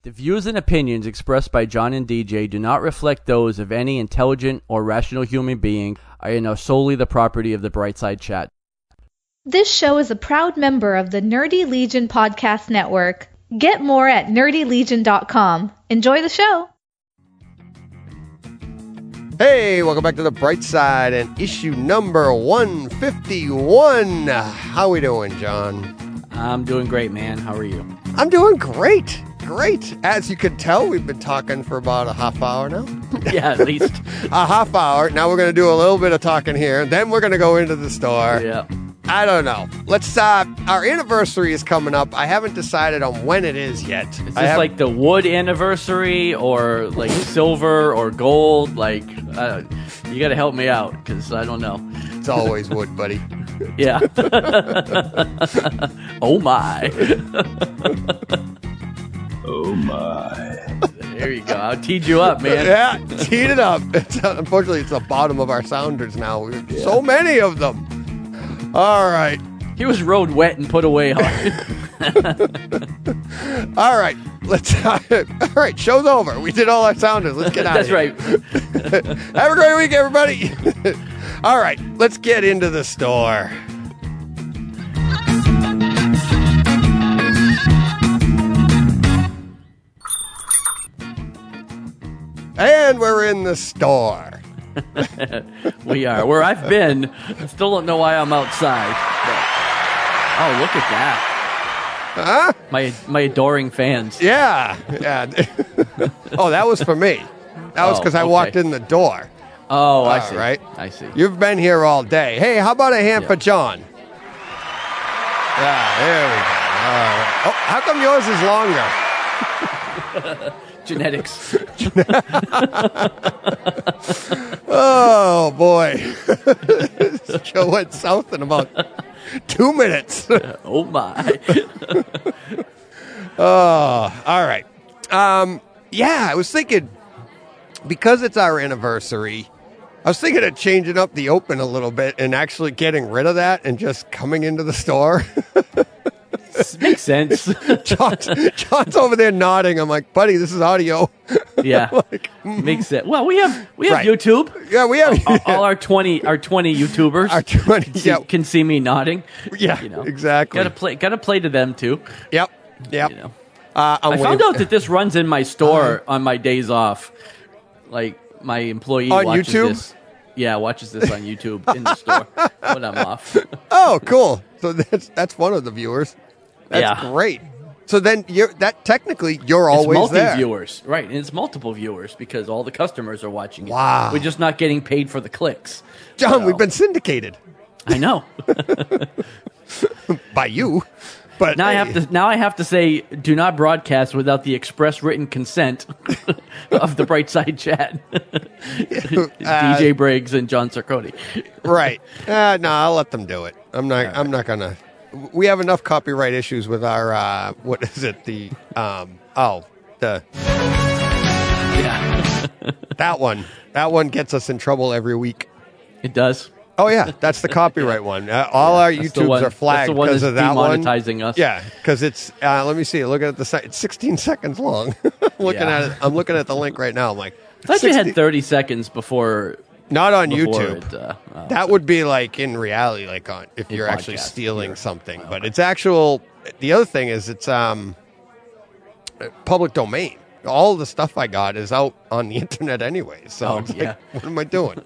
The views and opinions expressed by John and DJ do not reflect those of any intelligent or rational human being and are solely the property of the Brightside Chat. This show is a proud member of the Nerdy Legion Podcast Network. Get more at nerdylegion.com. Enjoy the show. Hey, welcome back to the Bright Side and issue number 151. How we doing, John? I'm doing great, man. How are you? I'm doing great. Great. As you can tell, we've been talking for about a half hour now. Yeah, at least. A half hour. Now we're going to do a little bit of talking here. Then we're going to go into the store. Yeah. I don't know. Let's, our anniversary is coming up. I haven't decided on when it is yet. Is this like the wood anniversary or like silver or gold? Like, you got to help me out because I don't know. It's always wood, buddy. Yeah. Oh, my. Oh, my. There you go. I'll teed you up, man. Yeah, teed it up. Unfortunately, it's the bottom of our sounders now. So many of them. All right. He was rode wet and put away hard. All right. All right. Show's over. We did all our sounders. Let's get out of here. That's right. Have a great week, everybody. All right. Let's get into the store. And we're in the store. We are. Where I've been, I still don't know why I'm outside. But, oh, look at that. Huh? My adoring fans. Yeah. Oh, that was for me. That was because I walked in the door. Oh, I see. Right? I see. You've been here all day. Hey, how about a hand for John? Yeah, there we go. All right. Oh, how come yours is longer? Genetics. Oh, boy. This show went south in about 2 minutes. Oh, my. Oh, all right. Yeah, I was thinking, because it's our anniversary, I was thinking of changing up the open a little bit and actually getting rid of that and just coming into the store. Makes sense. John's over there nodding. I'm like, buddy, this is audio. Yeah, makes sense. Well, we have right. YouTube. Yeah, we have all our 20 YouTubers. Our 20 can see me nodding. Yeah, exactly. Gotta play to them too. Yep. You know. I found out that this runs in my store on my days off. Like my employee on watches YouTube? This. Yeah, watches this on YouTube in the store when I'm off. Oh, cool. So that's one of the viewers. That's great. So then technically you're always there. Multi-viewers, right? And it's multiple viewers because all the customers are watching it. Wow. We're just not getting paid for the clicks. John, we've been syndicated. I know. By you. But now I have to say, do not broadcast without the express written consent of the Brightside Chat. DJ Briggs and John Sarcodi. Right. No, I'll let them do it. I'm not gonna. We have enough copyright issues with our what is it? Yeah. That one gets us in trouble every week. It does. Oh yeah, that's the copyright one. All our YouTubes are flagged because of that one. Demonetizing us. Yeah, because it's. Let me see. Look at the. It's 16 seconds long. At it. I'm looking at the link right now. I'm like, I thought you had 30 seconds before. Not on YouTube. That would be like in reality, like on if you're actually stealing something. Okay. But it's actual. The other thing is it's public domain. All the stuff I got is out on the internet anyway. So it's like, what am I doing?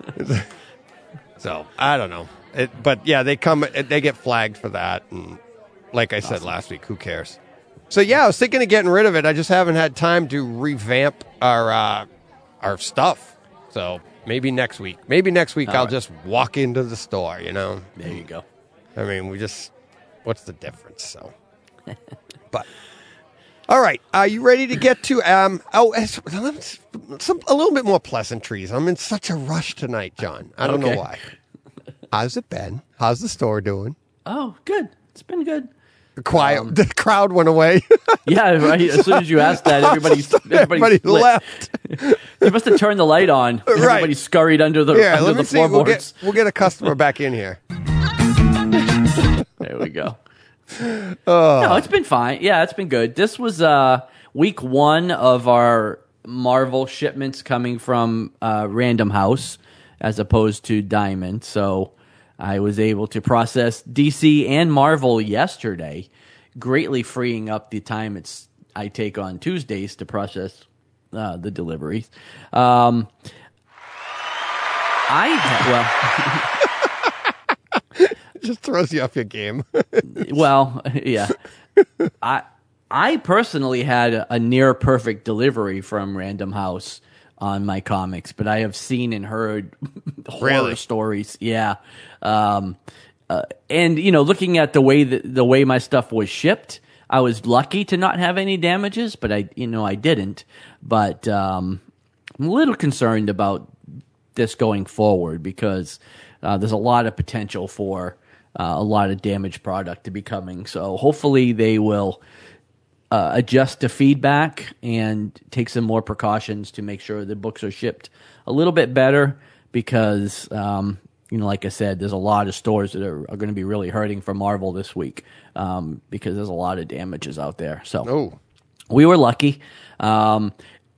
So I don't know. But yeah, they get flagged for that. And like I said last week, who cares? So yeah, I was thinking of getting rid of it. I just haven't had time to revamp our stuff. So maybe next week. I'll just walk into the store, you know. There you go. I mean, what's the difference? So, but all right, are you ready to get to a little bit more pleasantries? I'm in such a rush tonight, John. I don't know why. How's it been? How's the store doing? Oh, good. It's been good. Quiet. The crowd went away. Yeah, right. As soon as you asked that, everybody left. You must have turned the light on. Right. Everybody scurried under the floorboards. We'll get a customer back in here. There we go. No, it's been fine. Yeah, it's been good. This was week one of our Marvel shipments coming from Random House as opposed to Diamond. So I was able to process DC and Marvel yesterday, greatly freeing up the time I take on Tuesdays to process the deliveries. It just throws you off your game. Well, yeah. I personally had a near perfect delivery from Random House on my comics, but I have seen and heard horror stories. Yeah. And looking at the way my stuff was shipped, I was lucky to not have any damages, but I didn't. But I'm a little concerned about this going forward because there's a lot of potential for a lot of damaged product to be coming. So hopefully they will adjust to feedback and take some more precautions to make sure the books are shipped a little bit better because, like I said, there's a lot of stores that are going to be really hurting for Marvel this week because there's a lot of damages out there. So we were lucky. I'm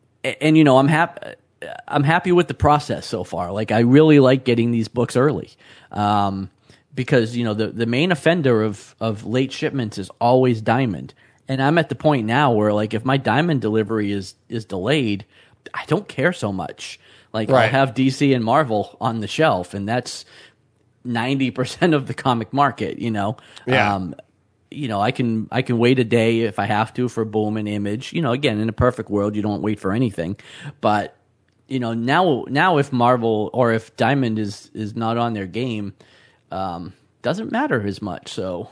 happy with the process so far. Like, I really like getting these books early because, the main offender of late shipments is always Diamond. And I'm at the point now where, like, if my Diamond delivery is delayed, I don't care so much. Like, right. I'll have DC and Marvel on the shelf, and that's 90% of the comic market, Yeah. I can wait a day if I have to for Boom and Image. Again, in a perfect world, you don't wait for anything. But, now if Marvel or if Diamond is not on their game, doesn't matter as much. So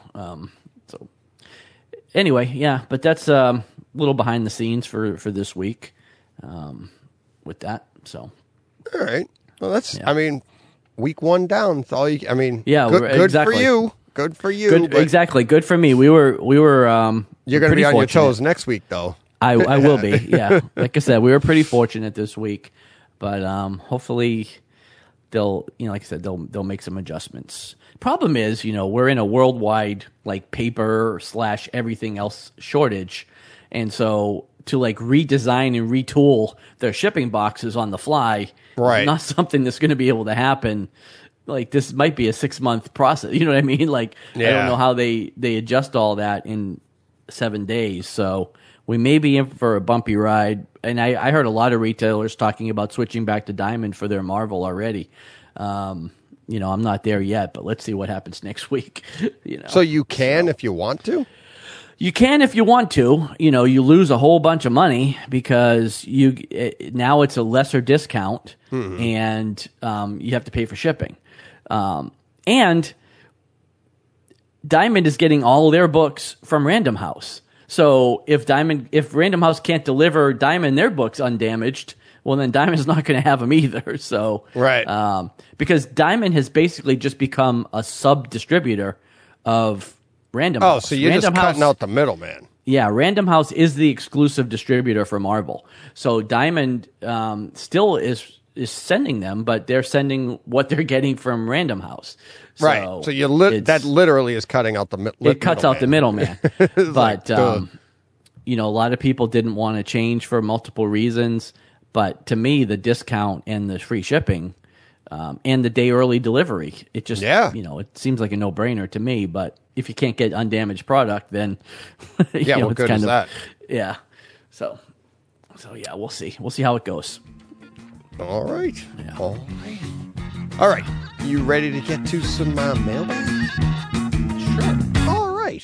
anyway, yeah, but that's a little behind the scenes for this week with that. So, all right. Well, that's, week one down. That's all you, yeah, good exactly. for you. Good for you. Exactly. Good for me. We were you're going to be on your toes next week, though. I will be. Yeah. Like I said, we were pretty fortunate this week, but hopefully they'll they'll make some adjustments. Problem is, we're in a worldwide paper / everything else shortage, and so to redesign and retool their shipping boxes on the fly, right? Is not something that's going to be able to happen. This might be a 6-month process. You know what I mean? I don't know how they adjust all that in 7 days. So we may be in for a bumpy ride. And I heard a lot of retailers talking about switching back to Diamond for their Marvel already. I'm not there yet, but let's see what happens next week. So you can if you want to? You can if you want to. You lose a whole bunch of money because now it's a lesser discount, and you have to pay for shipping. And Diamond is getting all their books from Random House. So if Random House can't deliver Diamond their books undamaged, well, then Diamond's not going to have them either. So, right. Because Diamond has basically just become a sub-distributor of Random House. Oh, so you're just cutting out the middleman. Yeah, Random House is the exclusive distributor for Marvel. So Diamond still is sending them, but they're sending what they're getting from Random House. So right. So that literally is cutting out the middleman. It cuts out the middleman. But, a lot of people didn't want to change for multiple reasons. But to me, the discount and the free shipping and the day early delivery, it just, it seems like a no-brainer to me. But if you can't get undamaged product, then what it's good is that? Yeah. So yeah, we'll see. We'll see how it goes. All right. Yeah. All right. You ready to get to some mailbag? Sure. All right.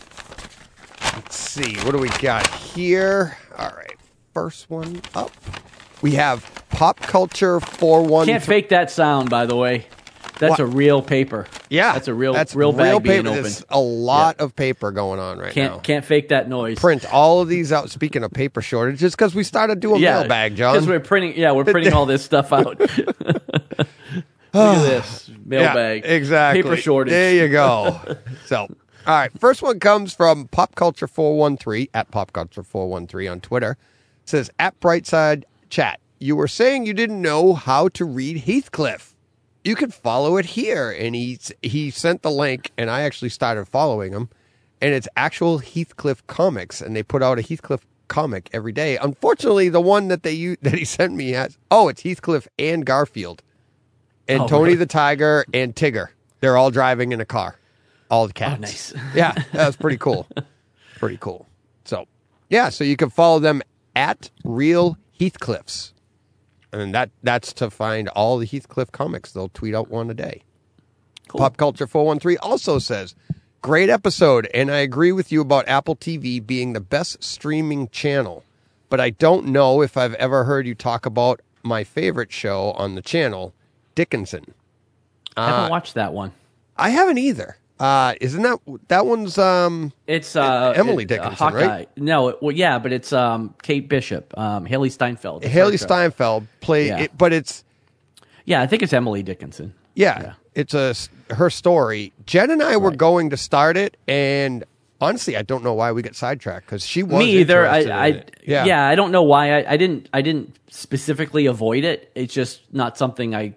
Let's see. What do we got here? All right. First one up. We have Pop Culture 413. Can't fake that sound, by the way. That's a real paper. Yeah. That's a real bag being opened. There's a lot of paper going on now. Can't fake that noise. Print all of these out. Speaking of paper shortages, because we started doing mailbag, John. Because we're printing all this stuff out. Look at this. Mailbag. Yeah, exactly. Paper shortage. There you go. So, all right. First one comes from Pop Culture 413 at Pop Culture 413 on Twitter. It says, at Brightside Chat, you were saying you didn't know how to read Heathcliff. You can follow it here. And he sent the link, and I actually started following him. And it's actual Heathcliff comics, and they put out a Heathcliff comic every day. Unfortunately, the one that he sent me has it's Heathcliff and Garfield, and Tony really? the Tiger and Tigger. They're all driving in a car, all the cats. Oh, nice. Yeah, that was pretty cool. Pretty cool. So yeah, so you can follow them at Real Heathcliffs, and that's to find all the Heathcliff comics. They'll tweet out one a day. Cool. Pop Culture 413 also says, great episode, and I agree with you about Apple TV being the best streaming channel, but I don't know if I've ever heard you talk about my favorite show on the channel, Dickinson. I haven't watched that one. I haven't either. Isn't that one's It's Emily Dickinson, Hawkeye. right? No, but it's Kate Bishop, Haley Steinfeld. Haley Steinfeld played Yeah. it, but it's Yeah, I think it's Emily Dickinson. yeah. It's her story. Jen and I were going to start it, and honestly, I don't know why we got sidetracked because she was Me either. interested in it. Yeah, I don't know why. I didn't specifically avoid it. It's just not something I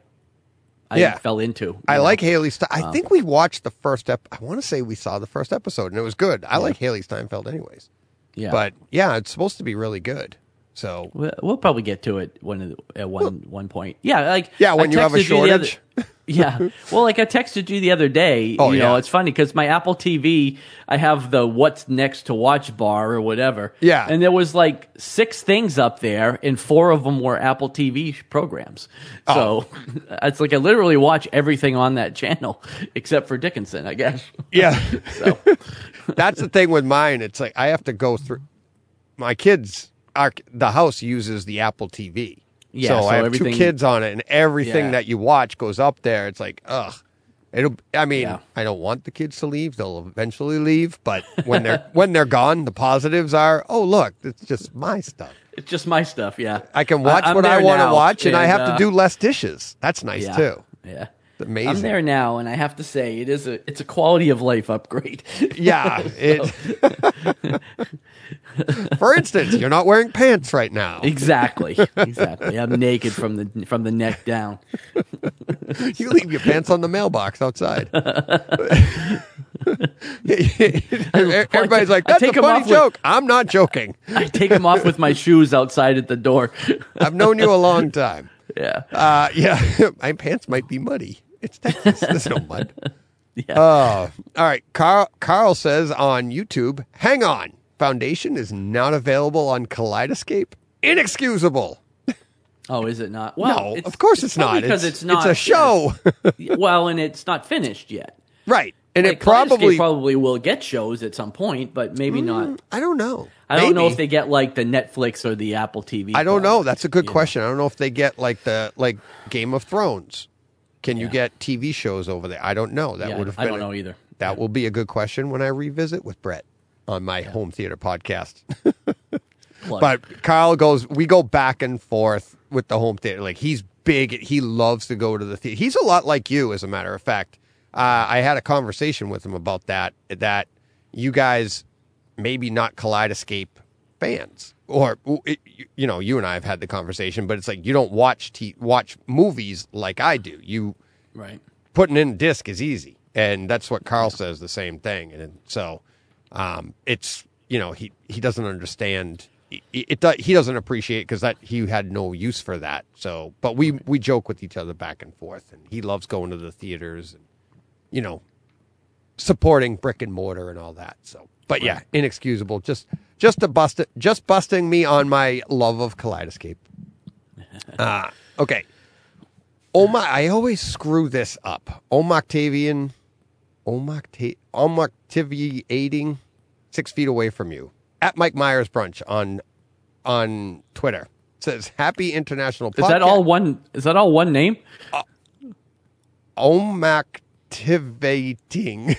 fell into. I you know? like Haley Steinfeld. I think we watched the first I want to say we saw the first episode, and it was good. I like Haley Steinfeld anyways. Yeah, But yeah, it's supposed to be really good. So we'll probably get to it at one point. Yeah, like when I you have a texted the other- shortage. Yeah, well, like I texted you the other day. Oh, you know, yeah. it's funny because my Apple TV, I have the "What's Next to Watch" bar or whatever. Yeah. and there was like 6 things up there, and 4 of them were Apple TV programs. So it's like I literally watch everything on that channel except for Dickinson, I guess. Yeah. So That's the thing with mine. It's like I have to go through my kids. The house uses the Apple TV. Yeah, so so I have 2 everything- kids on it, and everything Yeah. that you watch goes up there. It's like, ugh. I mean, Yeah. I don't want the kids to leave. They'll eventually leave, but when they're gone, the positives are, oh look, it's just my stuff. it's just my stuff. Yeah, I can watch I'm what I there want to now, watch, and I have to uh, do less dishes. That's nice yeah, too. Yeah. It's amazing. I'm there now, and I have to say it's a quality of life upgrade. Yeah. For instance, you're not wearing pants right now. Exactly. I'm naked from the neck down. You leave your pants on the mailbox outside. Everybody's like, I that's take a 'em funny off joke. I'm not joking. I take them off with my shoes outside at the door. I've known you a long time. Yeah. Yeah, my pants might be muddy. It's Texas. There's no mud. Yeah. All right. Carl says on YouTube, hang on. Foundation is not available on Kaleidoscape. Inexcusable. Oh, is it not? Well, No, of course it's probably not. because it's not. It's a show. Well, and it's not finished yet. Right. And Like, it probably, probably will get shows at some point, but maybe not. I don't know. I don't know Maybe. if they get like the Netflix or the Apple TV. I don't know. product, That's a good you know? question. I don't know if they get like Game of Thrones. Can you get TV shows over there? I don't know. That Yeah, would have I been don't know either. That will be a good question when I revisit with Brett on my home theater podcast. Plug. But Kyle we go back and forth with the home theater. Like he's big. He loves to go to the theater. He's a lot like you, as a matter of fact. I had a conversation with him about that you guys maybe not Kaleidoscape fans, or you and I have had the conversation, but it's like you don't watch movies like I do. You right. putting in a disc is easy, and that's what Carl says, the same thing. And so it's he doesn't understand. He doesn't appreciate because he had no use for that. So, but we joke with each other back and forth, and he loves going to the theaters and supporting brick and mortar and all that. So, but yeah, inexcusable. Just busting me on my love of Kaleidoscape. Okay. I always screw this up. Omactaviating 6 feet away from you. At Mike Myers Brunch on Twitter. It says Happy International Podcast. Is that all one name? Omactivating.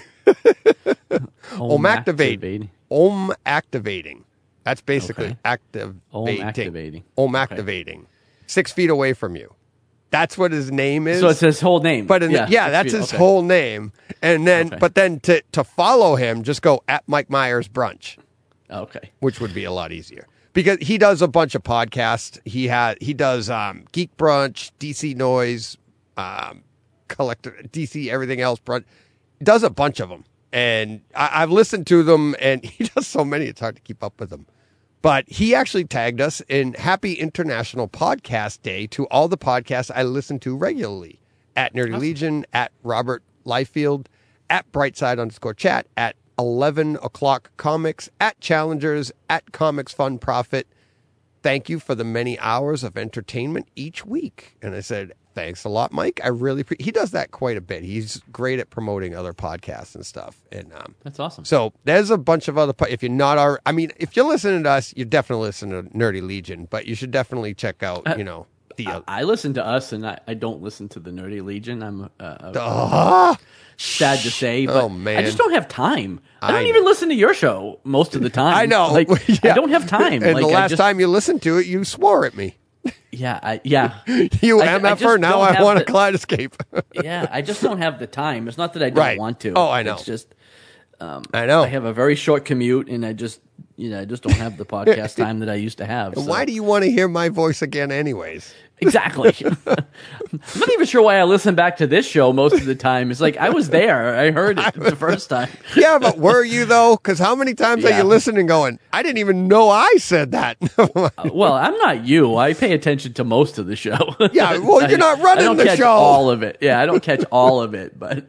Omactivating. That's basically Okay. activating. Omactivating. Omactivating. 6 feet away from you. That's what his name is. So it's his whole name. But that's his whole name. And then, but then to follow him, just go at Mike Myers Brunch, Okay. which would be a lot easier because he does a bunch of podcasts. He does Geek Brunch, DC Noise, Collector, DC Everything Else Brunch. He does a bunch of them, and I've listened to them. And he does so many; it's hard to keep up with them. But he actually tagged us in Happy International Podcast Day to all the podcasts I listen to regularly. At Nerdy Legion, at Robert Liefeld, at Brightside_chat, at 11 o'clock comics, at Challengers, at Comics Fun Profit. Thank you for the many hours of entertainment each week. And I said, thanks a lot, Mike. I really appreciate. He does that quite a bit. He's great at promoting other podcasts and stuff. And that's awesome. So there's a bunch of other. If you're not our, I mean, if you're listening to us, you definitely listen to Nerdy Legion. But you should definitely check out, the. I listen to us, and I don't listen to the Nerdy Legion. I'm sad to say, but man. I just don't have time. I don't even listen to your show most of the time. I know. Like, I don't have time. And the last time you listened to it, you swore at me. Yeah. You MFer, now I want a Kaleidoscape. Yeah, I just don't have the time. It's not that I don't want to. Oh, I know. It's just, I know. I have a very short commute, and I just don't have the podcast time that I used to have. And why do you want to hear my voice again anyways? Exactly. I'm not even sure why I listen back to this show most of the time. It's like, I was there. I heard it the first time. Yeah, but were you, though? Because how many times are you listening going, I didn't even know I said that? Well, I'm not you. I pay attention to most of the show. Yeah, well, you're not running I don't the catch show. all of it. Yeah, I don't catch all of it, but...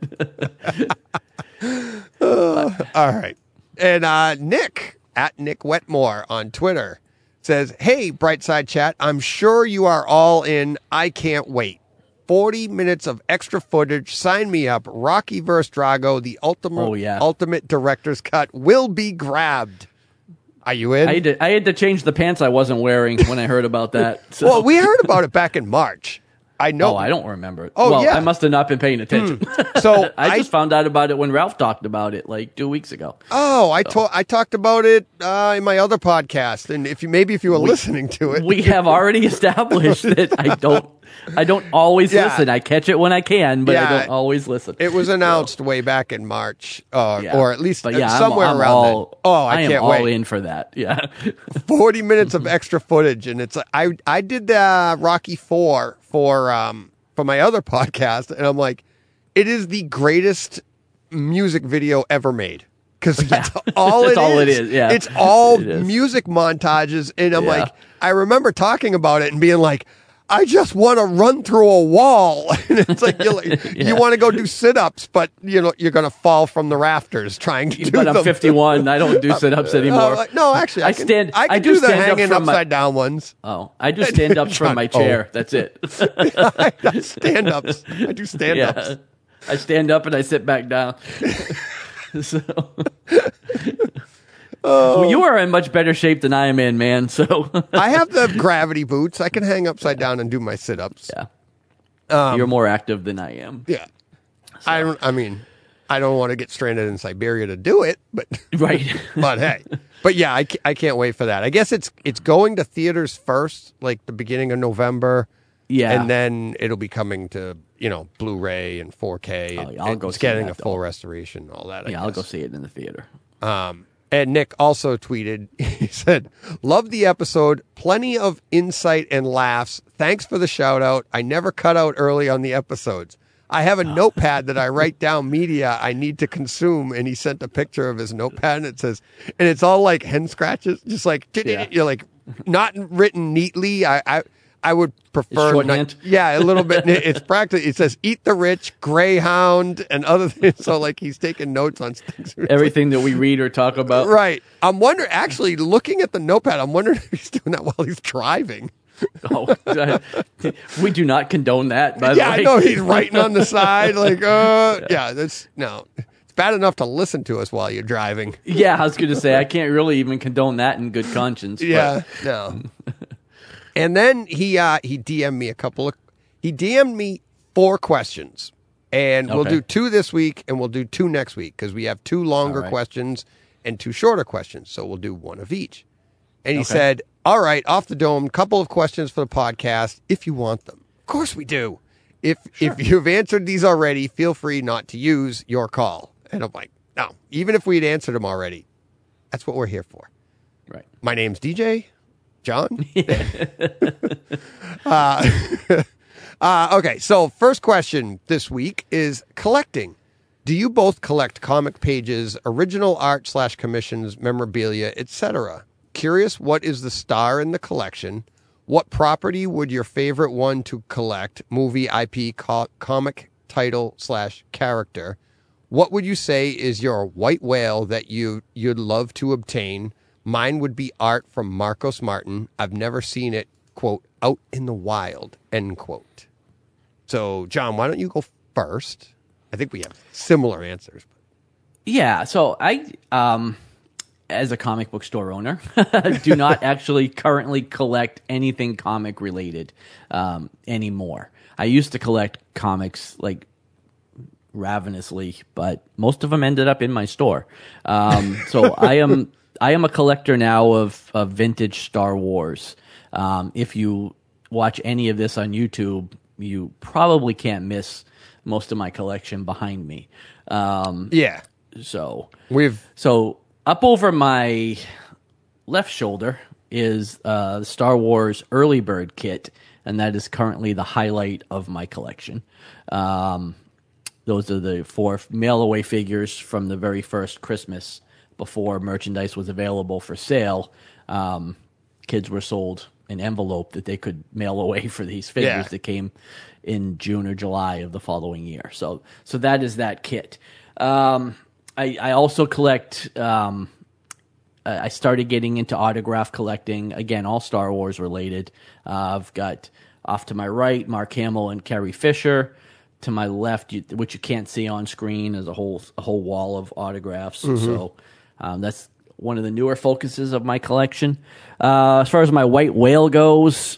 All right. And Nick, at Nick Wetmore on Twitter, says, hey, Brightside Chat, I'm sure you are all in. I can't wait. 40 minutes of extra footage. Sign me up. Rocky vs. Drago, the ultimate director's cut, will be grabbed. Are you in? I had to change the pants I wasn't wearing when I heard about that. So. Well, we heard about it back in March. I know. Oh, I don't remember it. Oh, well, yeah. I must have not been paying attention. So I just found out about it when Ralph talked about it like 2 weeks ago. Oh, I talked about it in my other podcast, and if you were listening to it, we have already established that I don't always listen. I catch it when I can, but I don't always listen. It was announced way back in March, or at least somewhere I'm around then. Oh, I can't wait. I'm all in for that. Yeah, 40 minutes of extra footage, and it's like I did the Rocky IV for my other podcast, and I'm like, it is the greatest music video ever made. Because that's all it is. Yeah. It's all music montages. And I'm like, I remember talking about it and being like, I just want to run through a wall. And it's like, you want to go do sit-ups, but you're going to fall from the rafters trying to do them. But I'm 51. I don't do sit-ups anymore. No, actually, I can do the hanging upside down ones. Oh, I do stand-ups from my chair. That's it. Stand-ups. I do stand-ups. Yeah. I stand up and I sit back down. So, well, you are in much better shape than I am in, man. So I have the gravity boots. I can hang upside down and do my sit-ups. Yeah, you're more active than I am. Yeah, so. I don't want to get stranded in Siberia to do it, but right. But hey, I can't wait for that. I guess it's going to theaters first, like the beginning of November. Yeah, and then it'll be coming to Blu-ray and 4K. I'll go. It's getting a full restoration, all that. Yeah, I'll go see it in the theater. And Nick also tweeted. He said, "Love the episode. Plenty of insight and laughs. Thanks for the shout out. I never cut out early on the episodes. I have a notepad that I write down media I need to consume." And he sent a picture of his notepad, and it says, and it's all like hen scratches, just like you're like not written neatly. I would prefer shorthand. A little bit. It's practically, it says "Eat the Rich," Greyhound, and other things. So like he's taking notes on things. Everything that we read or talk about. Right. I'm wondering, actually looking at the notepad, I'm wondering if he's doing that while he's driving. Oh, we do not condone that, by the way. Yeah, I know he's writing on the side like, it's bad enough to listen to us while you're driving. Yeah, I was going to say, I can't really even condone that in good conscience. Yeah, no. And then he DM'd me 4 questions, and we'll do 2 this week, and we'll do 2 next week, because we have 2 longer questions and 2 shorter questions, so we'll do 1 of each. And he said, all right, off the dome, couple of questions for the podcast, if you want them. Of course we do. If you've answered these already, feel free not to use your call. And I'm like, no, even if we'd answered them already, that's what we're here for. Right. My name's DJ. John? Okay, so first question this week is collecting. Do you both collect comic pages, original art / commissions, memorabilia, etc.? Curious, what is the star in the collection? What property would your favorite one to collect? Movie, IP, comic title / character. What would you say is your white whale that you'd love to obtain? Mine would be art from Marcos Martin. I've never seen it, quote, out in the wild, end quote. So, John, why don't you go first? I think we have similar answers. Yeah, so I, as a comic book store owner, do not actually currently collect anything comic related anymore. I used to collect comics like ravenously, but most of them ended up in my store. So I am a collector now of vintage Star Wars. If you watch any of this on YouTube, you probably can't miss most of my collection behind me. Yeah. So up over my left shoulder is the Star Wars Early Bird kit, and that is currently the highlight of my collection. Those are the 4 mail-away figures from the very first Christmas before merchandise was available for sale. Kids were sold an envelope that they could mail away for these figures that came in June or July of the following year. So that is that kit. I also collect. I started getting into autograph collecting, again, all Star Wars related. I've got off to my right Mark Hamill and Carrie Fisher. To my left, which you can't see on screen, is a whole wall of autographs. So that's one of the newer focuses of my collection. As far as my white whale goes,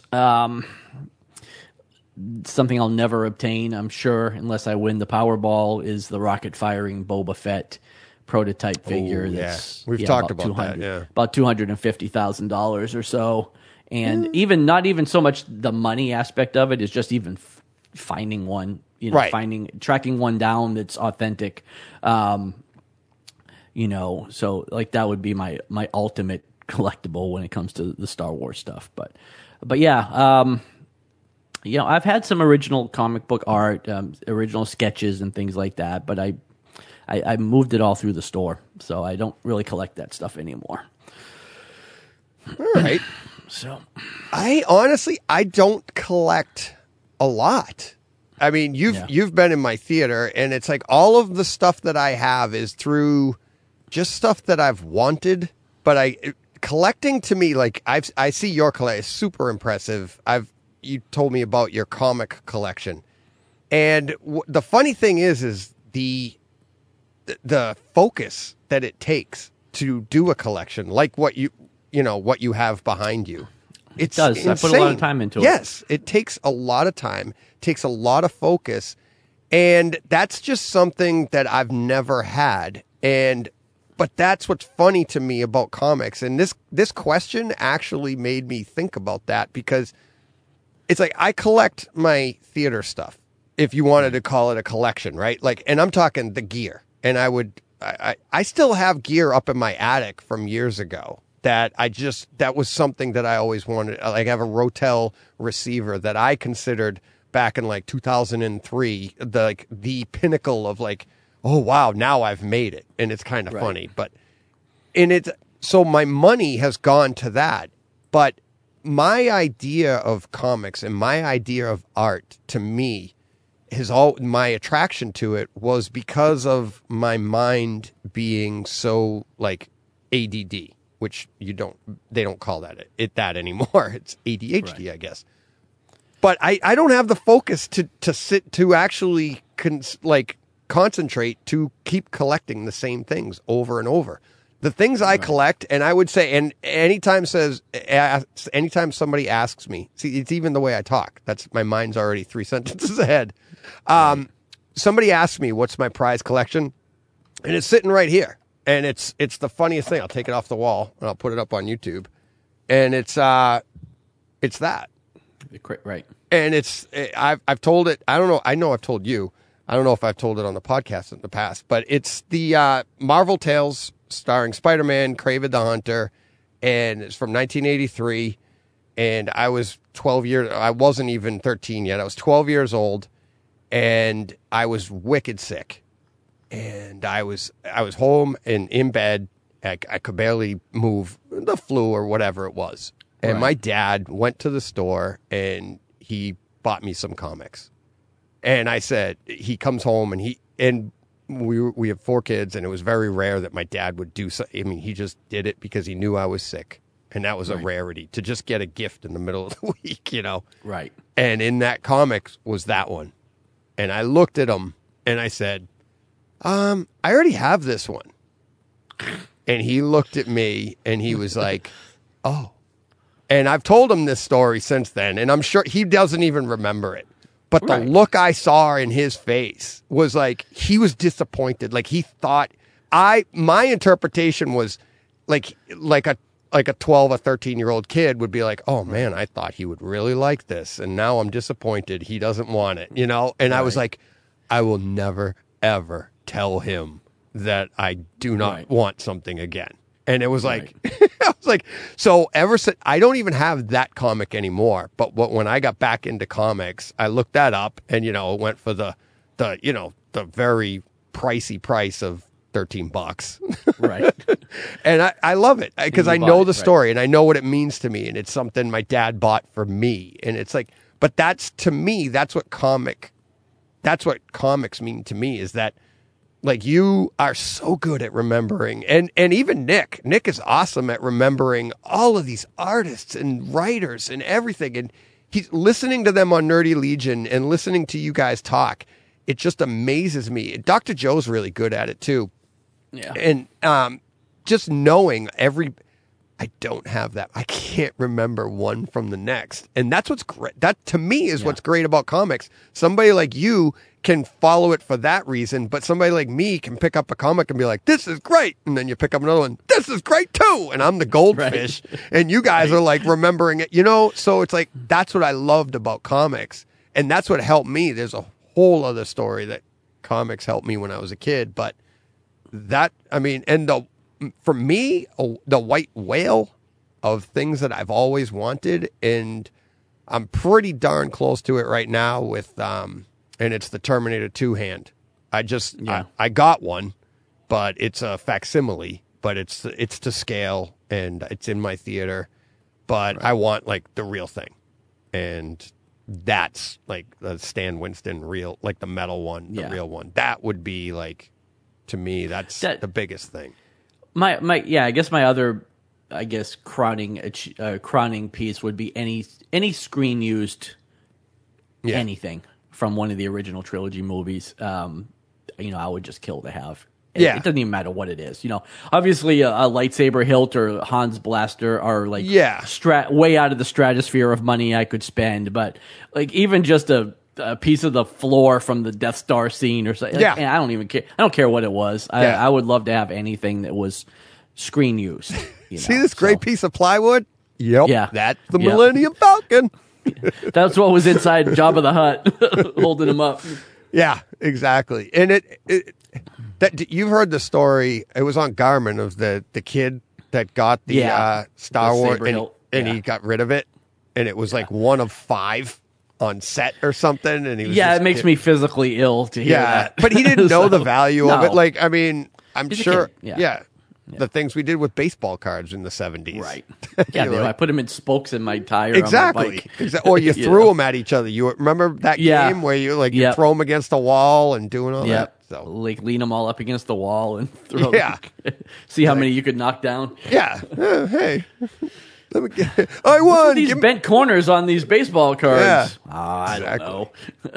something I'll never obtain, I'm sure, unless I win the Powerball, is the rocket firing Boba Fett prototype figure. That's we've talked about that. Yeah, about $250,000 or so, and not even so much the money aspect of it is just even finding one. Tracking one down that's authentic. So like that would be my ultimate collectible when it comes to the Star Wars stuff. But yeah, I've had some original comic book art, original sketches and things like that, but I moved it all through the store, so I don't really collect that stuff anymore. All right. So I don't collect a lot. I mean, you've been in my theater, and it's like all of the stuff that I have is through just stuff that I've wanted. But collecting to me, like I see your collection is super impressive. You told me about your comic collection, and the funny thing is the focus that it takes to do a collection, like what you have behind you. It does. Insane. I put a lot of time into it. Yes, it takes a lot of time, takes a lot of focus, and that's just something that I've never had. But that's what's funny to me about comics, and this question actually made me think about that, because it's like I collect my theater stuff, if you wanted to call it a collection, right? Like, and I'm talking the gear, and I still have gear up in my attic from years ago. That was something that I always wanted. Like, I have a Rotel receiver that I considered back in like 2003, the pinnacle of like, oh wow, now I've made it. And it's kind of funny, but so my money has gone to that. But my idea of comics and my idea of art, to me, my attraction to it was because of my mind being so like ADD. Which they don't call that anymore. It's ADHD, I guess. But I don't have the focus to sit to actually concentrate to keep collecting the same things over and over. The things I collect, and I would say, and anytime somebody asks me, see, it's even the way I talk. That's my mind's already 3 sentences ahead. Somebody asks me, what's my prize collection? And it's sitting right here. And it's the funniest thing. I'll take it off the wall and I'll put it up on YouTube. And it's that. Right. And I've told it. I don't know. I know I've told you. I don't know if I've told it on the podcast in the past, but it's the Marvel Tales starring Spider-Man, Kraven the Hunter, and it's from 1983. And I was 12 years. I wasn't even 13 yet. I was 12 years old, and I was wicked sick. And I was home and in bed, I could barely move, the flu or whatever it was. And Right. my dad went to the store and he bought me some comics. And I said, he comes home and we have 4 kids, and it was very rare that my dad would do so. I mean, he just did it because he knew I was sick, and that was a rarity to just get a gift in the middle of the week, you know. Right. And in that comics was that one, and I looked at him and I said, I already have this one. And he looked at me and he was like, oh. And I've told him this story since then, and I'm sure he doesn't even remember it. But the look I saw in his face was like he was disappointed. Like he thought my interpretation was like a 12 or 13-year-old kid would be like, "Oh man, I thought he would really like this, and now I'm disappointed. He doesn't want it." You know? And I was like, I will never ever tell him that I do not want something again. And it was like, I was like, so ever since, I don't even have that comic anymore. But when I got back into comics, I looked that up, and it went for the very pricey price of $13. Right. And I love it because I know the story and I know what it means to me, and it's something my dad bought for me. And it's like, but that's, to me, that's what comics mean to me, is that, like, you are so good at remembering, and even Nick is awesome at remembering all of these artists and writers and everything. And he's listening to them on Nerdy Legion and listening to you guys talk. It just amazes me. Dr. Joe's really good at it too. Yeah. And just knowing I don't have that. I can't remember one from the next. And that's what's great. That, to me, is what's great about comics. Somebody like you can follow it for that reason, but somebody like me can pick up a comic and be like, this is great. And then you pick up another one, this is great too. And I'm the goldfish. And you guys are like remembering it, So it's like, that's what I loved about comics. And that's what helped me. There's a whole other story that comics helped me when I was a kid. But that, I mean, and for me, the white whale of things that I've always wanted, and I'm pretty darn close to it right now with, and it's the Terminator 2 hand. I got one, but it's a facsimile, but it's to scale, and it's in my theater, but I want like the real thing. And that's like the Stan Winston real, like the metal one, the real one. That would be like, to me, that's the biggest thing. I guess my other, crowning piece would be any screen used anything from one of the original trilogy movies. I would just kill to have. It doesn't even matter what it is. Obviously a lightsaber hilt or Hans blaster are like way out of the stratosphere of money I could spend. But like even just a piece of the floor from the Death Star scene or something. I don't even care. I don't care what it was. I would love to have anything that was screen used. See this great piece of plywood? Yep. Yeah. That's the Millennium Falcon. That's what was inside Jabba the Hutt, holding him up. Yeah, exactly. And that you've heard the story. It was on Garmin of the kid that got the Star Wars and he got rid of it, and it was like one of 5 on set or something. And he was it makes me physically ill to hear that. But he didn't know the value of it. Like, I mean, I'm sure. Yeah. The things we did with baseball cards in the 70s. Right. Yeah, I put them in spokes in my tire exactly. on my bike. Exactly. Or you threw them at each other. You remember that game where you you throw them against the wall and doing all that? So like lean them all up against the wall and throw them. See how many you could knock down. Yeah. Hey. Let me get, I won. These bent corners on these baseball cards. Yeah. I don't know.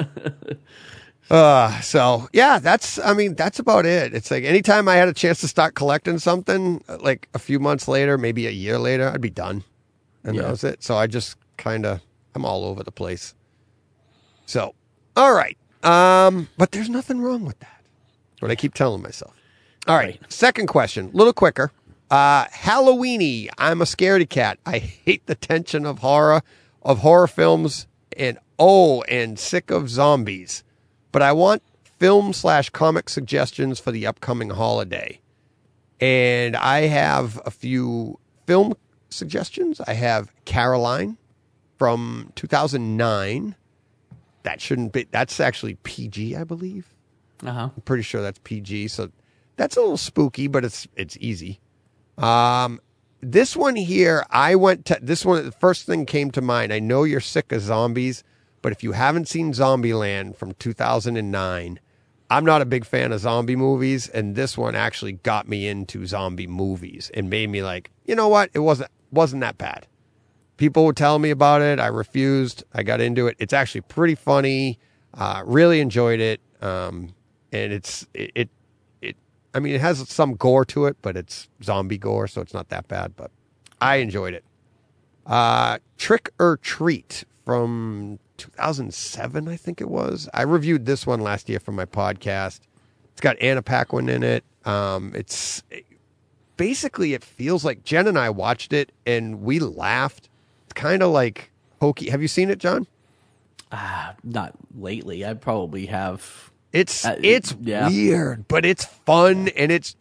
So yeah, that's about it. It's like anytime I had a chance to start collecting something, like a few months later, maybe a year later, I'd be done. And that was it. So I just I'm all over the place. So, all right. But there's nothing wrong with that. What I keep telling myself. All right. Second question, a little quicker. Halloweeny. I'm a scaredy cat. I hate the tension of horror films and sick of zombies. But I want film/comic suggestions for the upcoming holiday. And I have a few film suggestions. I have Caroline from 2009. That's actually PG, I believe. I'm pretty sure that's PG. So that's a little spooky, but it's easy. This one here, the first thing came to mind. I know you're sick of zombies, but if you haven't seen Zombieland from 2009, I'm not a big fan of zombie movies, and this one actually got me into zombie movies and made me like, you know what? It wasn't that bad. People would tell me about it. I refused. I got into it. It's actually pretty funny. Really enjoyed it. And it has some gore to it, but it's zombie gore, so it's not that bad, but I enjoyed it. Trick or Treat from 2007, I think it was. I reviewed this one last year for my podcast. It's got Anna Paquin in it. Basically, it feels like Jen and I watched it, and we laughed. It's kind of like hokey. Have you seen it, John? Not lately. I probably have. It's yeah. weird, but it's fun, and it's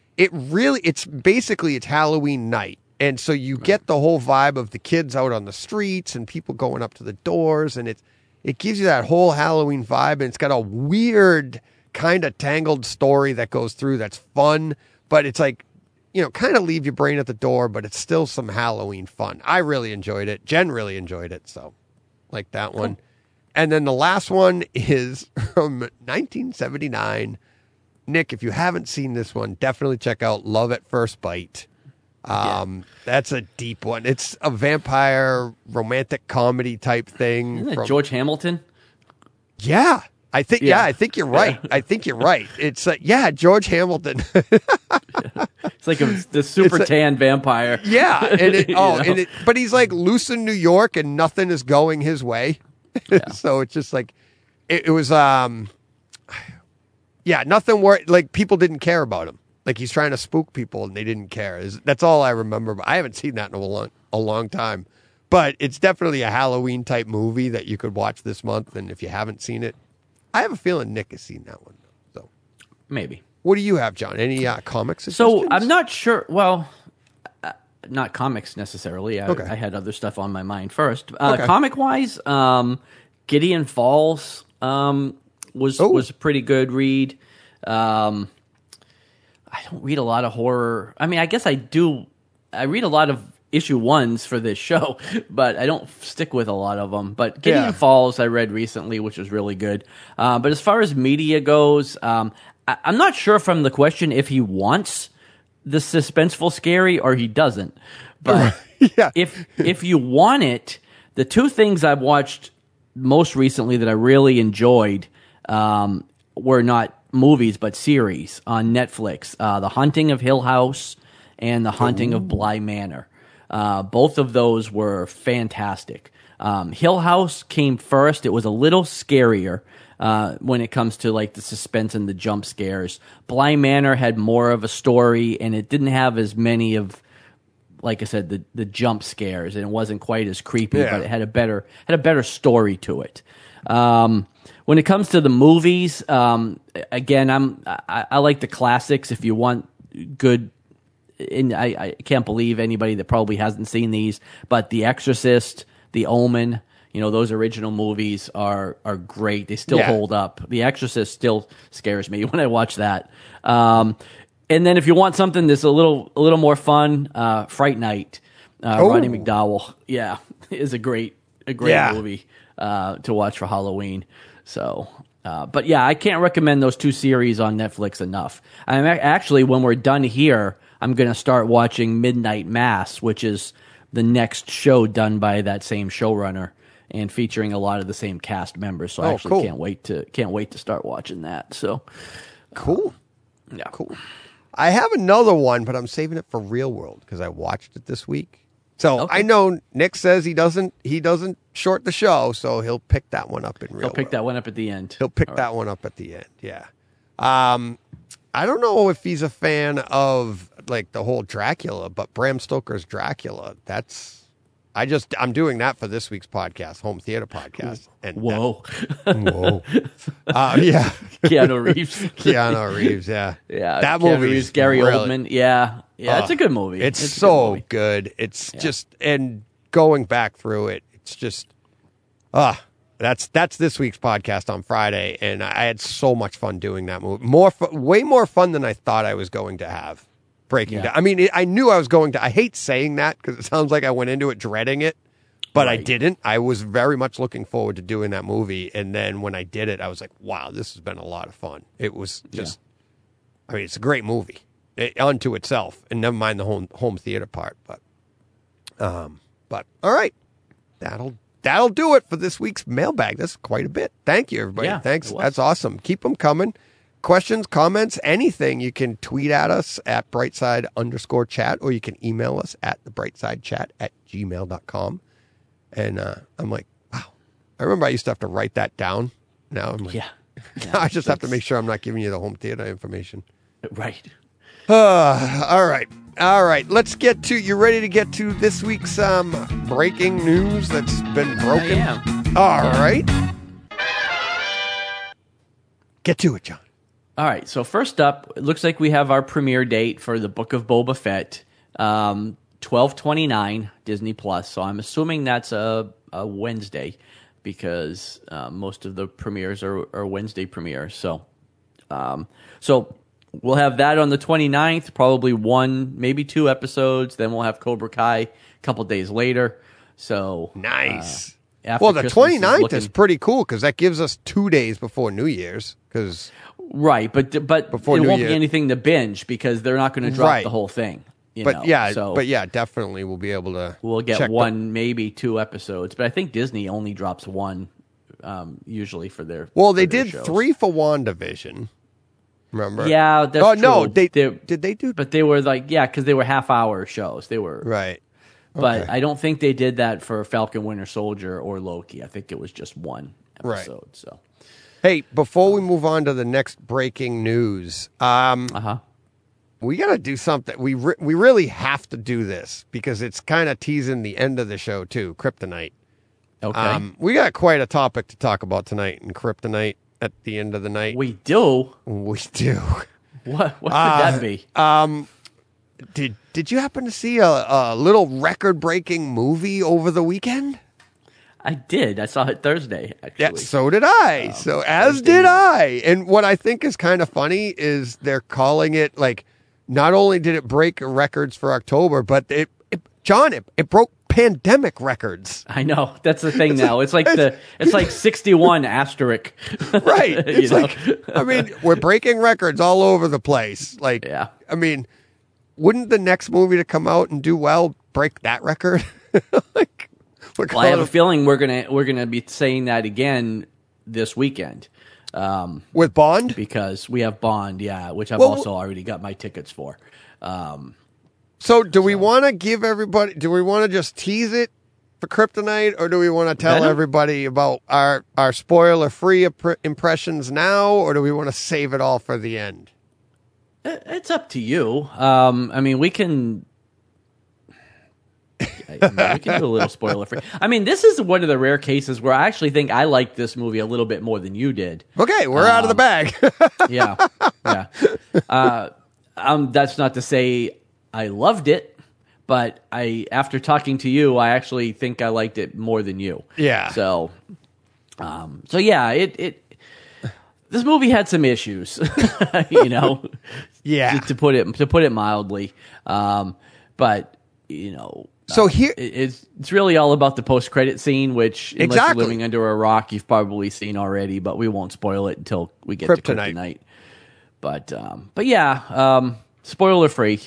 Halloween night, and so you get the whole vibe of the kids out on the streets and people going up to the doors, and it gives you that whole Halloween vibe, and it's got a weird kind of tangled story that goes through that's fun, but it's like, kind of leave your brain at the door, but it's still some Halloween fun. I really enjoyed it. Jen really enjoyed it, so like that one. And then the last one is from 1979. Nick, if you haven't seen this one, definitely check out Love at First Bite. That's a deep one. It's a vampire romantic comedy type thing. Isn't it George Hamilton? Yeah. I think you're right. I think you're right. It's George Hamilton. It's like the super tan vampire. Yeah. But he's like loose in New York and nothing is going his way. Yeah. So it's just like, it was, nothing like people didn't care about him. Like he's trying to spook people and they didn't care. That's all I remember. But I haven't seen that in a long time. But it's definitely a Halloween type movie that you could watch this month. And if you haven't seen it, I have a feeling Nick has seen that one. So maybe. What do you have, John? Any comics? So I'm not sure. Well, not comics necessarily. Okay. I had other stuff on my mind first. Okay. Comic wise, Gideon Falls was a pretty good read. I don't read a lot of horror. I mean, I guess I do. I read a lot of issue ones for this show, but I don't stick with a lot of them. But Gideon Falls I read recently, which was really good. But as far as media goes, I'm not sure from the question if he wants the suspenseful scary or he doesn't. But if you want it, the two things I've watched most recently that I really enjoyed were not movies but series on Netflix. The Haunting of Hill House and The Haunting of Bly Manor. Both of those were fantastic. Hill House came first. It was a little scarier when it comes to like the suspense and the jump scares. Bly Manor had more of a story, and it didn't have as many of, like I said, the jump scares, and it wasn't quite as creepy, but it had a better story to it. When it comes to the movies, again, I like the classics. If you want good. And I can't believe anybody that probably hasn't seen these, but The Exorcist, The Omen, those original movies are great. They still hold up. The Exorcist still scares me when I watch that. And then if you want something that's a little more fun, Fright Night, Roddy McDowell, is a great movie to watch for Halloween. So, but I can't recommend those two series on Netflix enough. I'm actually, when we're done here, I'm going to start watching Midnight Mass, which is the next show done by that same showrunner and featuring a lot of the same cast members. So I actually can't wait to start watching that. So cool. Cool. I have another one, but I'm saving it for Real World because I watched it this week. So I know Nick says he doesn't short the show, so he'll pick that one up in Real World. He'll pick that one up at the end. He'll pick that one up at the end. Yeah. I don't know if he's a fan of like the whole Dracula, but Bram Stoker's Dracula. I'm doing that for this week's podcast, Home Theater Podcast. And whoa. Yeah. Keanu Reeves. Keanu Reeves. Yeah. Yeah. That movie is Gary Oldman. Yeah. Yeah. It's a good movie. It's so good. It's just, and going back through it, it's just, That's this week's podcast on Friday, and I had so much fun doing that movie. Way more fun than I thought I was going to have. breaking Yeah. down. I mean, I knew I was going to. I hate saying that because it sounds like I went into it dreading it, but I Right. didn't. I was very much looking forward to doing that movie, and then when I did it, I was like, "Wow, this has been a lot of fun." It was just, I mean, it's a great movie unto itself, and never mind the home theater part. But all right, that'll do it for this week's mailbag. That's quite a bit. Thank you, everybody. Yeah, Thanks. it was. That's awesome. Keep them coming. Questions, comments, anything, you can tweet at us at brightside_chat, or you can email us at thebrightsidechat@gmail.com. And I'm like, wow. I remember I used to have to write that down. Now I'm like, Yeah. I just have to make sure I'm not giving you the home theater information. Right. All right. Let's get to, you ready to get to this week's breaking news that's been broken? I am. All right. Get to it, John. All right, so first up, it looks like we have our premiere date for the Book of Boba Fett, 12/29 Disney Plus. So I'm assuming that's a Wednesday because most of the premieres are Wednesday premieres. So we'll have that on the 29th, probably one, maybe two episodes. Then we'll have Cobra Kai a couple days later. So Nice. after Well, the Christmas 29th is looking- pretty cool because that gives us 2 days before New Year's. Because right, but Before it New won't Year. be anything to binge because they're not going to drop Right. the whole thing. You but know? yeah, so definitely we'll be able to. we'll get check one, maybe two episodes. But I think Disney only drops one usually for their. Well, they for their did shows. 3 for WandaVision. Remember? Yeah, that's Oh no, true. did they do? But they were because they were half-hour shows. They were Right. But Okay. I don't think they did that for Falcon Winter Soldier or Loki. I think it was just one Right. episode. So, Hey, before we move on to the next breaking news, we got to do something. We really have to do this because it's kind of teasing the end of the show too. Kryptonite. okay, We got quite a topic to talk about tonight in Kryptonite at the end of the night. we do. We do. What could that be? Did you happen to see a little record-breaking movie over the weekend? I did. I saw it Thursday. Actually, Yeah, so did I. So as Thursday did night. I. And what I think is kind of funny is they're calling it like, not only did it break records for October, but it broke pandemic records. I know that's the thing now. It's like it's like 61 asterisk. Right. You It's know? like, I mean, we're breaking records all over the place. Like, Yeah. I mean, wouldn't the next movie to come out and do well break that record? Like, we're Well, I have calling a feeling we're gonna be saying that again this weekend with Bond. because we have Bond, which I've Well, also already got my tickets for. So do we want to give everybody, do we want to just tease it for Kryptonite, or do we want to tell Venom? everybody about our spoiler-free impressions now, or do we want to save it all for the end? It's up to you. I mean, we can do a little spoiler free. I mean, this is one of the rare cases where I actually think I liked this movie a little bit more than you did. Okay, we're out of the bag. Yeah. That's not to say I loved it, but after talking to you, I actually think I liked it more than you. Yeah. So yeah, this movie had some issues, you know. Yeah. To put it mildly, but you know. So here- it's really all about the post credit scene, which unless Exactly. you're living under a rock, you've probably seen already. But we won't spoil it until we get to Kryptonite. Kryptonite. But yeah, spoiler free.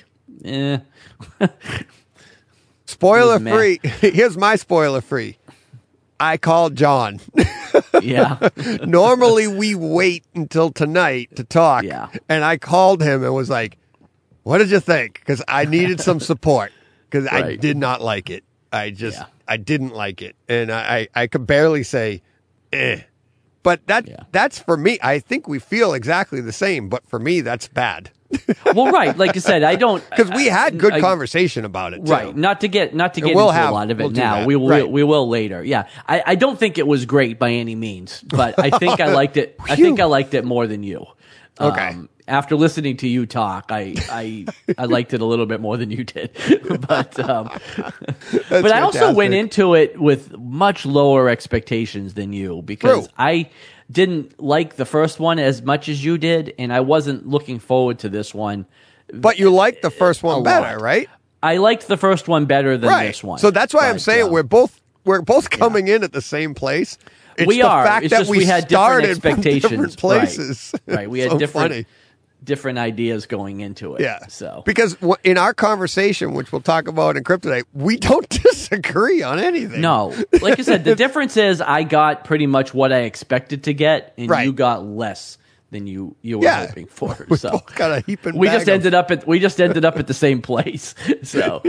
Spoiler-free. Here's my spoiler-free. I called John. Yeah, Normally we wait until tonight to talk. Yeah. And I called him and was like, what did you think? Because I needed some support because I Right. did not like it. I didn't like it. And I could barely say, eh. But that's for me. I think we feel exactly the same, but for me, that's bad. well, right. Like I said, I don't Because we had good I- conversation about it. Too. Right, not to get we'll into a lot of we'll it do now. that. We will Right. we will later. Yeah, I don't think it was great by any means, but I think I liked it. I think I liked it more than you. Okay. After listening to you talk, I liked it a little bit more than you did, but I also went fantastic. into it with much lower expectations than you because True. I didn't like the first one as much as you did, and I wasn't looking forward to this one But you like the first one a better, lot. right? I liked the first one better than Right. this one. So that's why I'm But, saying we're both coming in at the same place. It's we the are. fact It's that just we had different started from expectations. different places. Right. We had So different funny. different ideas going into it. Yeah. So because in our conversation, which we'll talk about in Kryptonite, we don't disagree on anything. no, like I said, the difference is I got pretty much what I expected to get, and Right. you got less than you were Yeah. hoping for. We So both got a heaping we bag just ended up at the same place. So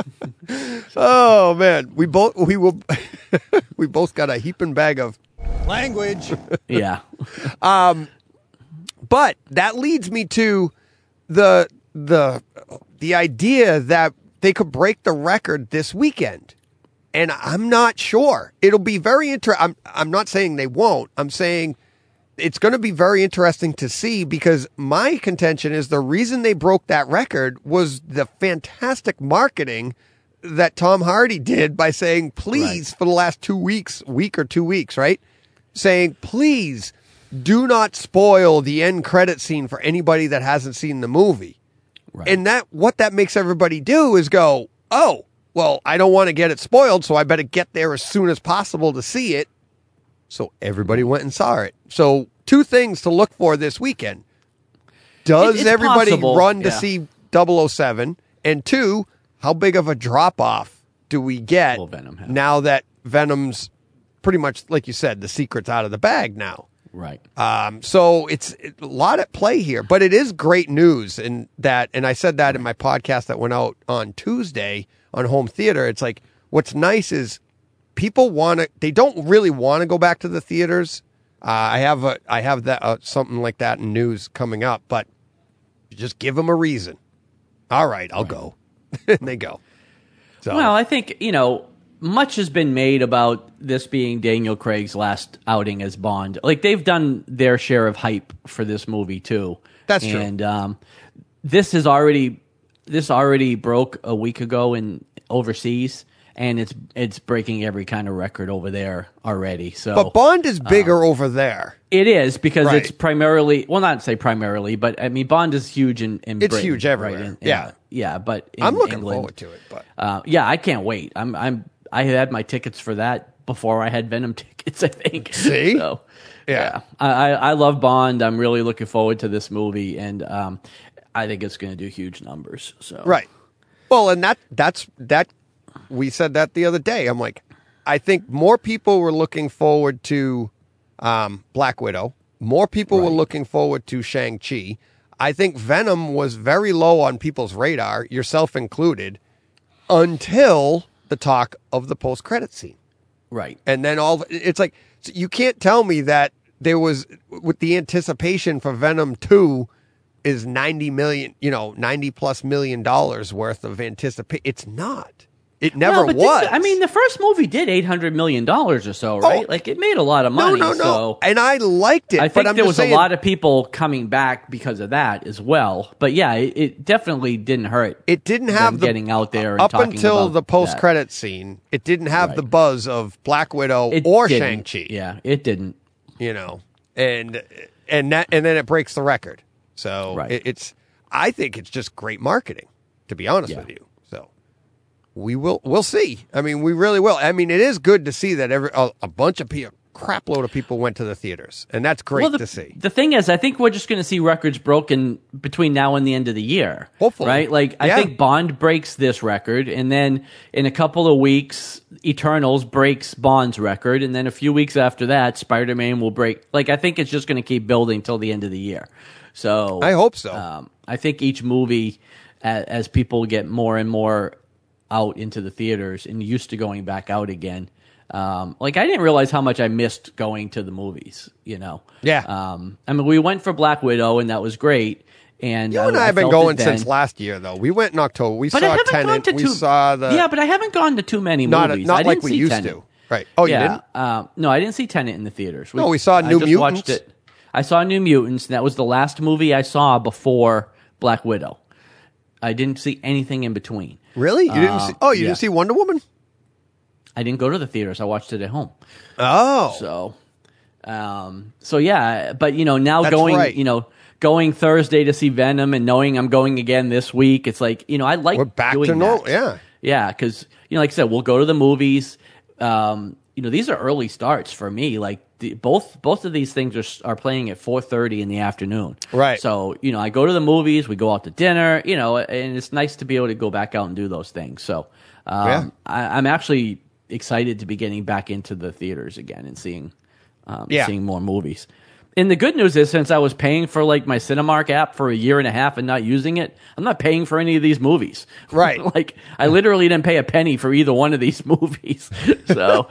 Oh man, we both got a heaping bag of language. yeah, But that leads me to the idea that they could break the record this weekend. And I'm not sure. It'll be very interesting. I'm not saying they won't. I'm saying it's going to be very interesting to see, because my contention is the reason they broke that record was the fantastic marketing that Tom Hardy did by saying, please, for the last week or 2 weeks, right? Saying, please do not spoil the end credit scene for anybody that hasn't seen the movie. right. And what that makes everybody do is go, oh, well, I don't want to get it spoiled, so I better get there as soon as possible to see it. So everybody went and saw it. So 2 things to look for this weekend. Does It's everybody possible, run to yeah. see 007? And 2, how big of a drop-off do we get Will Venom have? now that Venom's pretty much, like you said, the secret's out of the bag now? right. So it's a lot at play here, but it is great news. And I said that in my podcast that went out on Tuesday on home theater. It's like, what's nice is people they don't really want to go back to the theaters. I have that something like that in news coming up, but you just give them a reason. All right, I'll go. And they go. So, Well, I think, much has been made about this being Daniel Craig's last outing as Bond. Like, they've done their share of hype for this movie too. That's true. And this already broke a week ago in overseas, and it's breaking every kind of record over there already. So, but Bond is bigger over there. it is because Right. it's primarily, well, not say primarily, but I mean, Bond is huge in It's Britain, huge everywhere. Right? Yeah. Yeah, but in I'm looking England, forward to it, but yeah, I can't wait. I had my tickets for that before I had Venom tickets, I think. See? So, Yeah. I love Bond. I'm really looking forward to this movie, and I think it's going to do huge numbers. So right. Well, and that's we said that the other day. I'm like, I think more people were looking forward to Black Widow. More people were Right. looking forward to Shang-Chi. I think Venom was very low on people's radar, yourself included, until the talk of the post-credit scene. Right. And then it's like, so you can't tell me that there was, with the anticipation for Venom 2 is $90 plus million worth of anticipation. It's not. It never but was. I mean, the first movie did $800 million or so, right? Oh. Like, it made a lot of money. no. So And I liked it. I but think I'm there just was saying, a lot of people coming back because of that as well. But yeah, it definitely didn't hurt. it didn't have them the getting out there and up talking until about the post-credit scene. It didn't have Right. the buzz of Black Widow It or didn't. Shang-Chi. Yeah, it didn't. And then it breaks the record. So Right. I think it's just great marketing, to be honest Yeah. with you. So we'll see. I mean, we really will. I mean, it is good to see that a bunch of people, crapload of people went to the theaters, and that's great to see. The thing is, I think we're just going to see records broken between now and the end of the year. Hopefully. Right? Like, I Yeah. think Bond breaks this record, and then in a couple of weeks, Eternals breaks Bond's record, and then a few weeks after that, Spider-Man will break. Like, I think it's just going to keep building till the end of the year. So I hope so. I think each movie, as people get more and more out into the theaters and used to going back out again, like, I didn't realize how much I missed going to the movies, Yeah. I mean, we went for Black Widow, and that was great. And You and I have been felt going it then. since last year, though. We went in October. We But I saw haven't Tenet. gone to We too. saw the Yeah, but I haven't gone to too many movies. not I like didn't we see used Tenet. to. Right? Oh, you Yeah, didn't? no, I didn't see Tenet in the theaters. No, we saw New just Mutants. Watched it. I saw New Mutants, and that was the last movie I saw before Black Widow. I didn't see anything in between. Really? You didn't see? Oh, you yeah. didn't see Wonder Woman? I didn't go to the theaters. I watched it at home. Oh, So yeah, but now That's going, right. going Thursday to see Venom and knowing I'm going again this week. It's like, I like We're back doing to normal. that. Yeah. Yeah, because, like I said, we'll go to the movies. These are early starts for me. Like both of these things are playing at 4:30 in the afternoon. Right. So, I go to the movies, we go out to dinner, and it's nice to be able to go back out and do those things. So I'm actually excited to be getting back into the theaters again and seeing more movies. And the good news is, since I was paying for like my Cinemark app for a year and a half and not using it, I'm not paying for any of these movies. Right. Like I literally didn't pay a penny for either one of these movies. So,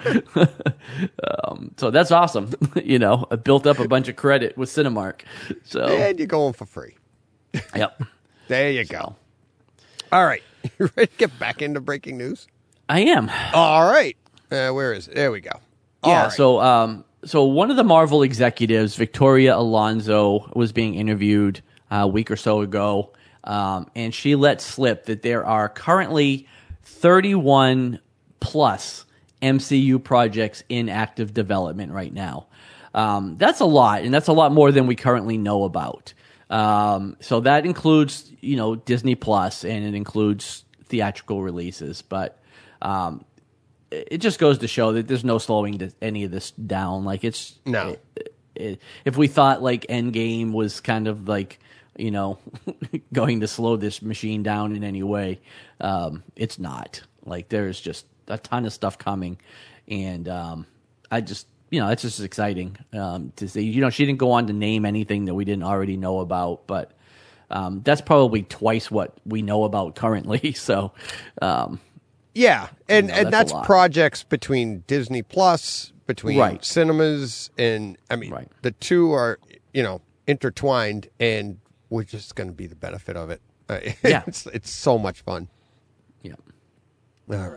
so that's awesome. I built up a bunch of credit with Cinemark. So And you're going for free. Yep. There you go. All right. You ready to get back into breaking news? I am. All right. Where is it? There we go. All Yeah. right. So one of the Marvel executives, Victoria Alonso, was being interviewed a week or so ago, and she let slip that there are currently 31 plus MCU projects in active development right now. That's a lot, and that's a lot more than we currently know about. So that includes, Disney Plus, and it includes theatrical releases, but it just goes to show that there's no slowing any of this down. Like No. If we thought like Endgame was kind of like, going to slow this machine down in any way, it's not. Like there's just a ton of stuff coming, and I just, it's just exciting to see. She didn't go on to name anything that we didn't already know about, but that's probably twice what we know about currently. So. Yeah, and that's a lot. projects between Disney Plus, between Right. cinemas, and Right. the two are intertwined, and we're just going to be the benefit of it. Yeah. It's so much fun. Yeah. All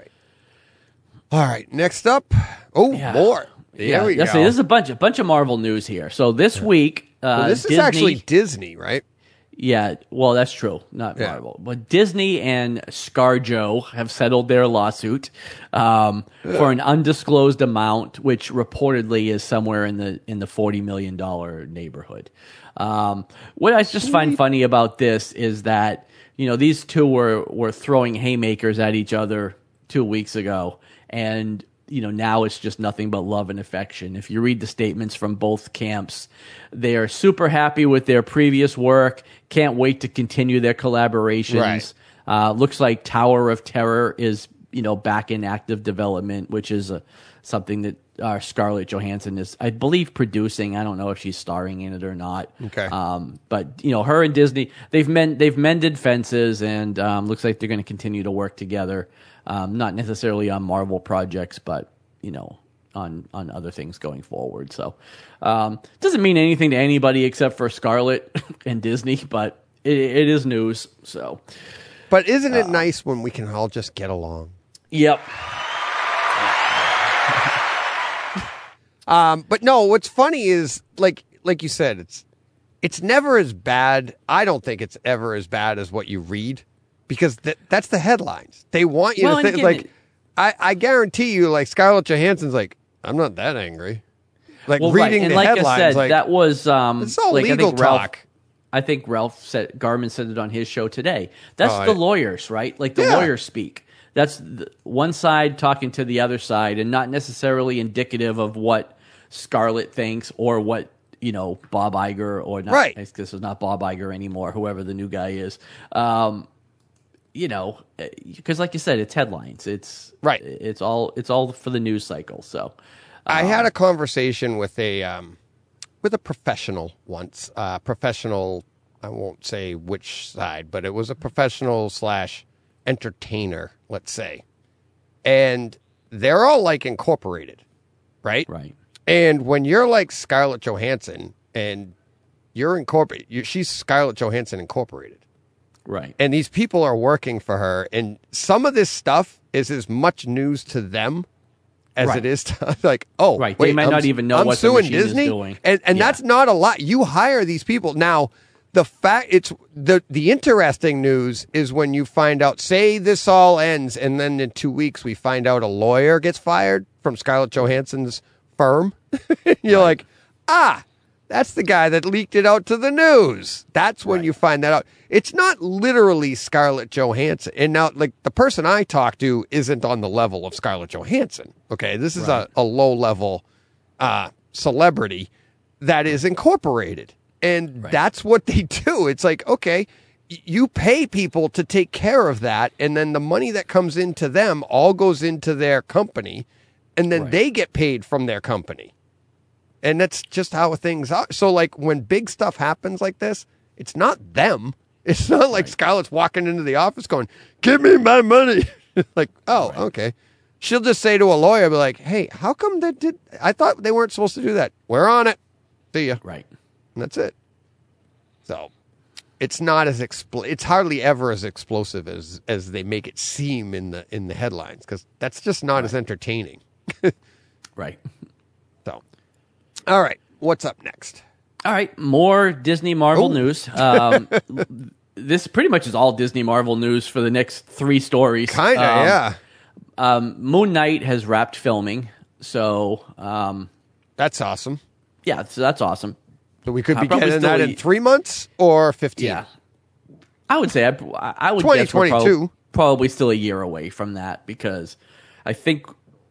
right. Next up, more. There we go. So this is a bunch of Marvel news here. So this week, Well, this is Disney, actually Disney, right? Yeah, well, that's true, not Marvel. But Disney and ScarJo have settled their lawsuit for an undisclosed amount, which reportedly is somewhere in the $40 million neighborhood. What I just find funny about this is that these two were throwing haymakers at each other 2 weeks ago, and now it's just nothing but love and affection. If you read the statements from both camps, they are super happy with their previous work, can't wait to continue their collaborations. Right. Looks like Tower of Terror is, back in active development, which is something that Scarlett Johansson is, I believe, producing. I don't know if she's starring in it or not. Okay. But her and Disney, they've mended fences, and looks like they're going to continue to work together. Not necessarily on Marvel projects, but on other things going forward. So doesn't mean anything to anybody except for Scarlett and Disney, but it is news. So, But isn't it nice when we can all just get along? yep. But no, what's funny is like you said, it's never as bad. I don't think it's ever as bad as what you read, because that's the headlines. They want you to think like. I guarantee you, like Scarlett Johansson's like, I'm not that angry. Like reading and the like headlines, I said, that was it's all like, legal talk. I think Garmin said it on his show today. That's Oh, the lawyers, right? Like the Yeah. lawyers speak. That's one side talking to the other side, and not necessarily indicative of what Scarlett thinks or what Bob Iger or not. Right. This is not Bob Iger anymore. Whoever the new guy is. Because like you said, it's headlines. It's Right. It's all for the news cycle. So I had a conversation with a professional once. Professional, I won't say which side, but it was a professional / entertainer, let's say. And they're all like incorporated, right? right. And when you're like Scarlett Johansson and you're incorporated, she's Scarlett Johansson Incorporated. Right. And these people are working for her. And some of this stuff is as much news to them as Right. it is to like, oh, Right. wait, They might not even know I'm what the suing machine is Disney? doing. And Yeah. that's not a lot. You hire these people. Now, the fact it's the interesting news is when you find out, say this all ends, and then in 2 weeks we find out a lawyer gets fired from Scarlett Johansson's firm. You're like, That's the guy that leaked it out to the news. That's when you find that out. It's not literally Scarlett Johansson. And now, like, the person I talk to isn't on the level of Scarlett Johansson. Okay, this is a low-level celebrity that is incorporated. And that's what they do. It's like, okay, you pay people to take care of that, and then the money that comes into them all goes into their company, and then they get paid from their company. And that's just how things are. So, like, when big stuff happens like this, it's not them. It's not like Scarlett's walking into the office going, give me my money. Like, oh, okay. She'll just say to a lawyer, be like, hey, how come that did? I thought they weren't supposed to do that. We're on it. See ya. Right. And that's it. So it's not as it's hardly ever as explosive as they make it seem in the headlines, because that's just not as entertaining. Right. So, all right, what's up next? All right, more Disney Marvel news. This pretty much is all Disney Marvel news for the next 3 stories. Kind of, yeah. Moon Knight has wrapped filming, so that's awesome. Yeah, so that's awesome. So we could be getting that in 3 months or 15. Yeah, I would say I would guess 2022. Probably still a year away from that, because I think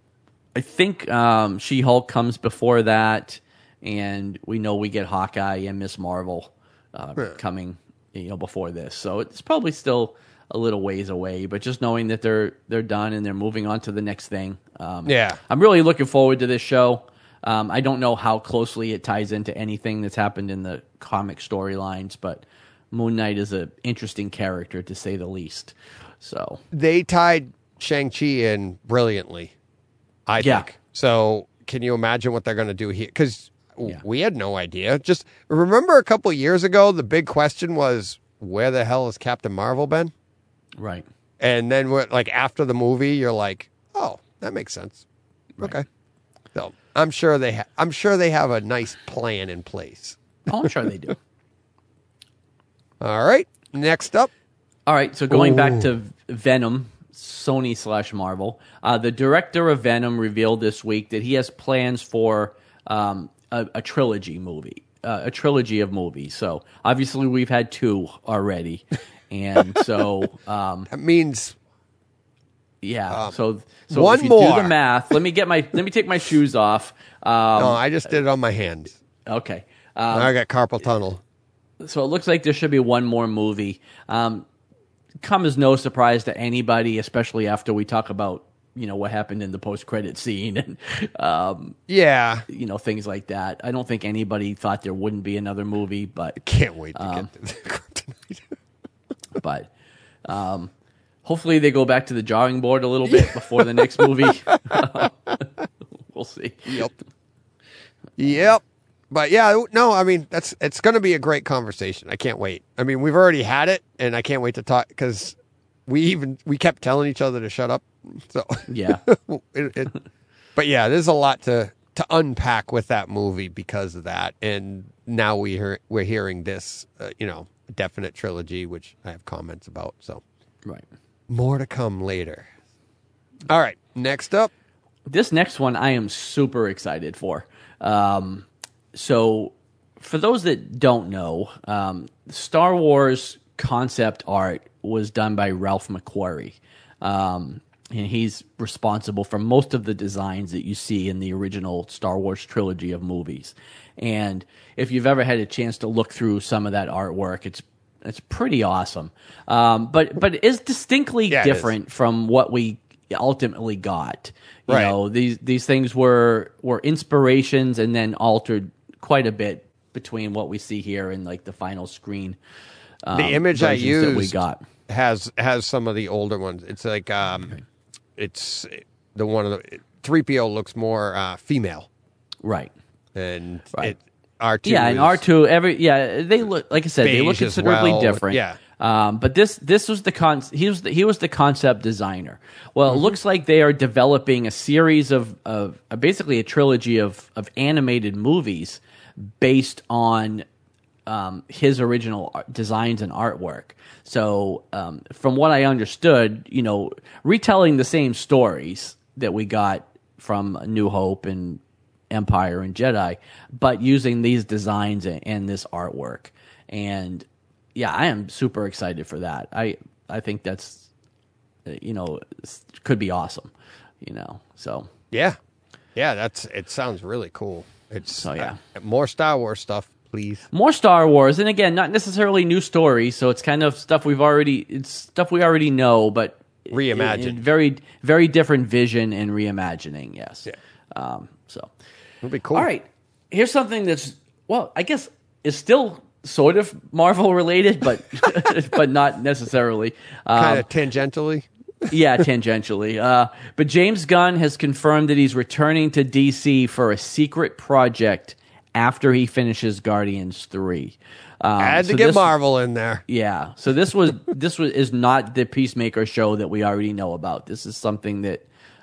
She-Hulk comes before that, and we know we get Hawkeye and Miss Marvel coming, before this. So it's probably still a little ways away. But just knowing that they're done and they're moving on to the next thing, I'm really looking forward to this show. I don't know how closely it ties into anything that's happened in the comic storylines, but Moon Knight is an interesting character, to say the least. So they tied Shang-Chi in brilliantly, I think. So can you imagine what they're going to do here? Because we had no idea. Just remember a couple of years ago, the big question was, where the hell has Captain Marvel been? Right. And then after the movie, you're like, oh, that makes sense. Right. Okay. So I'm sure they have a nice plan in place. Oh, I'm sure they do. All right. Next up. All right. So going back to Venom, Sony / Marvel, the director of Venom revealed this week that he has plans for a trilogy movie, a trilogy of movies. So obviously we've had 2 already, and so that means. Yeah. So one if you more. do the math, let me take my shoes off. No, I just did it on my hands. Okay. I got carpal tunnel. So it looks like there should be one more movie. Come as no surprise to anybody, especially after we talk about what happened in the post-credit scene and things like that. I don't think anybody thought there wouldn't be another movie, but can't wait to get to Kryptonite. But hopefully they go back to the drawing board a little bit before the next movie. We'll see. Yep. But yeah, no, I mean, it's going to be a great conversation. I can't wait. I mean, we've already had it, and I can't wait to talk, because we kept telling each other to shut up. So yeah. But yeah, there's a lot to unpack with that movie because of that, and now we're hearing this, definite trilogy, which I have comments about. So right, more to come later. All right, next up. This next one I am super excited for. So, for those that don't know, Star Wars concept art was done by Ralph McQuarrie. And he's responsible for most of the designs that you see in the original Star Wars trilogy of movies. And if you've ever had a chance to look through some of that artwork, it's pretty awesome. But it is distinctly different from what we ultimately got. You know, these things were inspirations and then altered quite a bit between what we see here and the final screen. The image I used that we got has some of the older ones. It's like it's the one of the 3PO looks more female, right? And right. R2, and R2 they look, like I said, they look considerably different. Yeah. But this was he was the concept designer. Well, it looks like they are developing a series of basically a trilogy of animated movies based on his original designs and artwork. So, from what I understood, retelling the same stories that we got from New Hope and Empire and Jedi, but using these designs and this artwork. And yeah, I am super excited for that. I think that's, could be awesome, so. Yeah. It sounds really cool. So, yeah. More Star Wars stuff, please. More Star Wars, and again, not necessarily new stories, so it's kind of stuff we already know, but reimagined. Very, very different vision and reimagining, yes. Yeah. So. It'll be cool. All right. Here's something that's, I guess is still sort of Marvel related, but but not necessarily. Kind of tangentially. Yeah, tangentially. But James Gunn has confirmed that he's returning to DC for a secret project after he finishes Guardians 3. Had to get Marvel in there. Yeah. So this is not the Peacemaker show that we already know about. This is something that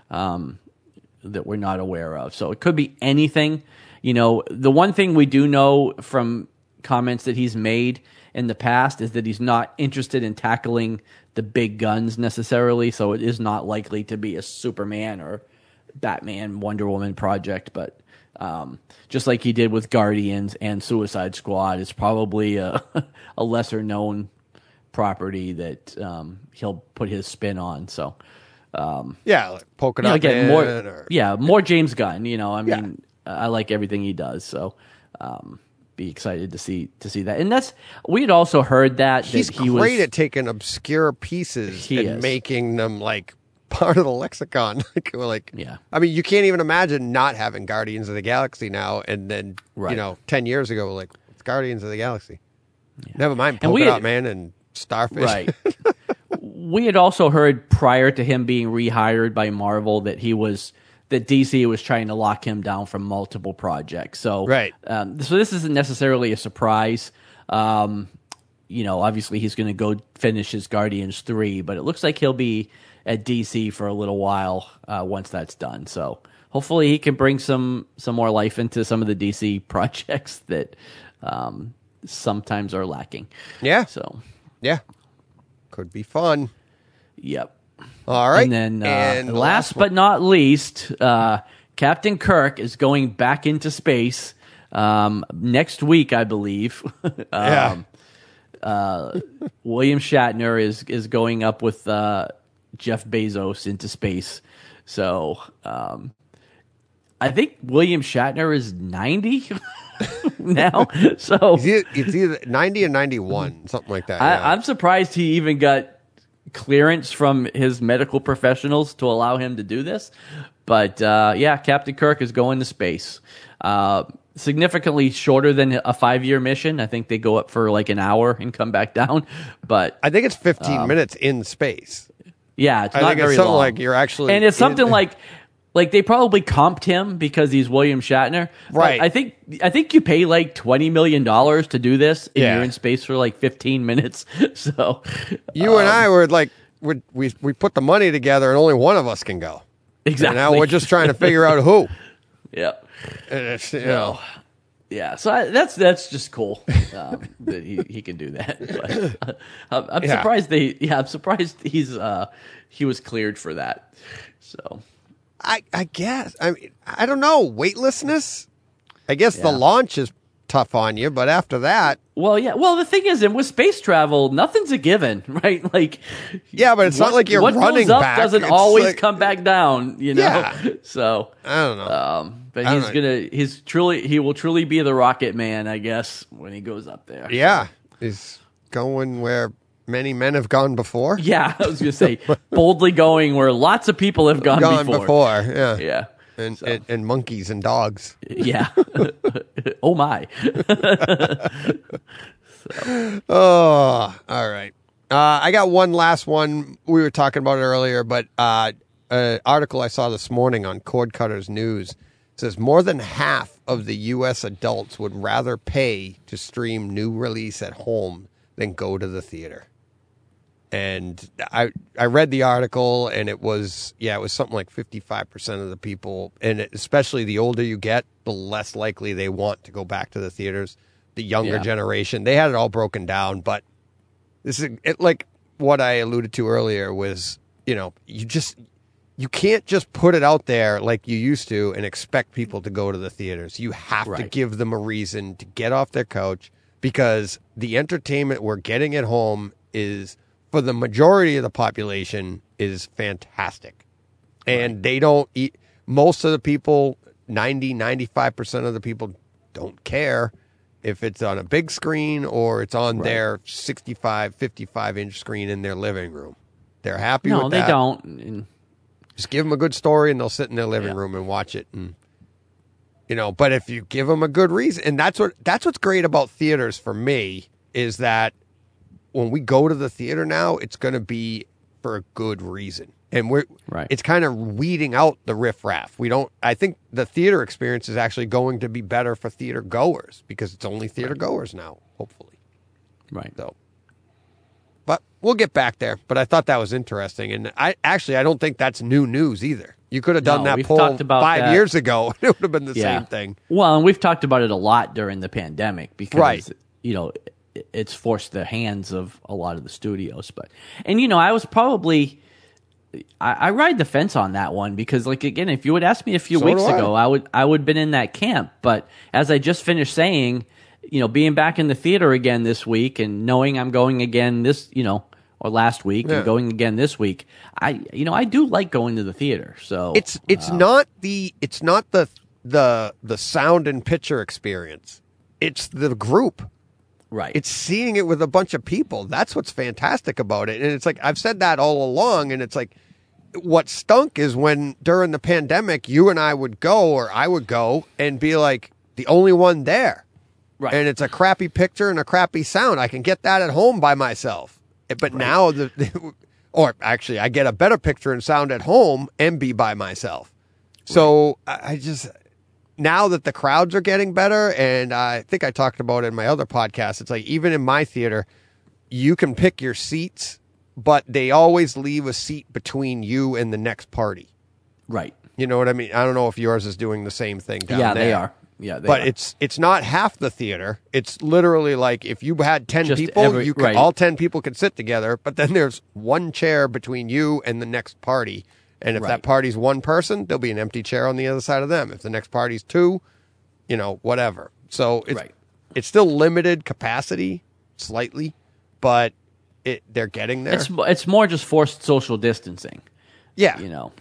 that we're not aware of. So it could be anything. The one thing we do know from comments that he's made in the past is that he's not interested in tackling the big guns necessarily. So it is not likely to be a Superman or Batman, Wonder Woman project. But just like he did with Guardians and Suicide Squad, it's probably a lesser known property that he'll put his spin on. So. Like Polka Dot again, Man more James Gunn. I like everything he does, so be excited to see that. And we had also heard that he's great at taking obscure pieces and making them like part of the lexicon. Yeah. I mean, you can't even imagine not having Guardians of the Galaxy now, and then 10 years ago, it's Guardians of the Galaxy. Yeah. Never mind Polka Dot Man and Starfish. Right. We had also heard prior to him being rehired by Marvel that DC was trying to lock him down from multiple projects. So, so this isn't necessarily a surprise. Obviously he's going to go finish his Guardians 3, but it looks like he'll be at DC for a little while once that's done. So hopefully he can bring some more life into some of the DC projects that sometimes are lacking. Yeah. So. Yeah. Could be fun. Yep. All right. And then last but not least, Captain Kirk is going back into space next week, I believe. William Shatner is going up with Jeff Bezos into space. So I think William Shatner is 90 now. So it's either 90 and 91, something like that. I'm surprised he even got clearance from his medical professionals to allow him to do this. But Captain Kirk is going to space. Significantly shorter than a 5-year mission. I think they go up for like an hour and come back down. But I think it's 15 minutes in space. Yeah, it's not think very it's something long. like you're actually, and it's something like they probably comped him because he's William Shatner. Right. But I think you pay like $20 million to do this, and you're in space for like 15 minutes. So you and I were like, we put the money together, and only one of us can go. Exactly. And now we're just trying to figure out who. Yeah. And it's, Yeah, so that's just cool that he can do that. But, I'm surprised I'm surprised he was cleared for that. So I guess I don't know, weightlessness. I guess the launch is tough on you, but after that, well, the thing is, with space travel, nothing's a given, right? Like, but it's not like you're what running goes up back. Doesn't it's always like, come back down, Yeah. So I don't know. But he will truly be the Rocket Man, I guess, when he goes up there. Yeah, he's going where many men have gone before. Yeah, I was going to say boldly going where lots of people have gone before. Yeah, yeah. And monkeys and dogs. Yeah. Oh my. Oh, all right. I got one last one. We were talking about it earlier, but an article I saw this morning on Cord Cutters News says more than half of the U.S. adults would rather pay to stream new release at home than go to the theater. And I read the article, and it was something like 55% of the people, and especially the older you get, the less likely they want to go back to the theaters. The younger generation, they had it all broken down, but this is like what I alluded to earlier was, you you can't just put it out there like you used to and expect people to go to the theaters. You have to Right. give them a reason to get off their couch, because the entertainment we're getting at home is, for the majority of the population, is fantastic. And they don't eat, most of the people, 95% of the people don't care if it's on a big screen or it's on their 65, 55-inch screen in their living room. They're happy with that. No, they don't. And Just give them a good story and they'll sit in their living room and watch it. And, but if you give them a good reason, and that's what's great about theaters for me, is that when we go to the theater now, it's going to be for a good reason. And it's kind of weeding out the riffraff. I think the theater experience is actually going to be better for theater goers, because it's only theater goers now, hopefully. Right. So, but we'll get back there. But I thought that was interesting. And I don't think that's new news either. You could have done that we've poll talked about 5 years ago. It would have been the same thing. Well, and we've talked about it a lot during the pandemic because, Right. it's forced the hands of a lot of the studios. I was probably, I ride the fence on that one because, like, again, if you would ask me a few weeks ago, I would have been in that camp. But as I just finished saying, being back in the theater again this week and knowing I'm going again this, or last week and going again this week, I do like going to the theater. So it's not the sound and picture experience. It's the group. right. It's seeing it with a bunch of people. That's what's fantastic about it. And it's like, I've said that all along. And it's like, what stunk is when during the pandemic, you and I would go, or I would go and be like the only one there. Right. And it's a crappy picture and a crappy sound. I can get that at home by myself. But now, or actually, I get a better picture and sound at home and be by myself. So I just, now that the crowds are getting better, and I think I talked about it in my other podcast, it's like, even in my theater, you can pick your seats, but they always leave a seat between you and the next party. Right. You know what I mean? I don't know if yours is doing the same thing down Yeah, there. they are. Yeah, they But are. it's not half the theater. It's literally like, if you had 10 Just people, right. all 10 people could sit together, but then there's one chair between you and the next party. And if that party's one person, there'll be an empty chair on the other side of them. If the next party's two, whatever. So it's still limited capacity slightly, but they're getting there. It's more just forced social distancing. Yeah.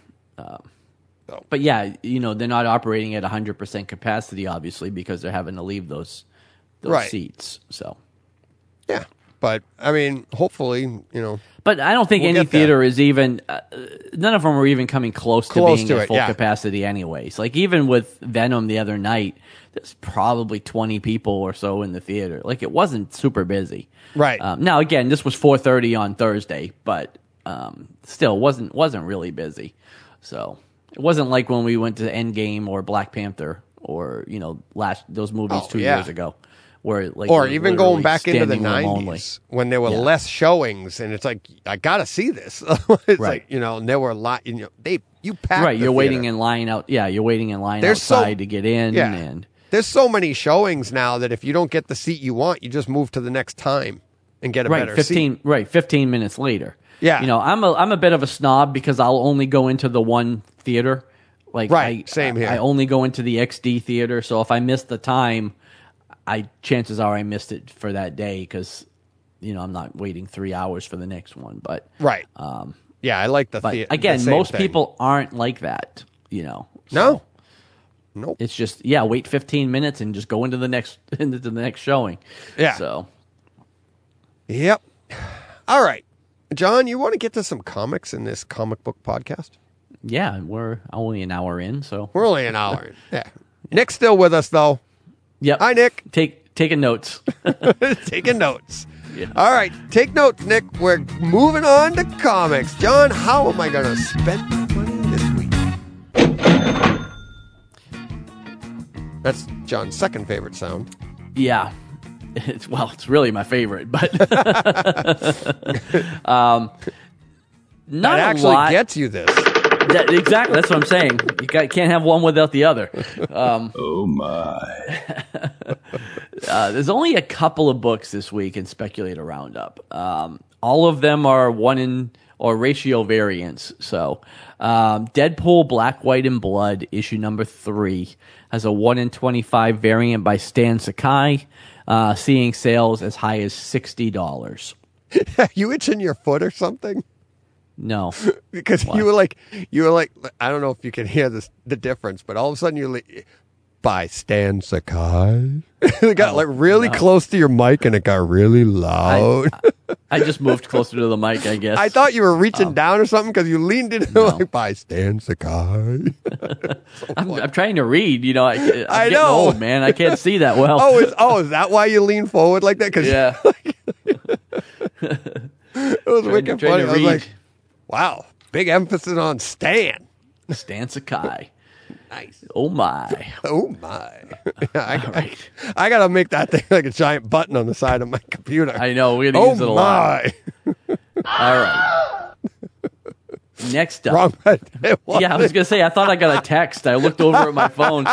But yeah, they're not operating at 100% capacity, obviously, because they're having to leave those seats. So Yeah. But, I mean, hopefully, But I don't think We'll any get there. theater is even, none of them are even coming close to being to at it, full yeah. capacity anyways. Like, even with Venom the other night, there's probably 20 people or so in the theater. Like, it wasn't super busy. Right. Now, again, this was 4:30 on Thursday, but still wasn't really busy. So it wasn't like when we went to Endgame or Black Panther or, those movies 2 years ago. Where, like, or it was even going literally back into the standing room 90s only. when there were less showings, and it's like, I got to see this. It's like, and there were a lot, you packed Right, the you're waiting theater. in line out. Yeah, you're waiting in line There's outside to get in. Yeah. And There's so many showings now that if you don't get the seat you want, you just move to the next time and get a better seat. 15 minutes later. Yeah. I'm a bit of a snob because I'll only go into the one theater. Like, same here. I only go into the XD theater, so if I miss the time, chances are I missed it for that day because, I'm not waiting 3 hours for the next one. But Right. Yeah, I like the but theater. again, most people aren't like that. No. So Nope. it's just wait 15 minutes and just go into the next showing. Yeah. So Yep. All right. John, you want to get to some comics in this comic book podcast? yeah, we're only an hour in, so We're only an hour in. Yeah. Nick's still with us, though. yep. Hi, Nick. Taking notes. Taking notes. Yeah. All right. Take notes, Nick. We're moving on to comics. John, how am I going to spend my money this week? That's John's second favorite sound. Yeah. It's really my favorite, but not That a actually lot. gets you this. Exactly, that's what I'm saying. You can't have one without the other. Oh my. There's only a couple of books this week in Speculator Roundup. All of them are one or ratio variants. So, Deadpool Black, White, and Blood, issue number 3, has a 1 in 25 variant by Stan Sakai, seeing sales as high as $60. You itching your foot or something? No. Because What? you were like, I don't know if you can hear the difference, but all of a sudden you're like, by Stan Sakai. It got like really close to your mic and it got really loud. I just moved closer to the mic, I guess. I thought you were reaching down or something because you leaned in like by Stan Sakai. I'm trying to read. You know, I'm I getting know. old, man. I can't see that well. Is that why you lean forward like that? Cause Yeah. it was wicked trying funny. to I was read. like, wow, big emphasis on Stan. Stan Sakai. Nice. Oh, my. Oh my! right. I gotta make that thing like a giant button on the side of my computer. I know. We're going to use it a lot. my! All right. Next up. Wrong button. It was. Yeah, I was going to say, I thought I got a text. I looked over at my phone.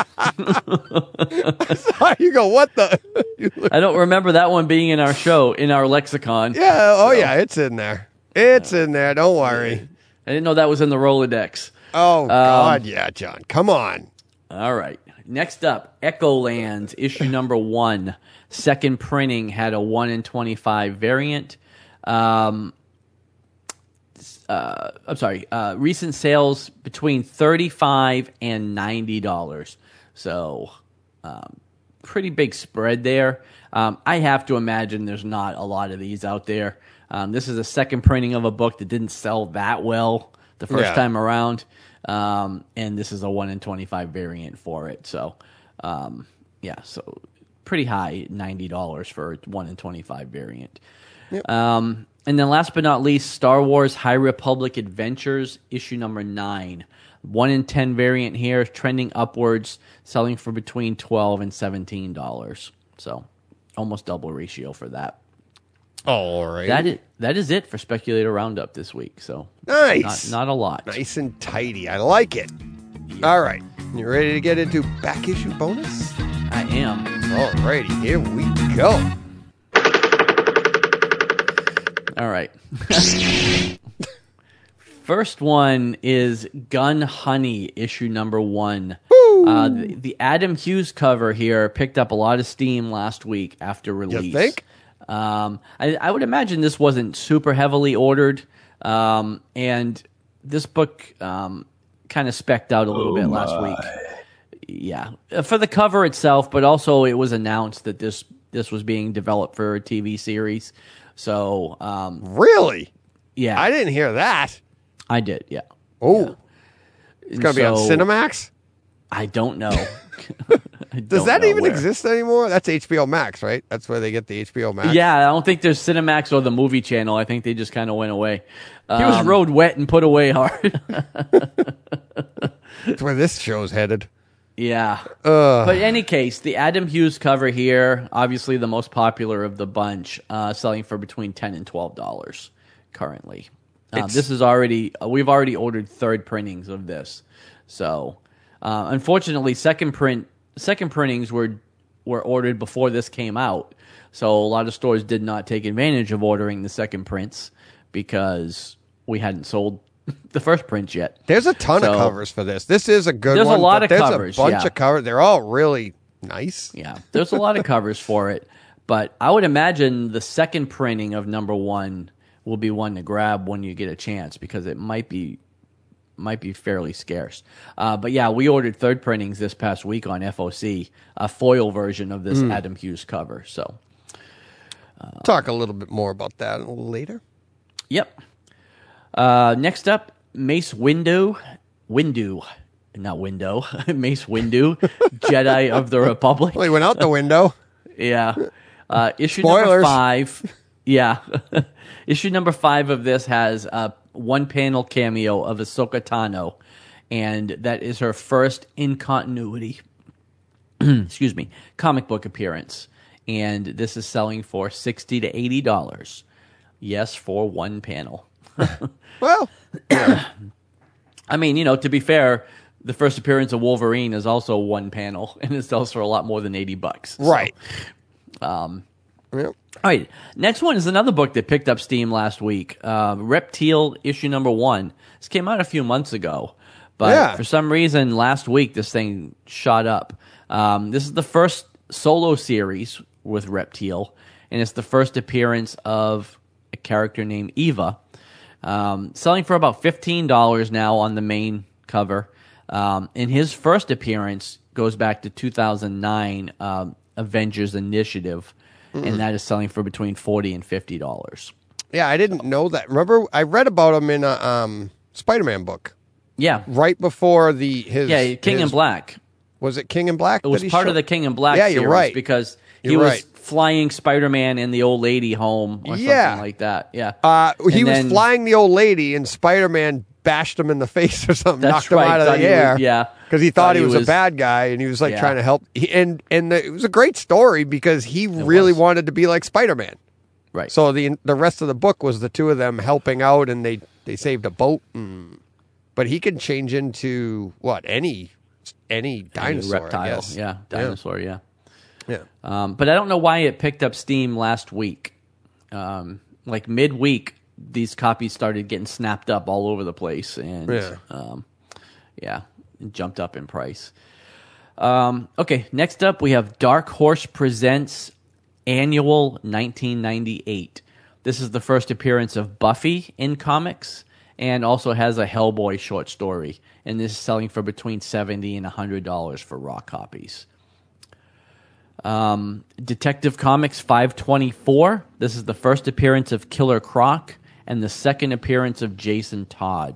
You go, what the? I don't remember that one being in our show, in our lexicon. Yeah. Oh yeah, it's in there. It's in there. Don't worry. I didn't know that was in the Rolodex. Oh God, yeah, John. Come on. All right. Next up, Echolands, issue number 1. Second printing had a 1 in 25 variant. I'm sorry. Recent sales between $35 and $90. So, pretty big spread there. I have to imagine there's not a lot of these out there. This is a second printing of a book that didn't sell that well the first time around. And this is a 1 in 25 variant for it. So, so pretty high, $90 for a 1 in 25 variant. Yep. And then last but not least, Star Wars High Republic Adventures, issue number 9. 1 in 10 variant here, trending upwards, selling for between $12 and $17. So almost double ratio for that. All right. That is it for Speculator Roundup this week. So Nice. Not a lot. Nice and tidy. I like it. Yeah. All right. You ready to get into back issue bonus? I am. All righty. Here we go. All right. First one is Gun Honey, issue number 1. The Adam Hughes cover here picked up a lot of steam last week after release. You think? I would imagine this wasn't super heavily ordered, and this book kind of specced out a little bit last week. Yeah, for the cover itself, but also it was announced that this was being developed for a TV series. So, Really? yeah, I didn't hear that. I did. Yeah. Oh. It's going to be on Cinemax? I don't know. Does that even exist anymore? That's HBO Max, right? That's where they get the HBO Max. Yeah, I don't think there's Cinemax or the movie channel. I think they just kind of went away. He was rode wet and put away hard. That's where this show's headed. Yeah. But in any case, the Adam Hughes cover here, obviously the most popular of the bunch, selling for between $10 and $12 currently. This is we've already ordered third printings of this. So, unfortunately, second printings were ordered before this came out. So a lot of stores did not take advantage of ordering the second prints because we hadn't sold the first prints yet. There's a ton of covers for this. This is a good one. There's a lot of there's covers. There's a bunch of covers. They're all really nice. Yeah, there's a lot of covers for it. But I would imagine the second printing of number 1 will be one to grab when you get a chance because it might be fairly scarce. But yeah, we ordered third printings this past week on FOC, a foil version of this Adam Hughes cover. So talk a little bit more about that a little later. Yep. Next up, Mace Windu, not Window, Mace Windu, Jedi of the Republic. Well, he went out the window. Yeah. Issue Spoilers. number 5. Yeah. Issue number 5 of this has a one-panel cameo of Ahsoka Tano, and that is her first in-continuity comic book appearance. And this is selling for $60 to $80. Yes, for one panel. Well, I mean, to be fair, the first appearance of Wolverine is also one panel, and it sells for a lot more than $80. right. Yep. All right, next one is another book that picked up steam last week. Reptile issue number 1. This came out a few months ago, but for some reason last week this thing shot up. This is the first solo series with Reptile, and it's the first appearance of a character named Eva. Selling for about $15 now on the main cover. And his first appearance goes back to 2009 Avengers Initiative, and that is selling for between $40 and $50. Yeah, I didn't know that. Remember, I read about him in a Spider-Man book. Yeah. Right before his King in Black. Was it King in Black? It was part of the King in Black series. You're right. Because he was flying Spider-Man and the old lady home or something like that. Yeah. He was flying the old lady, and Spider-Man bashed him in the face or something, knocked him out of the air. Because he thought he was a bad guy, and he was like trying to help. It was a great story because he really wanted to be like Spider-Man. Right. So the rest of the book was the two of them helping out, and they saved a boat. But he can change into what any dinosaur, reptile. I guess. Yeah, dinosaur. Yeah. But I don't know why it picked up steam last week. Like midweek, these copies started getting snapped up all over the place, and it jumped up in price. Okay, next up we have Dark Horse Presents Annual 1998. This is the first appearance of Buffy in comics, and also has a Hellboy short story. And this is selling for between $70 and $100 for raw copies. Detective Comics 524. This is the first appearance of Killer Croc and the second appearance of Jason Todd.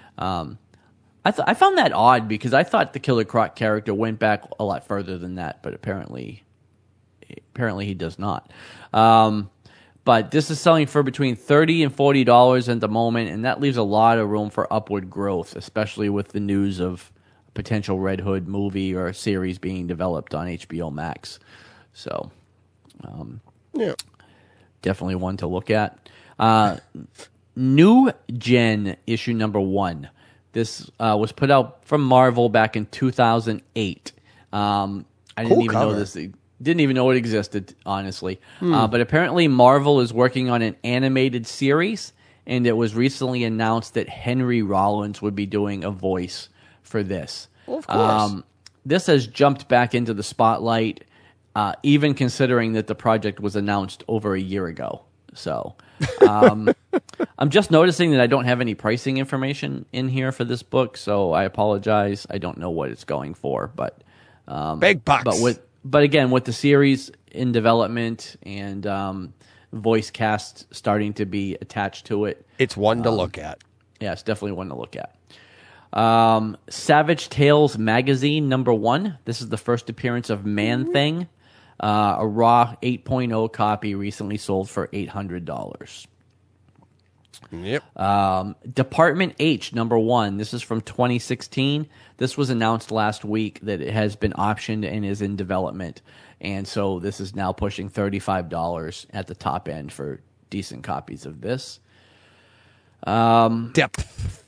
I found that odd because I thought the Killer Croc character went back a lot further than that, but apparently he does not. But this is selling for between $30 and $40 at the moment, and that leaves a lot of room for upward growth, especially with the news of a potential Red Hood movie or series being developed on HBO Max. So, definitely one to look at. New Gen issue number 1. This was put out from Marvel back in 2008. I didn't even know this. Didn't even know it existed, honestly. But apparently Marvel is working on an animated series, and it was recently announced that Henry Rollins would be doing a voice for this. Well, of course. This has jumped back into the spotlight, even considering that the project was announced over a year ago. So I'm just noticing that I don't have any pricing information in here for this book, so I apologize. I don't know what it's going for, but big bucks. But again, with the series in development and voice cast starting to be attached to it, it's one to look at. Yeah, it's definitely one to look at. Savage Tales Magazine number 1. This is the first appearance of Man-Thing. A raw 8.0 copy recently sold for $800. Yep. Department H number 1. This is from 2016. This was announced last week that it has been optioned and is in development, and so this is now pushing $35 at the top end for decent copies of this. Depth.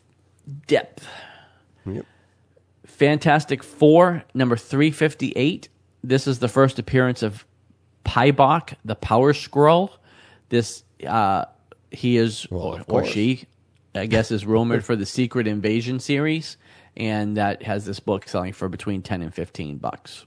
Yep. Fantastic Four number 358. This is the first appearance of Pybok, the Power Scroll. This he is or she, I guess, is rumored for the Secret Invasion series, and that has this book selling for between $10 and $15.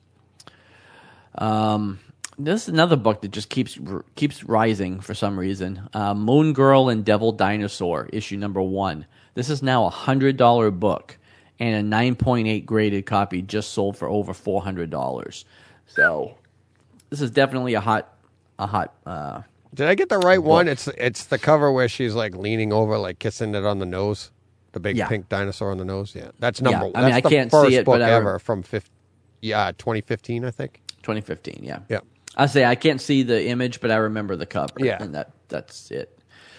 This is another book that just keeps rising for some reason. Moon Girl and Devil Dinosaur, issue number 1. This is now a $100 book, and a 9.8 graded copy just sold for over $400. So this is definitely a hot. Did I get the right one? It's the cover where she's like leaning over, like kissing it on the nose. The big pink dinosaur on the nose. Yeah, that's number one. I mean, I can't see it, but ever from 2015, I think. 2015. Yeah. Yeah. I say I can't see the image, but I remember the cover. Yeah, and that's it.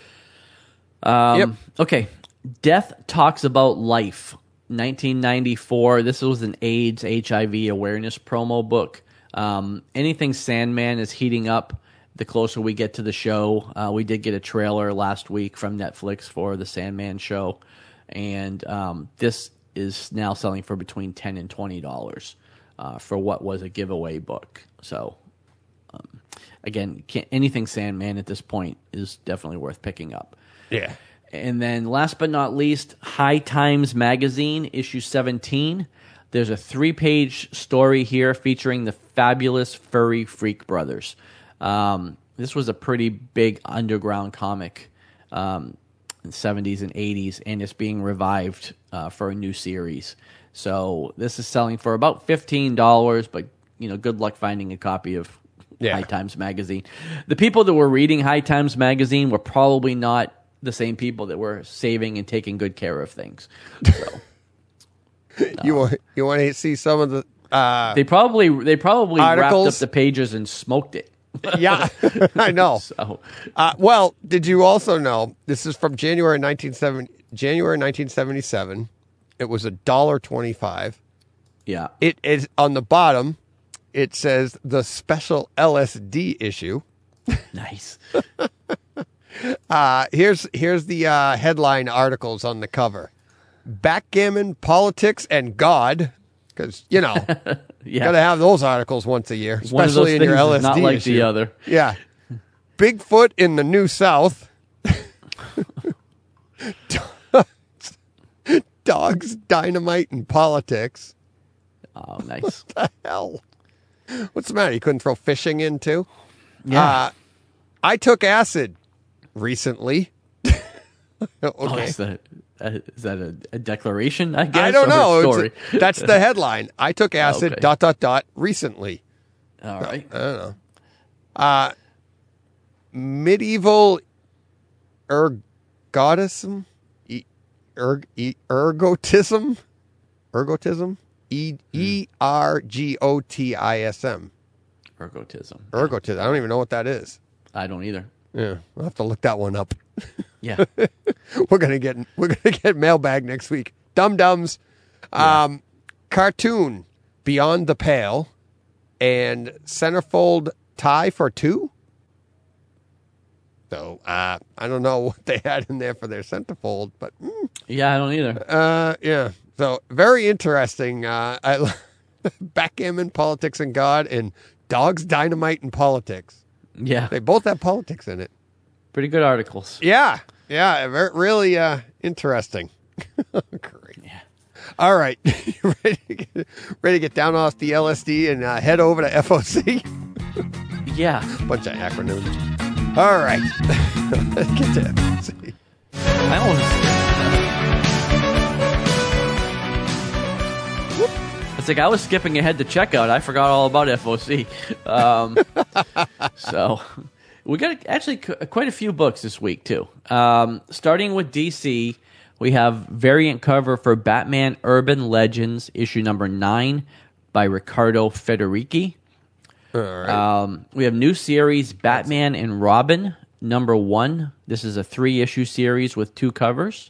Okay. Death Talks About Life, 1994. This was an AIDS HIV awareness promo book. Anything Sandman is heating up the closer we get to the show. We did get a trailer last week from Netflix for the Sandman show, and this is now selling for between $10 and $20 for what was a giveaway book. So again, anything Sandman at this point is definitely worth picking up. Yeah. And then last but not least, High Times Magazine, issue 17. There's a 3-page story here featuring the fabulous Furry Freak Brothers. This was a pretty big underground comic in the 70s and 80s, and it's being revived for a new series. So this is selling for about $15, but good luck finding a copy of High Times Magazine. The people that were reading High Times Magazine were probably not the same people that were saving and taking good care of things. So, you want to see some of the they probably articles? wrapped up the pages and smoked it. Yeah, I know. So, well, did you also know this is from January 1977? It was $1.25. yeah. It is on the bottom. It says the special LSD issue. Nice. Here's the headline articles on the cover: Backgammon, Politics, and God. Because gotta have those articles once a year, One of those especially in your things LSD is not like issue. the other. Yeah, Bigfoot in the New South. Dogs, Dynamite, and Politics. Oh, nice. What the hell? What's the matter? You couldn't throw fishing in too? Yeah. I took acid recently. Okay. Oh, is that a declaration, I guess? I don't or a know. story? That's the headline. I took acid, Okay. recently. All right. I don't know. Medieval ergotism? Ergotism? Ergotism? ERGOTISM. Ergotism. Ergotism. I don't even know what that is. I don't either. Yeah, I'll have to look that one up. Yeah. We're gonna get mailbag next week. Dum Dums, cartoon Beyond the Pale, and centerfold tie for two. So I don't know what they had in there for their centerfold, but Yeah, I don't either. yeah. So very interesting. Backgammon, Politics, and God, and Dogs, Dynamite, and Politics. Yeah. They both have politics in it. Pretty good articles. Yeah, really interesting. Great. Yeah. All right, you ready to get down off the LSD and head over to FOC? Yeah. Bunch of acronyms. All right, let's get to FOC. I It's like I was skipping ahead to checkout. I forgot all about FOC. So we got actually quite a few books this week, too. Starting with DC, we have variant cover for Batman Urban Legends, issue number 9 by Riccardo Federici. All right. We have new series Batman and Robin, number 1. This is a 3-issue series with 2 covers.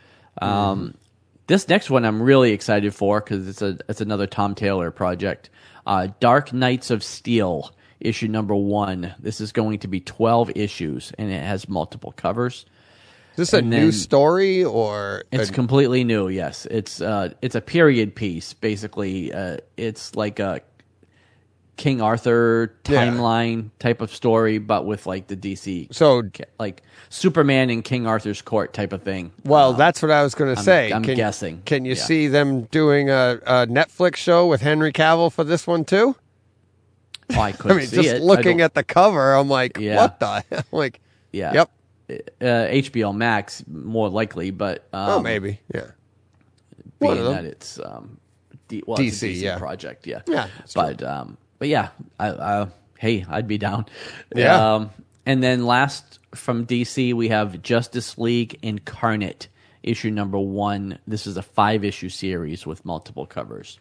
This next one I'm really excited for because it's another Tom Taylor project. Dark Knights of Steel, issue number 1. This is going to be 12 issues, and it has multiple covers. Is this a new story or it's completely new? Yes, it's a period piece. Basically, it's like a King Arthur timeline type of story, but with like the DC, so like Superman in King Arthur's court type of thing. Well, that's what I was going to say. I'm guessing. Can you see them doing a Netflix show with Henry Cavill for this one too? Oh, I couldn't see just it. looking at the cover, I'm like, what the hell? Like, yeah, yep. HBO Max more likely, but maybe, yeah. Being that it's it's a DC project, yeah. But yeah, hey, I'd be down. Yeah. And then last from DC, we have Justice League Incarnate, issue number 1. This is a 5-issue series with multiple covers.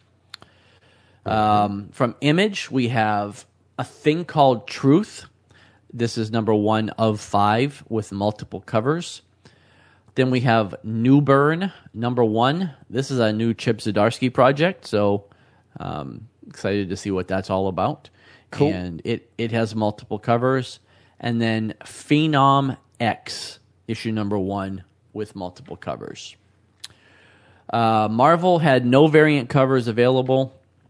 From Image, we have A Thing Called Truth. This is number 1 of 5 with multiple covers. Then we have New Burn, number 1. This is a new Chip Zdarsky project, so excited to see what that's all about. Cool. And it has multiple covers. And then Phenom X, issue number 1 with multiple covers. Marvel had no variant covers available.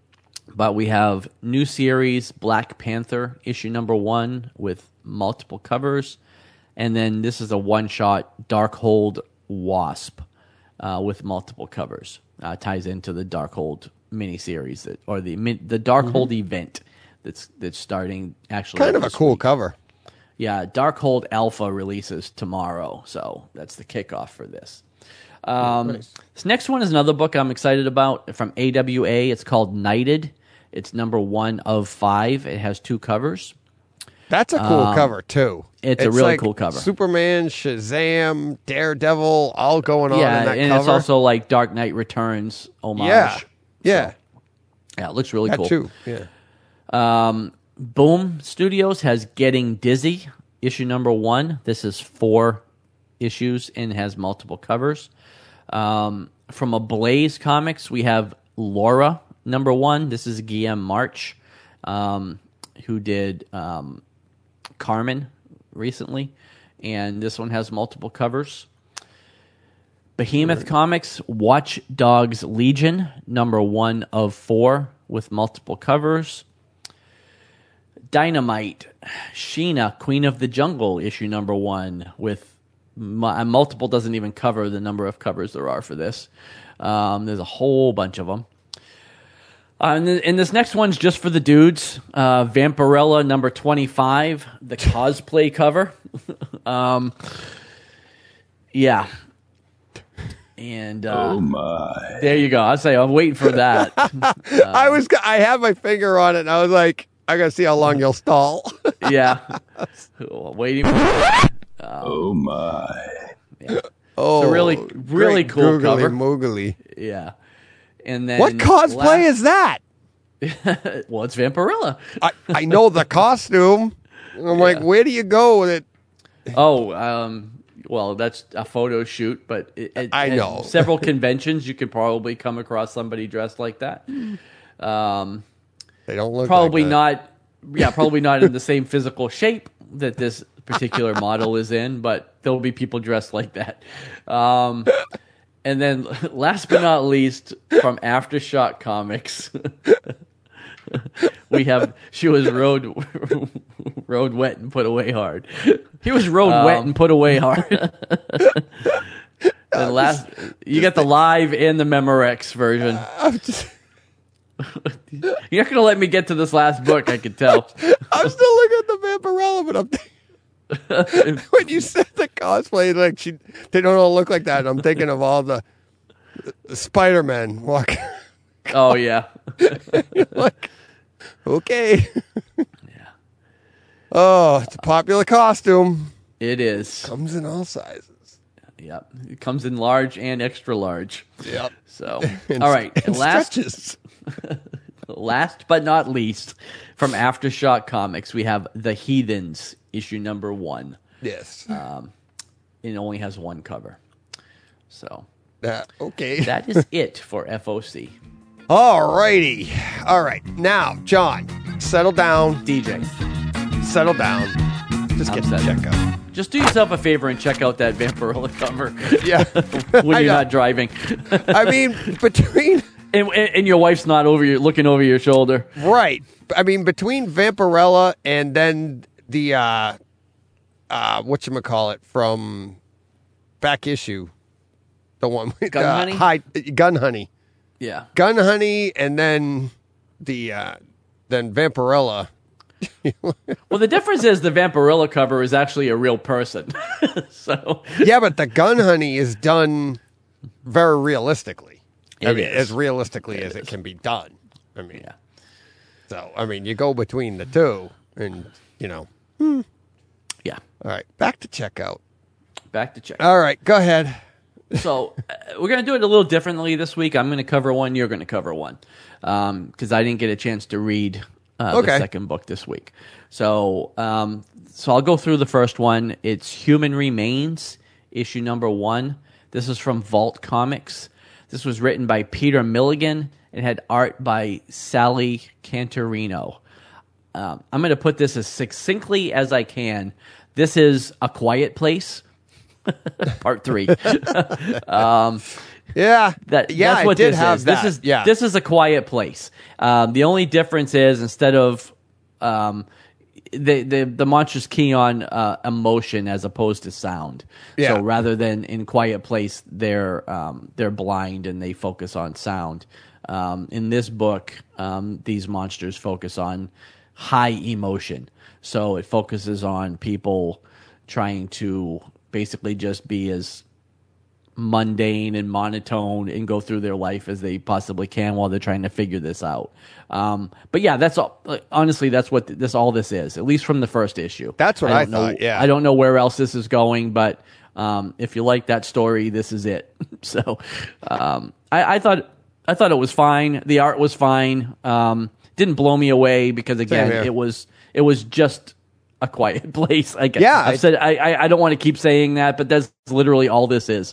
But we have new series Black Panther issue number 1 with multiple covers, and then this is a one-shot Darkhold Wasp with multiple covers. Ties into the Darkhold miniseries or the Darkhold event that's starting actually. Kind of a cool cover. Yeah, Darkhold Alpha releases tomorrow, so that's the kickoff for this. Nice. This next one is another book I'm excited about from AWA. It's called Knighted. It's number 1 of 5. It has 2 covers. That's a cool cover, too. It's a really cool cover. Superman, Shazam, Daredevil, all going on in that and cover. it's also like Dark Knight Returns homage. Yeah. Yeah, it looks really That cool. too. Yeah. Boom Studios has Getting Dizzy, issue number 1. This is 4 issues and has multiple covers. From Ablaze Comics, we have Laura, number 1. This is Guillaume March, who did Carmen recently, and this one has multiple covers. Behemoth Comics, Watch Dogs Legion, number 1 of 4 with multiple covers. Dynamite, Sheena, Queen of the Jungle, issue number 1 with multiple. Doesn't even cover the number of covers there are for this. There's a whole bunch of them. And this next one's just for the dudes. Vampirella number 25, the cosplay cover. Yeah. And oh my! There you go. I'm waiting for that. I had my finger on it, and I was like, I gotta see how long you'll stall. Yeah. Waiting for oh my! Yeah. Oh, it's a really cool googly cover. Moogly. Yeah. And then What cosplay is that? Well, it's Vampirella. I know the costume. I'm like, where do you go with it? Oh, well, that's a photo shoot, but I at know. several conventions you could probably come across somebody dressed like that. They don't look Probably like that. not. Yeah, probably not in the same physical shape that this particular model is in, but there'll be people dressed like that. And then, last but not least, from Aftershock Comics, we have she was rode wet and put away hard. He was rode wet and put away hard. And you get the live and the Memorex version. You're not gonna let me get to this last book, I can tell. I'm still looking at the Vampirella, but I'm when you said the cosplay, like they don't all look like that. I'm thinking of all the Spider-Man walking. Oh yeah. Like, okay. Yeah. Oh, it's a popular costume. It is. Comes in all sizes. Yep. It comes in large and extra large. Yep. So, And, all right. and stretches. Last but not least, from Aftershock Comics, we have The Heathens, issue number 1. Yes. It only has 1 cover. So, Okay. that is it for FOC. All righty. All right. Now, John, settle down. DJ, Settle down. Just get to settled. check out. just do yourself a favor and check out that Vampirella cover Yeah. when I you're know. not driving. I mean, between... and your wife's not looking over your shoulder. Right. I mean, between Vampirella and then the whatchamacallit from back issue, the one with Gun Honey? Gun Honey, Yeah. Gun Honey, and then the then Vampirella. Well, the difference is the Vampirella cover is actually a real person. So Yeah, but the Gun Honey is done very realistically. I It mean, is. as realistically as it can be done. I mean, so I mean, you go between the two, and you know. yeah. All right, back to checkout. Back to check. All right, go ahead. So we're going to do it a little differently this week. I'm going to cover one. You're going to cover one because I didn't get a chance to read the second book this week. So I'll go through the first one. It's Human Remains, issue number 1. This is from Vault Comics. This was written by Peter Milligan. It had art by Sally Cantorino. I'm going to put this as succinctly as I can. This is A Quiet Place. Part 3. Yeah, That's I what did this have is. that. This is A Quiet Place. The only difference is instead of the monsters key on emotion as opposed to sound. Yeah. So rather than in Quiet Place, they're blind and they focus on sound. In this book, these monsters focus on high emotion. So it focuses on people trying to basically just be as mundane and monotone and go through their life as they possibly can while they're trying to figure this out. But yeah, that's all. Honestly, that's what all this is. At least from the first issue. That's what I don't know, thought. Yeah, I don't know where else this is going, but if you like that story, this is it. So I thought it was fine. The art was fine. Didn't blow me away because again, it was just A Quiet Place. Yeah, I've said I don't want to keep saying that, but that's literally all this is.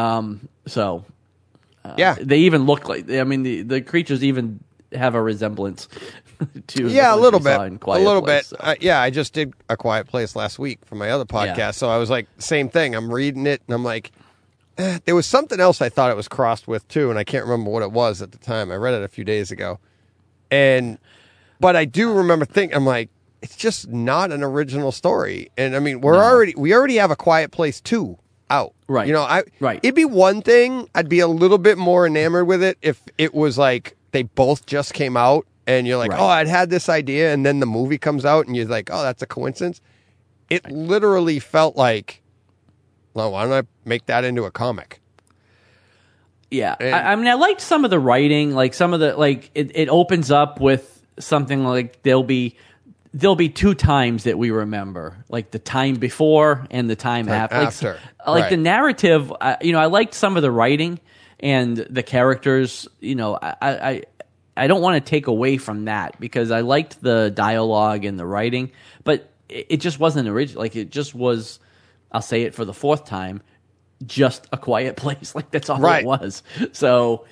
Yeah, they even look like. I mean, the creatures even have a resemblance to. Yeah, a little bit. So. Yeah, I just did A Quiet Place last week for my other podcast, Yeah. so I was like, same thing. I'm reading it, and I'm like, there was something else I thought it was crossed with too, and I can't remember what it was at the time. I read it a few days ago, but I do remember thinking, I'm like, it's just not an original story. And I mean, we already have A Quiet Place 2 out. Right. You know, Right. It'd be one thing, I'd be a little bit more enamored with it if it was like they both just came out and you're like, Right. oh, I'd had this idea, and then the movie comes out and you're like, oh, that's a coincidence. It literally felt like, well, why don't I make that into a comic? Yeah, And- I mean, I liked some of the writing, like some of the it opens up with something like there'll be 2 times that we remember, like the time before and the time after. Like Right. the narrative, I liked some of the writing and the characters. I don't want to take away from that because I liked the dialogue and the writing, but it just wasn't original. Like it just was. I'll say it for the 4th time. Just A Quiet Place. Like that's all Right. it was. So,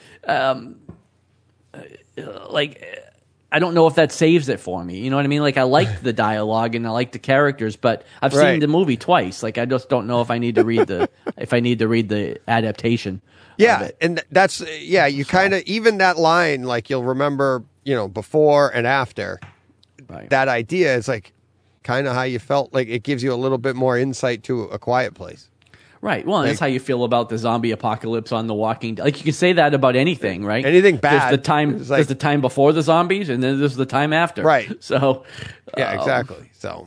I don't know if that saves it for me. You know what I mean? Like I liked the dialogue and I liked the characters, but I've Right. seen the movie twice. Like I just don't know if I need to read the adaptation. Yeah, of it. and that's you kind of even that line, like you'll remember, before and after Right. that idea is like kind of how you felt. Like it gives you a little bit more insight to A Quiet Place. Right. Well, that's how you feel about the zombie apocalypse on The Walking Dead. Like you can say that about anything, right? Anything bad. There's the time before the zombies, and then there's the time after. Right. So. Yeah, exactly. So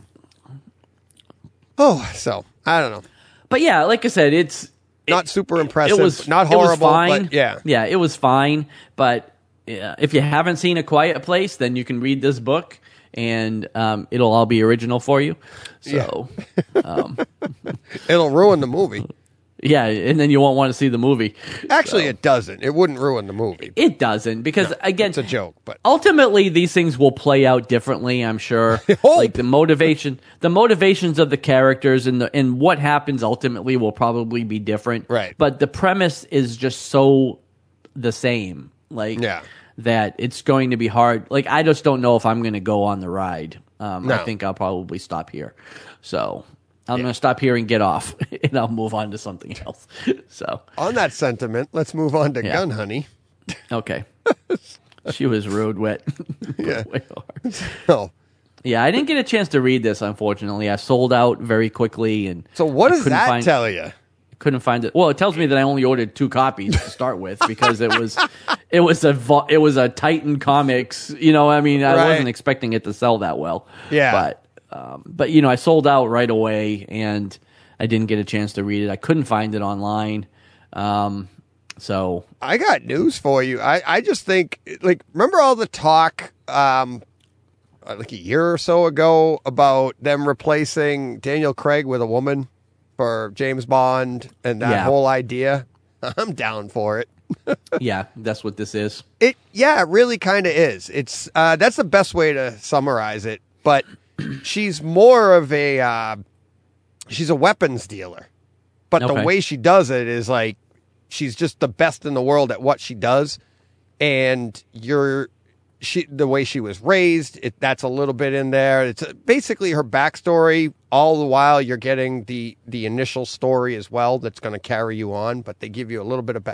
I don't know. But yeah, like I said, it's Not super impressive. It was not it was horrible, fine. but yeah. Yeah, it was fine. But if you haven't seen A Quiet Place, then you can read this book, and it'll all be original for you. So, It'll ruin the movie. yeah, and then you won't want to see the movie. Actually, it doesn't. It wouldn't ruin the movie. It doesn't, because again, It's a joke, but ultimately these things will play out differently, I'm sure. hope. Like the motivations of the characters and what happens ultimately will probably be different. Right. But the premise is just so the same. Like Yeah. that it's going to be hard. Like I just don't know if I'm going to go on the ride. I No. think I'll probably stop here. So I'm going to stop here and get off, and I'll move on to something else. So on that sentiment, let's move on to Yeah. Gun Honey. okay. She was rude, wet. Yeah. Way hard. Oh. Yeah, I didn't get a chance to read this, unfortunately. I sold out very quickly, and So what I does couldn't that tell you? Couldn't find it. Well, it tells me that I only ordered 2 copies to start with because it was a Titan Comics. I mean, I Right. wasn't expecting it to sell that well. Yeah. But I sold out right away, and I didn't get a chance to read it. I couldn't find it online. So I got news for you. I just think, like, remember all the talk like a year or so ago about them replacing Daniel Craig with a woman for James Bond and that Yeah. whole idea? I'm down for it. yeah, that's what this is. It really kind of is. It's that's the best way to summarize it. But she's more of she's a weapons dealer. But the Okay. way she does it is like she's just the best in the world at what she does, and the way she was raised, that's a little bit in there. It's basically her backstory. All the while, you're getting the initial story as well that's going to carry you on. But they give you a little bit of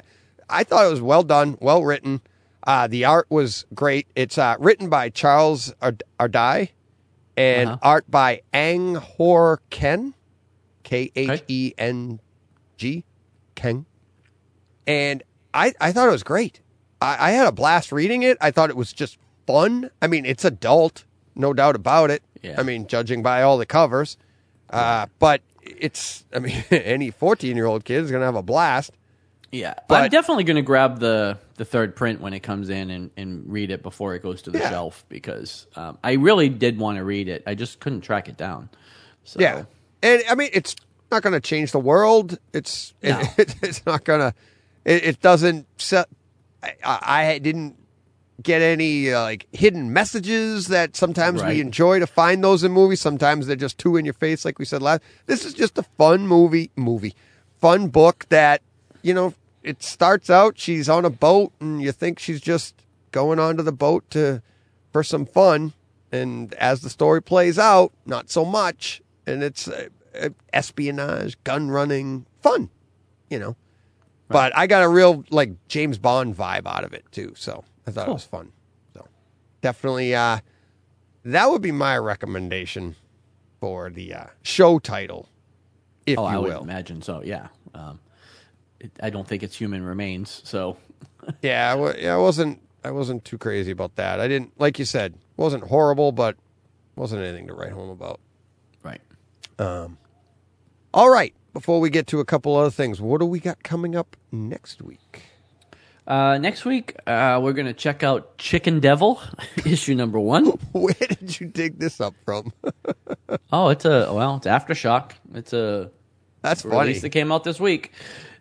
I thought it was well done, well written. The art was great. It's written by Charles Ardai and art by Ang Hor Ken, Kheng, Ken. And I thought it was great. I had a blast reading it. I thought it was just fun. I mean, it's adult, no doubt about it. Yeah. I mean, judging by all the covers. But it's, I mean, any 14-year-old kid is going to have a blast. Yeah, But- I'm definitely going to grab the third print when it comes in and read it before it goes to the shelf because I really did want to read it. I just couldn't track it down. So, Yeah. And, I mean, it's not going to change the world. It's No. it's not going to, it doesn't set, I didn't get any like hidden messages that sometimes Right. we enjoy to find those in movies. Sometimes they're just too in your face, like we said last. This is just a fun fun book that, you know, it starts out, she's on a boat and you think she's just going onto the boat for some fun. And as the story plays out, not so much. And it's espionage, gun running, fun, you know. But I got a real like James Bond vibe out of it too. So I thought it was fun. So definitely, that would be my recommendation for the show title, if I you would will. imagine so. Yeah, I don't think it's Human Remains. So Yeah, I wasn't too crazy about that. I didn't, like you said, wasn't horrible, but wasn't anything to write home about. right. All right, before we get to a couple other things, what do we got coming up next week? Next week, we're going to check out Chicken Devil, issue number 1. Where did you dig this up from? Oh, it's Aftershock. It's a That's funny. release that came out this week.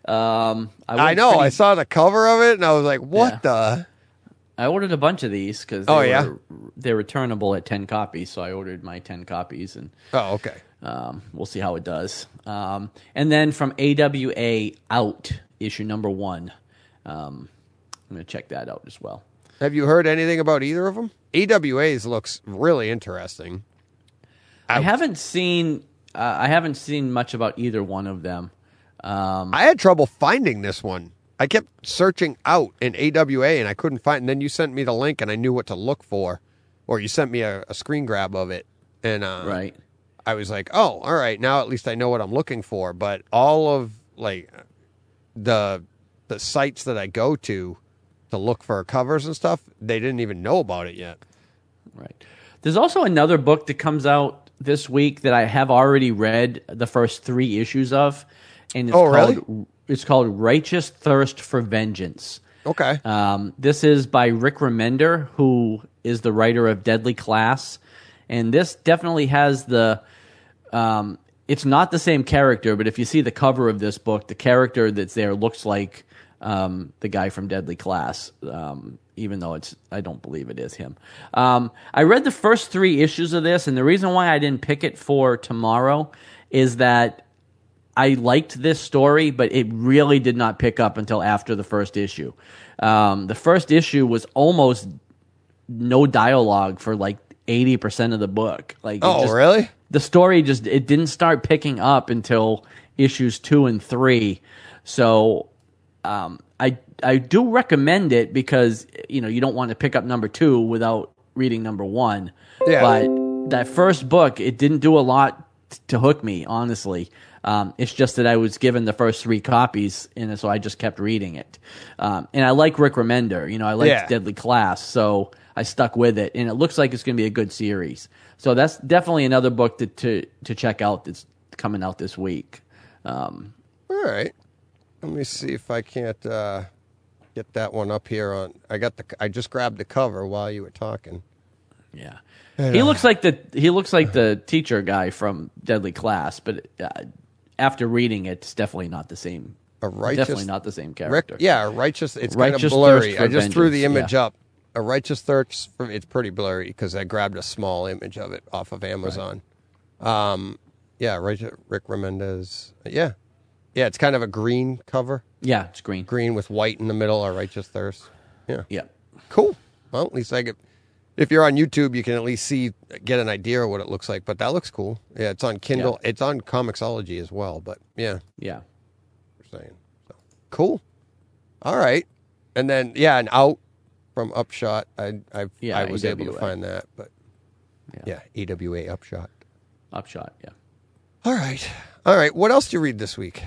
I know. I saw the cover of it, and I was like, what Yeah. the? I ordered a bunch of these because they're returnable at 10 copies, so I ordered my 10 copies, and Oh, okay. we'll see how it does. And then from AWA Out, issue number 1. I'm going to check that out as well. Have you heard anything about either of them? AWA's looks really interesting. I haven't seen much about either one of them. I had trouble finding this one. I kept searching out in AWA, and I couldn't find. And then you sent me the link, and I knew what to look for, or you sent me a screen grab of it, and Right. I was like, oh, all right, now at least I know what I'm looking for. But all of like the sites that I go to look for covers and stuff, they didn't even know about it yet. Right. There's also another book that comes out this week that I have already read the first 3 issues of, and it's called Righteous Thirst for Vengeance. Okay. This is by Rick Remender, who is the writer of Deadly Class, and this definitely has the. It's not the same character, but if you see the cover of this book, the character that's there looks like the guy from Deadly Class, even though I don't believe it is him. I read the first 3 issues of this, and the reason why I didn't pick it for tomorrow is that I liked this story, but it really did not pick up until after the first issue. The first issue was almost no dialogue for like 80% of the book. Like, Really? The story it didn't start picking up until issues 2 and 3. So I do recommend it because you don't want to pick up number 2 without reading number 1. Yeah. But that first book, it didn't do a lot to hook me, honestly. It's just that I was given the first 3 copies, and so I just kept reading it. And I like Rick Remender. I like Deadly Class, so I stuck with it. And it looks like it's going to be a good series. So that's definitely another book to check out that's coming out this week. All right. Let me see if I can't get that one up here on. I just grabbed the cover while you were talking. Yeah, he looks like the teacher guy from Deadly Class, but after reading it, it's definitely not the same. Definitely not the same character. Righteous. It's kind of Righteous blurry. Thirst for I just threw the Vengeance, image up. A Righteous Thirst. It's pretty blurry because I grabbed a small image of it off of Amazon. Rick Remendez. Yeah, it's kind of a green cover. Yeah, it's green. Green with white in the middle. A Righteous Thirst. Yeah. Yeah. Cool. Well, at least if you're on YouTube, you can at least get an idea of what it looks like. But that looks cool. Yeah, it's on Kindle. Yeah. It's on Comixology as well. But yeah, Yeah. you're saying so. Cool. All right. And then, and Out from Upshot. I was able to EWA. find that, but EWA Upshot. Upshot, yeah. All right. What else did you read this week?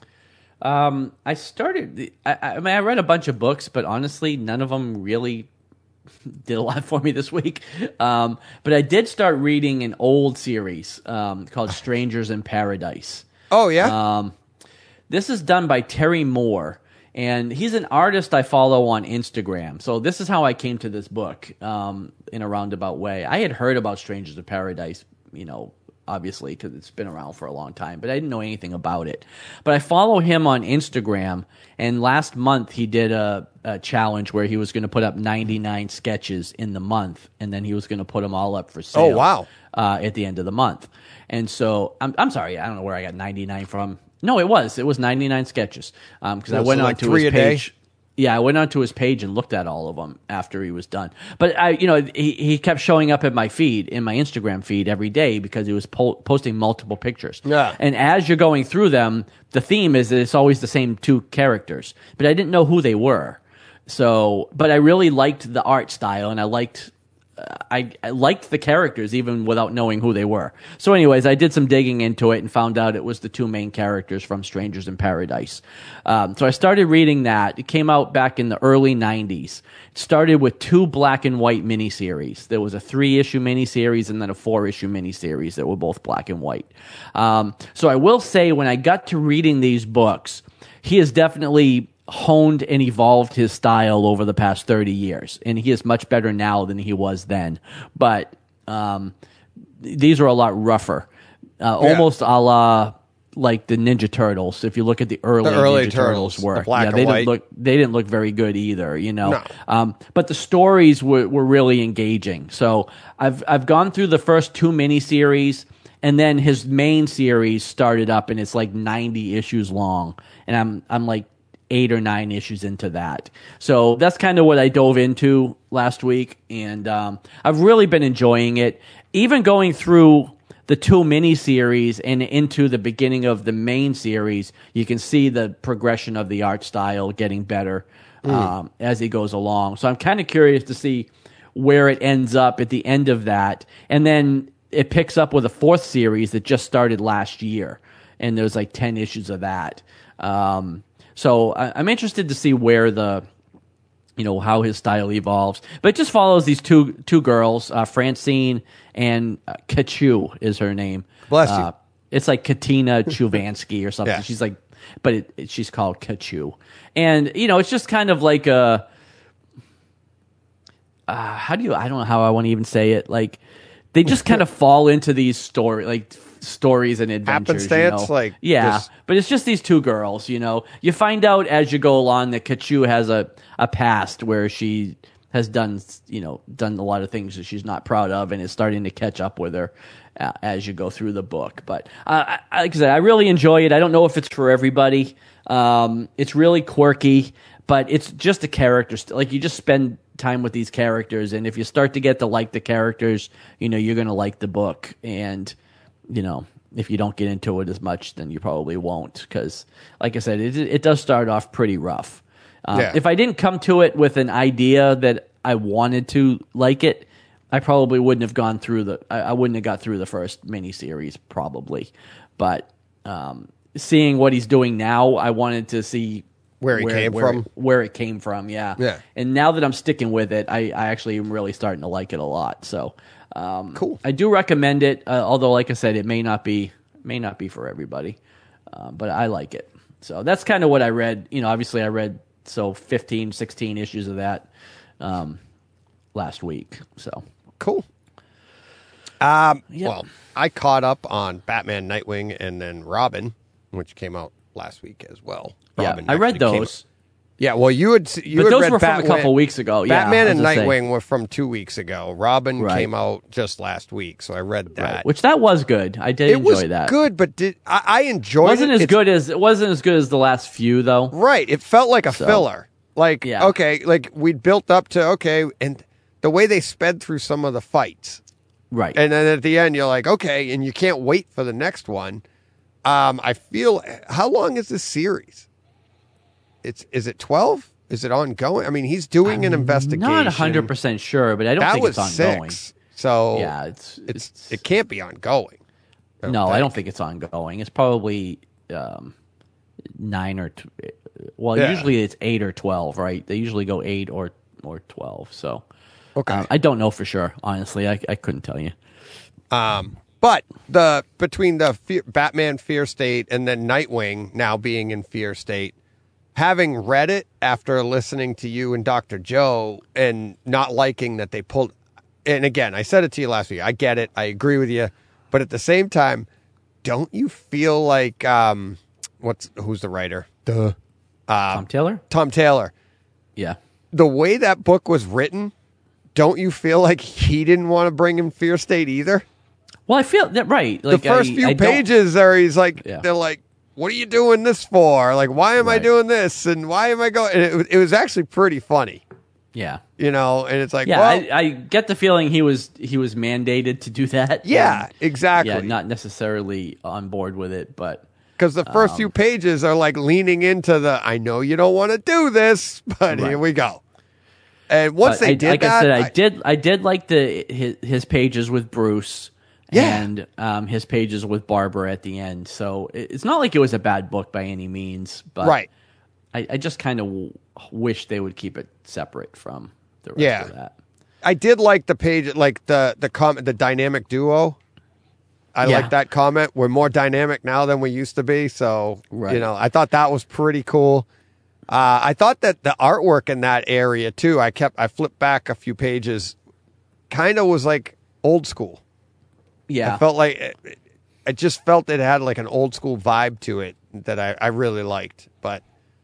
I started. I mean, I read a bunch of books, but honestly, none of them really did a lot for me this week. But I did start reading an old series called Strangers in Paradise. Oh, yeah? This is done by Terry Moore, and he's an artist I follow on Instagram. So this is how I came to this book in a roundabout way. I had heard about Strangers in Paradise, obviously, because it's been around for a long time, but I didn't know anything about it. But I follow him on Instagram, and last month he did a challenge where he was going to put up 99 sketches in the month, and then he was going to put them all up for sale. Oh, wow. At the end of the month. And so, I'm sorry, I don't know where I got 99 from. No, it was 99 sketches. Because I went on to his page. Yeah, I went onto his page and looked at all of them after he was done. But he kept showing up in my feed, in my Instagram feed every day because he was posting multiple pictures. Yeah. And as you're going through them, the theme is that it's always the same two characters. But I didn't know who they were. So, but I really liked the art style, and I liked the characters even without knowing who they were. So anyways, I did some digging into it and found out it was the two main characters from Strangers in Paradise. So I started reading that. It came out back in the early 90s. It started with 2 black and white miniseries. There was a 3-issue miniseries and then a 4-issue miniseries that were both black and white. So I will say when I got to reading these books, he is definitely honed and evolved his style over the past 30 years, and he is much better now than he was then. But these are a lot rougher, almost a la like the Ninja Turtles. If you look at the early Ninja Turtles work, they didn't look very good either, No. But the stories were really engaging. So I've gone through the first 2 miniseries, and then his main series started up, and it's like 90 issues long, and I'm like 8 or 9 issues into that. So that's kind of what I dove into last week, and I've really been enjoying it. Even going through the 2 miniseries and into the beginning of the main series, you can see the progression of the art style getting better as he goes along. So I'm kind of curious to see where it ends up at the end of that. And then it picks up with a 4th series that just started last year, and there's like 10 issues of that. So I'm interested to see where how his style evolves. But it just follows these two girls, Francine and Kachu is her name. Bless you. It's like Katina Chuvansky or something. Yeah. She's like, but she's called Kachu. And, it's just kind of like a, I don't know how I want to even say it. Like, they just kind of fall into these stories and adventures. Happenstance, but it's just these 2 girls. You find out as you go along that Kachu has a past where she has done a lot of things that she's not proud of, and is starting to catch up with her as you go through the book. But like I said, I really enjoy it. I don't know if it's for everybody. It's really quirky, but it's just a character. Like, you just spend time with these characters, and if you start to get to like the characters, you're going to like the book. And if you don't get into it as much, then you probably won't, because, like I said, it does start off pretty rough. If I didn't come to it with an idea that I wanted to like it, I probably wouldn't have gone through I wouldn't have got through the first miniseries, probably. But seeing what he's doing now, I wanted to see where it came from, yeah. And now that I'm sticking with it, I actually am really starting to like it a lot. So cool. I do recommend it, although, like I said, it may not be for everybody, but I like it. So that's kind of what I read. Obviously I read 15, 16 issues of that last week. So cool. Well, I caught up on Batman, Nightwing, and then Robin, which came out last week as well. Robin I read those. Yeah, well, but those were from a couple weeks ago. Batman and Nightwing were from 2 weeks ago. Robin came out just last week, so I read that. Right. Which that was good. I did enjoy that. It was good, but I enjoyed it. It wasn't as good as the last few, though. Right. It felt like a filler. Like, okay, like we'd built up to, and the way they sped through some of the fights. Right. And then at the end, you're like, okay, and you can't wait for the next one. I feel, how long is this series? is it 12? Is it ongoing? I mean, he's doing an investigation. Not 100% sure, but I don't that think was it's ongoing. 6. So Yeah, it can't be ongoing. I don't think it's ongoing. It's probably 9 or usually it's 8 or 12, right? They usually go 8 or 12. So Okay. I don't know for sure. Honestly, I couldn't tell you. But between the Batman Fear State and then Nightwing now being in Fear State, having read it after listening to you and Dr. Joe and not liking that they pulled, and again, I said it to you last week. I get it. I agree with you. But at the same time, don't you feel like, who's the writer? Tom Taylor? Tom Taylor. Yeah. The way that book was written, don't you feel like he didn't want to bring in Fear State either? Well, I feel that right. Like, the first few pages are, he's like, they're like, what are you doing this for? Like, why am I doing this? And why am I going? And it was actually pretty funny. Yeah. And it's like, yeah, well, I get the feeling he was mandated to do that. Yeah, exactly. Yeah, not necessarily on board with it, but because the first few pages are like leaning into I know you don't want to do this, but here we go. And once they did that, I did like his pages with Bruce. Yeah. And his pages with Barbara at the end. So it's not like it was a bad book by any means, but right. I just kind of wish they would keep it separate from the rest of that. I did like the page, like the comment, the dynamic duo. I like that comment. We're more dynamic now than we used to be. So, I thought that was pretty cool. I thought that the artwork in that area too, I flipped back a few pages, kind of was like old school. Yeah. I felt like I just felt it had like an old school vibe to it that I really liked. But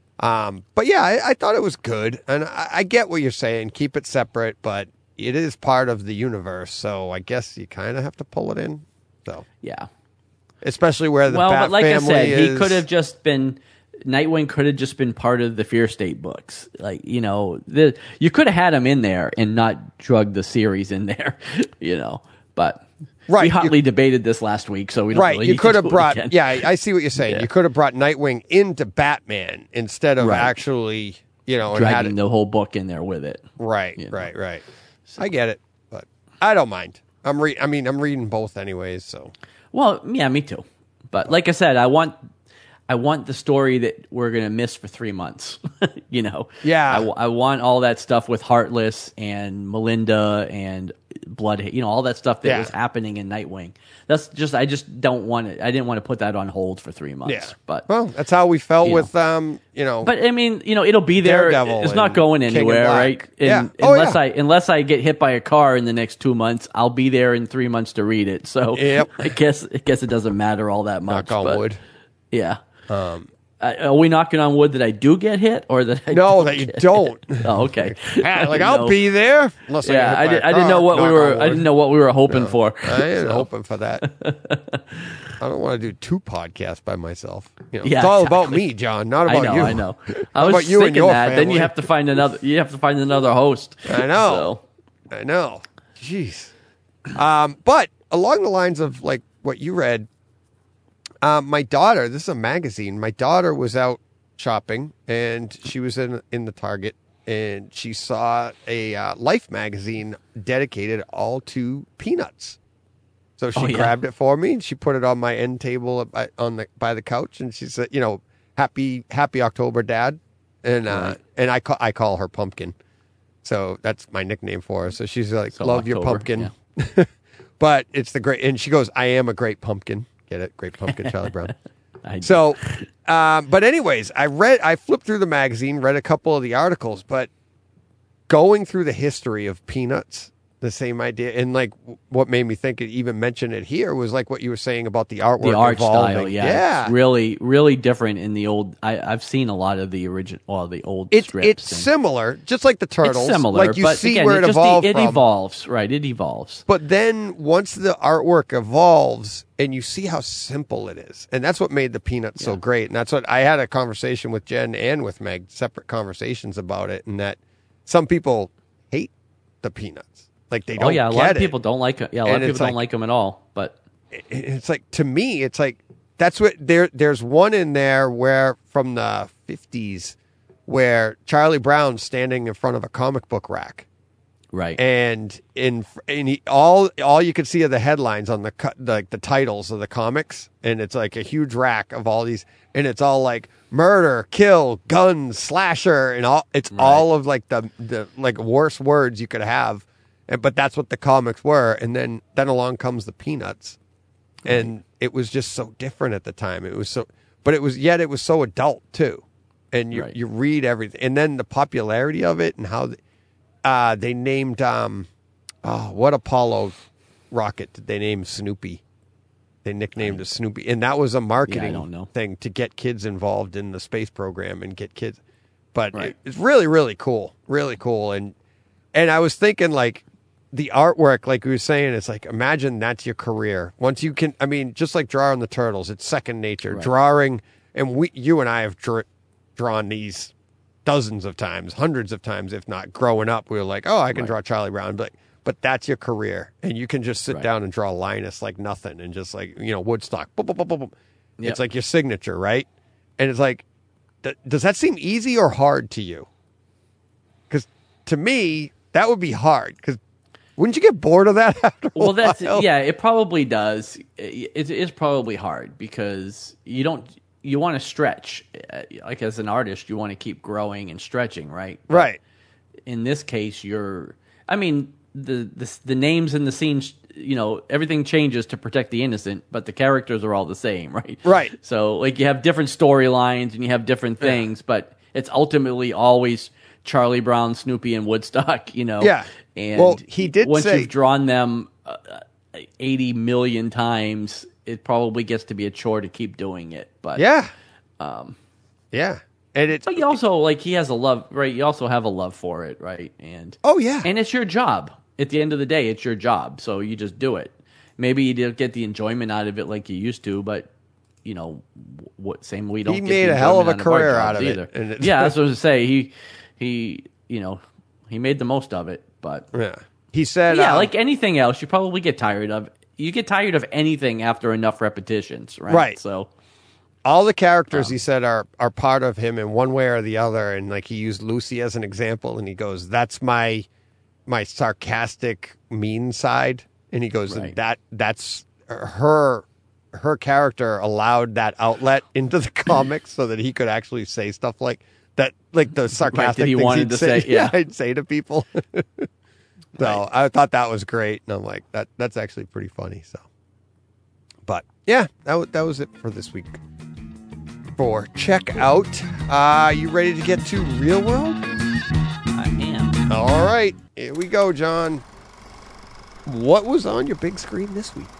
yeah, I thought it was good. And I get what you're saying. Keep it separate, but it is part of the universe. So I guess you kind of have to pull it in. So yeah. Especially where the Bat but like family I said, is. he could have just been Nightwing could have just been part of the Fear State books. Like, you could have had him in there and not drug the series in there, But we hotly debated this last week, so we don't really you need could to have do it brought again. I see what you're saying. Yeah. You could have brought Nightwing into Batman instead of actually, and dragging the whole book in there with it. Right. So. I get it, but I don't mind. I'm reading both anyways, so. Well, yeah, me too. But like I said, I want the story that we're going to miss for 3 months, Yeah. I want all that stuff with Heartless and Melinda and Blood, all that stuff that was happening in Nightwing. I just don't want it. I didn't want to put that on hold for 3 months. Yeah. But well, that's how we felt with, But I mean, it'll be there. Daredevil It's not going and anywhere, King of right? Black. Yeah. Unless I get hit by a car in the next 2 months, I'll be there in 3 months to read it. So I guess it doesn't matter all that much. Knock on wood. Yeah. Are we knocking on wood that I do get hit, or that I you don't? Oh, okay. I'll be there. Unless I didn't know what we were. I didn't know what we were hoping for. I ain't hoping for that. I don't want to do 2 podcasts by myself. Yeah, it's all about me, John, not about you. I know. I was about you and thinking your that. family. Then you have to find another. You have to find another host. I know. I know. Jeez. But along the lines of like what you read. My daughter, this is a magazine. My daughter was out shopping and she was in the Target and she saw a Life magazine dedicated all to Peanuts. So she grabbed it for me and she put it on my end table by the couch and she said, happy October, Dad. And and I call her Pumpkin. So that's my nickname for her. So she's like, love October, your pumpkin. Yeah. But it's and she goes, I am a great pumpkin. Get it? Great pumpkin, Charlie Brown. So, but anyways, I flipped through the magazine, read a couple of the articles, but going through the history of Peanuts, the same idea, and like what made me think it even mention it here was like what you were saying about the artwork, the art evolving. style. Yeah, it's really, really different in the old. I've seen a lot of the original, the old strips. It's similar, just like the Turtles. It's similar, like you but see again, where it evolved. It evolves, right? It evolves. But then once the artwork evolves, and you see how simple it is, and that's what made the Peanuts so great. And that's what I had a conversation with Jen and with Meg, separate conversations about it, and that some people hate the Peanuts. Like they don't. Oh yeah, a get lot of it. people don't like it. Yeah, a lot of people don't like them at all. But it's like, to me, it's like that's what there's one in there where from the 50s where Charlie Brown's standing in front of a comic book rack. Right. And all you could see are the headlines on the titles of the comics, and it's like a huge rack of all these, and it's all like murder, kill, guns, slasher, and all. It's all of like the like worst words you could have, but that's what the comics were. And then along comes the Peanuts, and it was just so different at the time. It was so, but it was so adult too, and you read everything, and then the popularity of it and how. They named what Apollo rocket did they name Snoopy? They nicknamed it Snoopy, and that was a marketing thing to get kids involved in the space program and get kids. But it's really, really cool, and I was thinking like the artwork, like we were saying, it's like imagine that's your career once you can. I mean, just like drawing the turtles, it's second nature. Drawing, and you and I have drawn these. Dozens of times, hundreds of times, if not. Growing up, we were like, "Oh, I can draw Charlie Brown," but that's your career, and you can just sit down and draw Linus like nothing, and just like Woodstock. Boom, boom, boom, boom, boom. Yep. It's like your signature, right? And it's like, does that seem easy or hard to you? Because to me, that would be hard. Because wouldn't you get bored of that after a while? It probably does. It is probably hard because you don't. You want to stretch, like as an artist, you want to keep growing and stretching, right? Right. In this case, the names and the scenes, everything changes to protect the innocent, but the characters are all the same, right? Right. So, like, you have different storylines and you have different things, but it's ultimately always Charlie Brown, Snoopy, and Woodstock, Yeah. And he did once say, you've drawn them 80 million times, it probably gets to be a chore to keep doing it, but yeah, and but you also he has a love, right? You also have a love for it, right? And and it's your job. At the end of the day, it's your job, so you just do it. Maybe you don't get the enjoyment out of it like you used to, but we don't. He Get made the a hell of a enjoyment career our out of either. it. Yeah, that's what I was gonna say. He made the most of it, but he said, like anything else, you probably get tired of. You get tired of anything after enough repetitions, right? Right. So all the characters he said are part of him in one way or the other, and like he used Lucy as an example, and he goes, "That's my sarcastic, mean side," and he goes, "That's her character allowed that outlet into the comics so that he could actually say stuff like that, like the sarcastic that he things wanted to say, I'd say to people." So I thought that was great, and I'm like, that's actually pretty funny. So, but yeah, that was it for this week. For check out, you ready to get to Real World? I am. All right, here we go, John. What was on your big screen this week?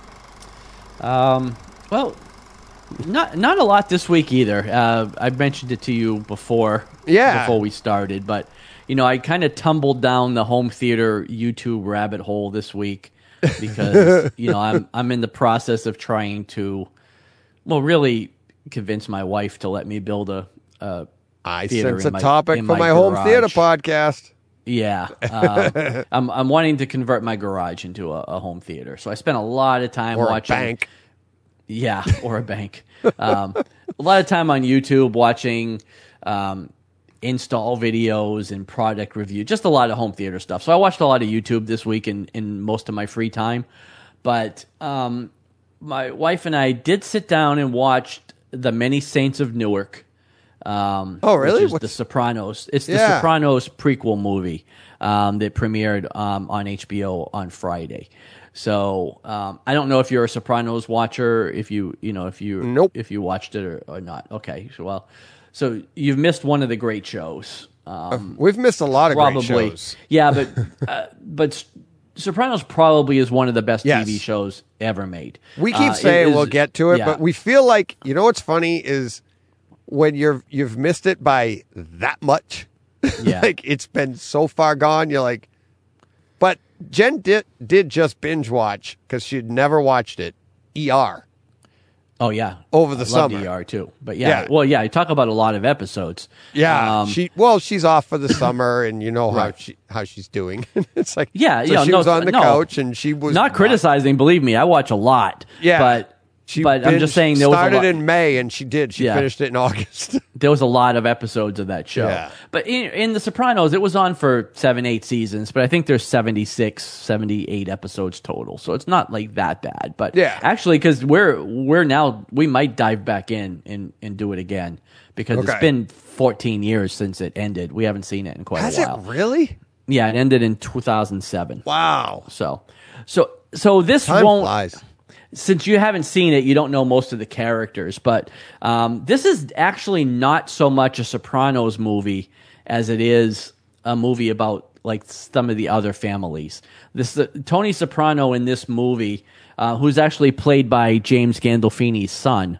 Well, not a lot this week either. I mentioned it to you before we started, but I kind of tumbled down the home theater YouTube rabbit hole this week because I'm in the process of trying to, really convince my wife to let me build a I theater. sense a topic for my home theater podcast. Yeah, I'm wanting to convert my garage into a home theater. So I spent a lot of time watching a bank. Yeah, or a bank. A lot of time on YouTube watching install videos and product review, just a lot of home theater stuff. So I watched a lot of YouTube this week in most of my free time. But my wife and I did sit down and watched The Many Saints of Newark. Oh, really? Which is The Sopranos. It's the Sopranos prequel movie that premiered on HBO on Friday. So I don't know if you're a Sopranos watcher, if you watched it or not. Okay, so you've missed one of the great shows. We've missed a lot of great shows. Yeah, but Sopranos probably is one of the best TV shows ever made. We keep saying we'll get to it, but we feel like what's funny is when you've missed it by that much. Yeah, like it's been so far gone. You're like, but Jen did just binge watch because she'd never watched it. ER. Oh yeah, over the summer. ER too, but I talk about a lot of episodes. Yeah, she's off for the summer, and how she's doing. It's like she was on the couch, and she was not criticizing. Believe me, I watch a lot. Yeah, but But I'm just saying there was started in May, and she Yeah. finished it in August. There was a lot of episodes of that show. Yeah. But in The Sopranos, it was on for 7-8 seasons, but I think there's 76, 78 episodes total. So it's not like that bad. But Yeah. actually, because we're now, we might dive back in and do it again because Okay. it's been 14 years since it ended. We haven't seen it in quite Has a it while. really? Yeah, it ended in 2007. Wow. So this Time won't. flies. Since you haven't seen it, you don't know most of the characters. But this is actually not so much a Sopranos movie as it is a movie about like some of the other families. Tony Soprano in this movie, who's actually played by James Gandolfini's son,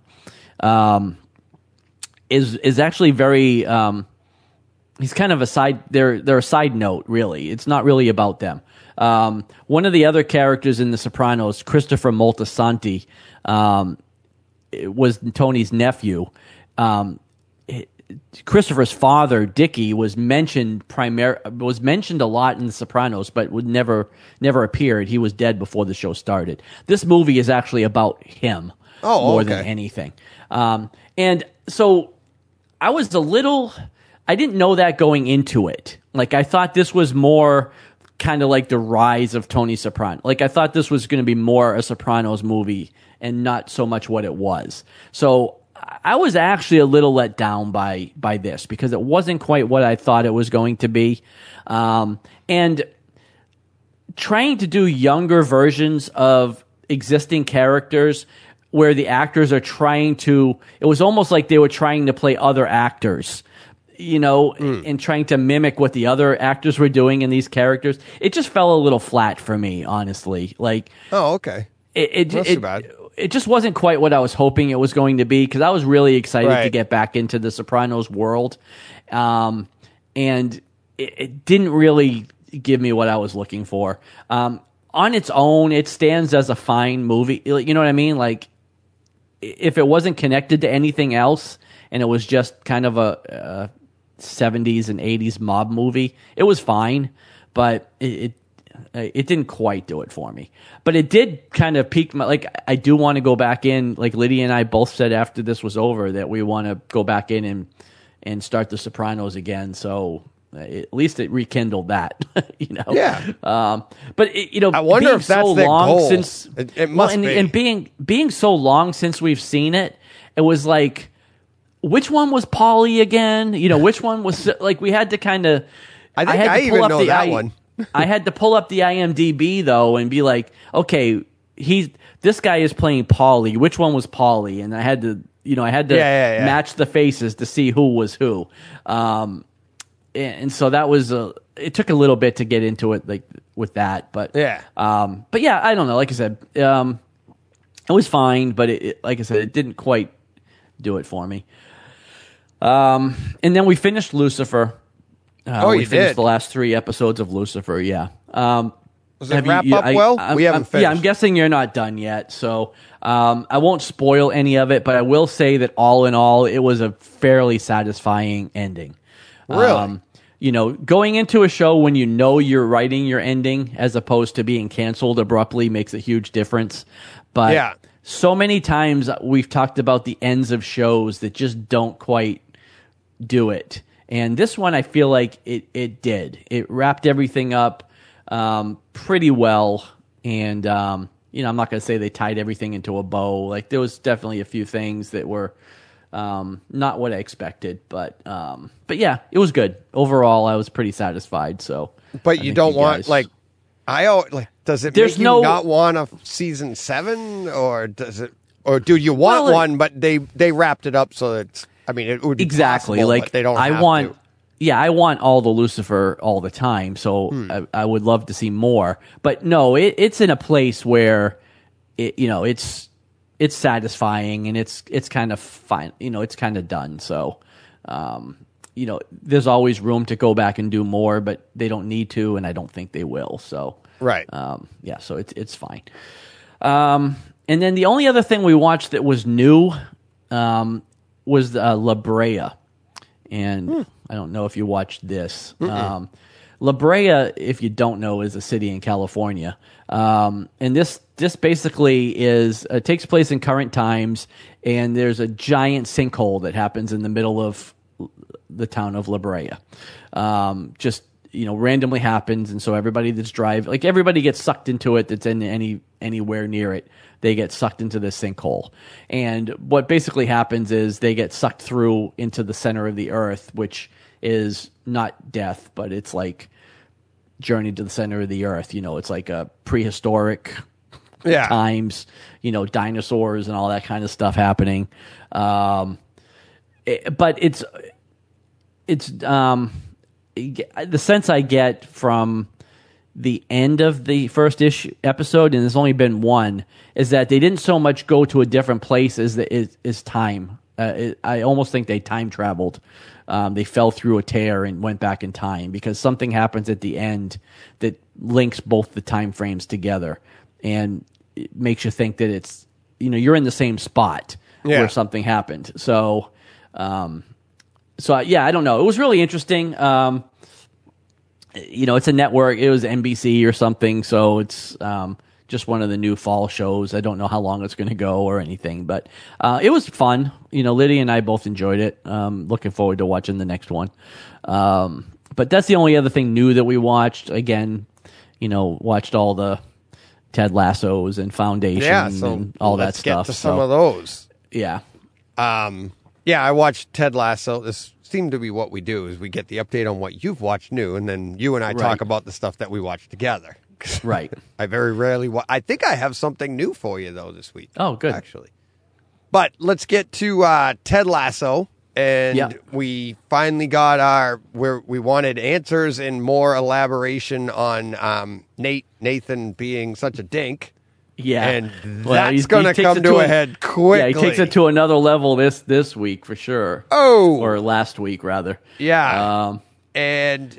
is actually very. He's kind of a side. They're a side note, really. It's not really about them. One of the other characters in The Sopranos, Christopher Moltisanti, was Tony's nephew. Christopher's father, Dickie, was mentioned a lot in The Sopranos, but would never appeared. He was dead before the show started. This movie is actually about him more than anything. And so I didn't know that going into it. Like, I thought this was more kind of like the rise of Tony Soprano. Like, I thought this was going to be more a Sopranos movie and not so much what it was. So I was actually a little let down by this because it wasn't quite what I thought it was going to be. And trying to do younger versions of existing characters where the actors are it was almost like they were trying to play other actors, and trying to mimic what the other actors were doing in these characters. It just fell a little flat for me, honestly. Like, okay. Not too bad. It just wasn't quite what I was hoping it was going to be because I was really excited to get back into the Sopranos world. And it didn't really give me what I was looking for. On its own, it stands as a fine movie. You know what I mean? Like, if it wasn't connected to anything else and it was just kind of a 70s and 80s mob movie, it was fine, but it didn't quite do it for me. But it did kind of pique my, like, I do want to go back in. Like, Lydia and I both said after this was over that we want to go back in and start The Sopranos again. So at least it rekindled that, Yeah. But I wonder if that's so their long goal. Since It must be. And being so long since we've seen it, it was like, which one was Paulie again? Which one was, like, we had to kind of. I think I even know that one. I had to pull up the IMDb though and be like, okay, this guy is playing Paulie. Which one was Paulie? And I had to, match the faces to see who was who. And so that was it took a little bit to get into it, like, with that, but yeah, I don't know. Like I said, it was fine, but like I said, it didn't quite do it for me. And then we finished Lucifer. We finished the last 3 episodes of Lucifer. Yeah. Was it wrap up well? We haven't finished. Yeah, I'm guessing you're not done yet, so I won't spoil any of it. But I will say that all in all, it was a fairly satisfying ending. Really? Going into a show when you're writing your ending as opposed to being canceled abruptly makes a huge difference. But so many times we've talked about the ends of shows that just don't quite do it. And this one, I feel like it did. It wrapped everything up pretty well. And, I'm not going to say they tied everything into a bow. Like, there was definitely a few things that were not what I expected. But yeah, it was good. Overall, I was pretty satisfied. So, but you don't want, like, does it make you not want a season 7? Or does it, or do you want one, but they wrapped it up so that it would be exactly possible, like but they don't I have want. to. Yeah, I want all the Lucifer all the time, so I would love to see more. But no, it's in a place where it's satisfying and it's kind of fine. It's kind of done. So, there's always room to go back and do more, but they don't need to, and I don't think they will. So, right. So it's fine. And then the only other thing we watched that was new La Brea. And I don't know if you watched this. La La Brea, if you don't know, is a city in California, and this basically takes place in current times, and there's a giant sinkhole that happens in the middle of the town of La Brea. Just randomly happens, and so everybody that's everybody gets sucked into it that's in anywhere near it. They get sucked into this sinkhole, and what basically happens is they get sucked through into the center of the earth, which is not death, but it's like Journey to the Center of the Earth. It's like a prehistoric times, dinosaurs and all that kind of stuff happening. But it's the sense I get from the end of the first episode, and there's only been one, is that they didn't so much go to a different place as time. I almost think they time traveled. They fell through a tear and went back in time because something happens at the end that links both the time frames together, and it makes you think that it's you're in the same spot where something happened. So, I don't know. It was really interesting. It's a network. It was NBC or something, so it's just one of the new fall shows. I don't know how long it's going to go or anything, but it was fun. Lydia and I both enjoyed it. Looking forward to watching the next one. But that's the only other thing new that we watched. Again, watched all the Ted Lassos and Foundation and all that stuff. Let's get to some of those. Yeah. I watched Ted Lasso. This seemed to be what we do, is we get the update on what you've watched new, and then you and I talk about the stuff that we watched together. Right. I very rarely I think I have something new for you, though, this week. Oh, good. Actually. But let's get to Ted Lasso. And we finally got where we wanted answers and more elaboration on Nathan being such a dink. Yeah. And that's going to come to a head quickly. Yeah, he takes it to another level this week for sure. Oh. Or last week, rather. Yeah. And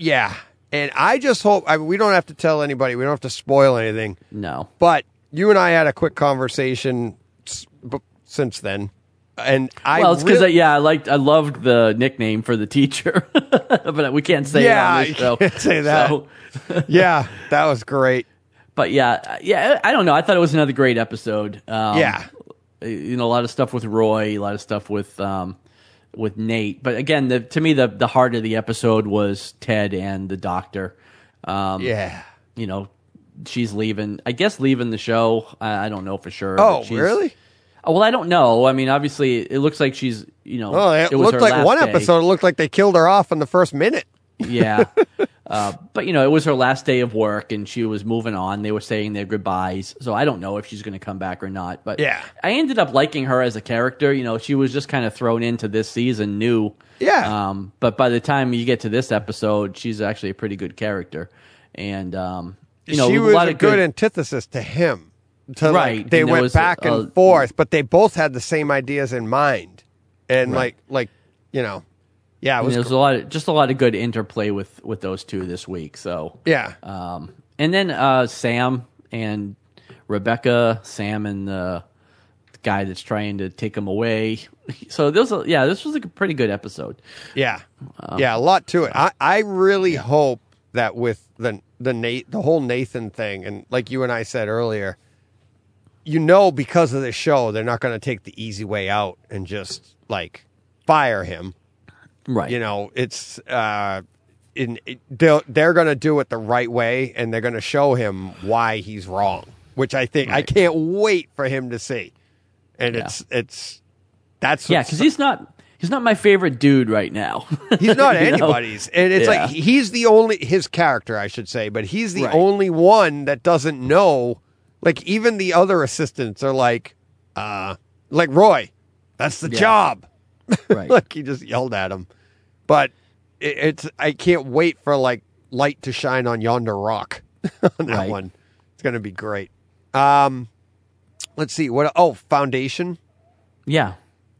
I just hope, we don't have to tell anybody. We don't have to spoil anything. No. But you and I had a quick conversation since then. And it's because I loved the nickname for the teacher, but we can't say it on this show. Can't say that. So. Yeah, that was great. But I don't know. I thought it was another great episode. A lot of stuff with Roy, a lot of stuff with Nate. But again, to me, the heart of the episode was Ted and the doctor. She's leaving. I guess leaving the show. I don't know for sure. Oh, really? Oh, well, I don't know. I mean, obviously, it looks like she's, it looked like one episode, it looked like they killed her off in the first minute. Yeah. But, it was her last day of work, and she was moving on. They were saying their goodbyes. So I don't know if she's going to come back or not. But I ended up liking her as a character. She was just kind of thrown into this season new. Yeah. But by the time you get to this episode, she's actually a pretty good character. And, she was a good antithesis to him. Right. They went back and forth, but they both had the same ideas in mind. And it was there's a lot of good interplay with those two this week. So and then Sam and Rebecca, Sam and the guy that's trying to take him away. So this was a pretty good episode. Yeah, a lot to it. I really hope that with the whole Nathan thing, and like you and I said earlier, because of this show, they're not going to take the easy way out and just fire him. Right. It's they're going to do it the right way, and they're going to show him why he's wrong, which I think I can't wait for him to see. And because he's not my favorite dude right now. He's not anybody's, and it's he's the only his character, I should say, but he's the only one that doesn't know. Even the other assistants are like Roy, that's the job. Right. He just yelled at him. But I can't wait for light to shine on yonder rock on that one. It's going to be great. Let's see. Foundation? Yeah.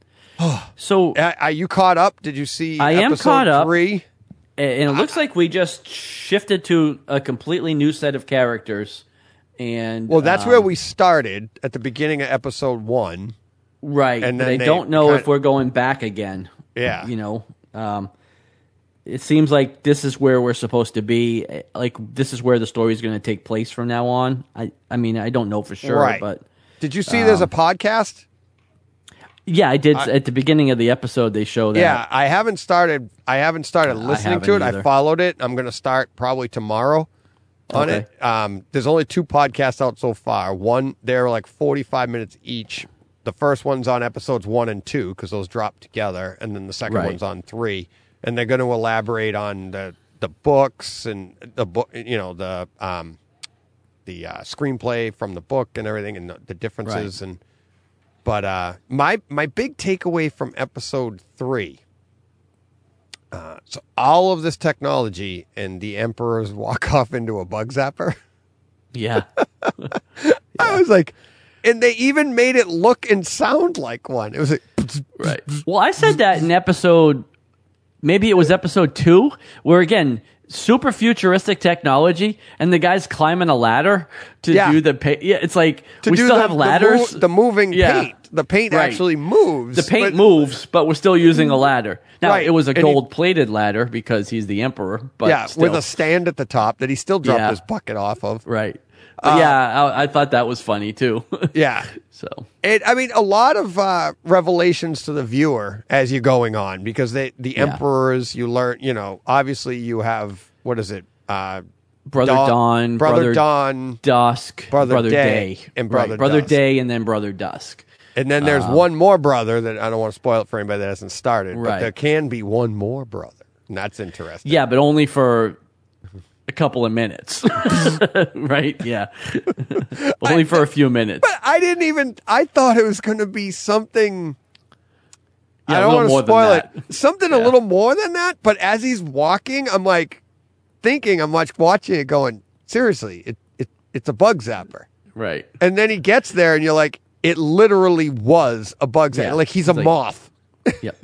So are you caught up? Did you see I am caught up. 3? And it looks like we just shifted to a completely new set of characters. And that's where we started at the beginning of episode 1. Right. And then they don't know if we're going back again. Yeah. it seems like this is where we're supposed to be. Like this is where the story is going to take place from now on. I mean, I don't know for sure, Right. but Did you see there's a podcast? yeah, I did at the beginning of the episode. They show that. Yeah, I haven't started listening to it. haven't either. I followed it. I'm going to start probably tomorrow on Okay. it. There's only 2 podcasts out so far. One, they're like 45 minutes each. The first one's on episodes 1 and 2 because those drop together, and then the second Right. one's on 3. And they're going to elaborate on the books and the book, the screenplay from the book and everything, and the differences. Right. And but my big takeaway from episode 3. So all of this technology and the emperors walk off into a bug zapper. Yeah. I was like, and they even made it look and sound like one. It was like, Right. Well, I said that in maybe it was episode 2, where again, super futuristic technology, and the guy's climbing a ladder to Yeah. do the paint. Yeah, it's like to we do still the, have ladders. the moving Yeah. paint. The paint Right. actually moves. The paint but- moves, but we're still using a ladder. Now, Right. it was a And he- gold-plated ladder because he's the emperor. But Yeah, still. with a stand at the top that he still dropped Yeah. his bucket off of. Right. But I thought that was funny too. Yeah. So I mean, a lot of revelations to the viewer as you're going on, because the emperors, you learn, obviously you have, what is it? Brother Dawn, Brother Dawn, Dusk, Brother Day, and Brother Dusk. Day, and then Brother Dusk. and then there's one more brother that I don't want to spoil it for anybody that hasn't started, but Right. there can be one more brother, and that's interesting. Yeah, but only for a couple of minutes. Right? Yeah. Only for a few minutes. But I thought it was going to be something. Yeah, I a don't little want to more than spoil that. it. Something a little more than that. But as he's walking, I'm like watching it going, seriously, it's a bug zapper. Right. And then he gets there and you're like, it literally was a bug zapper. Yeah. Like he's a It's like- moth. Yep.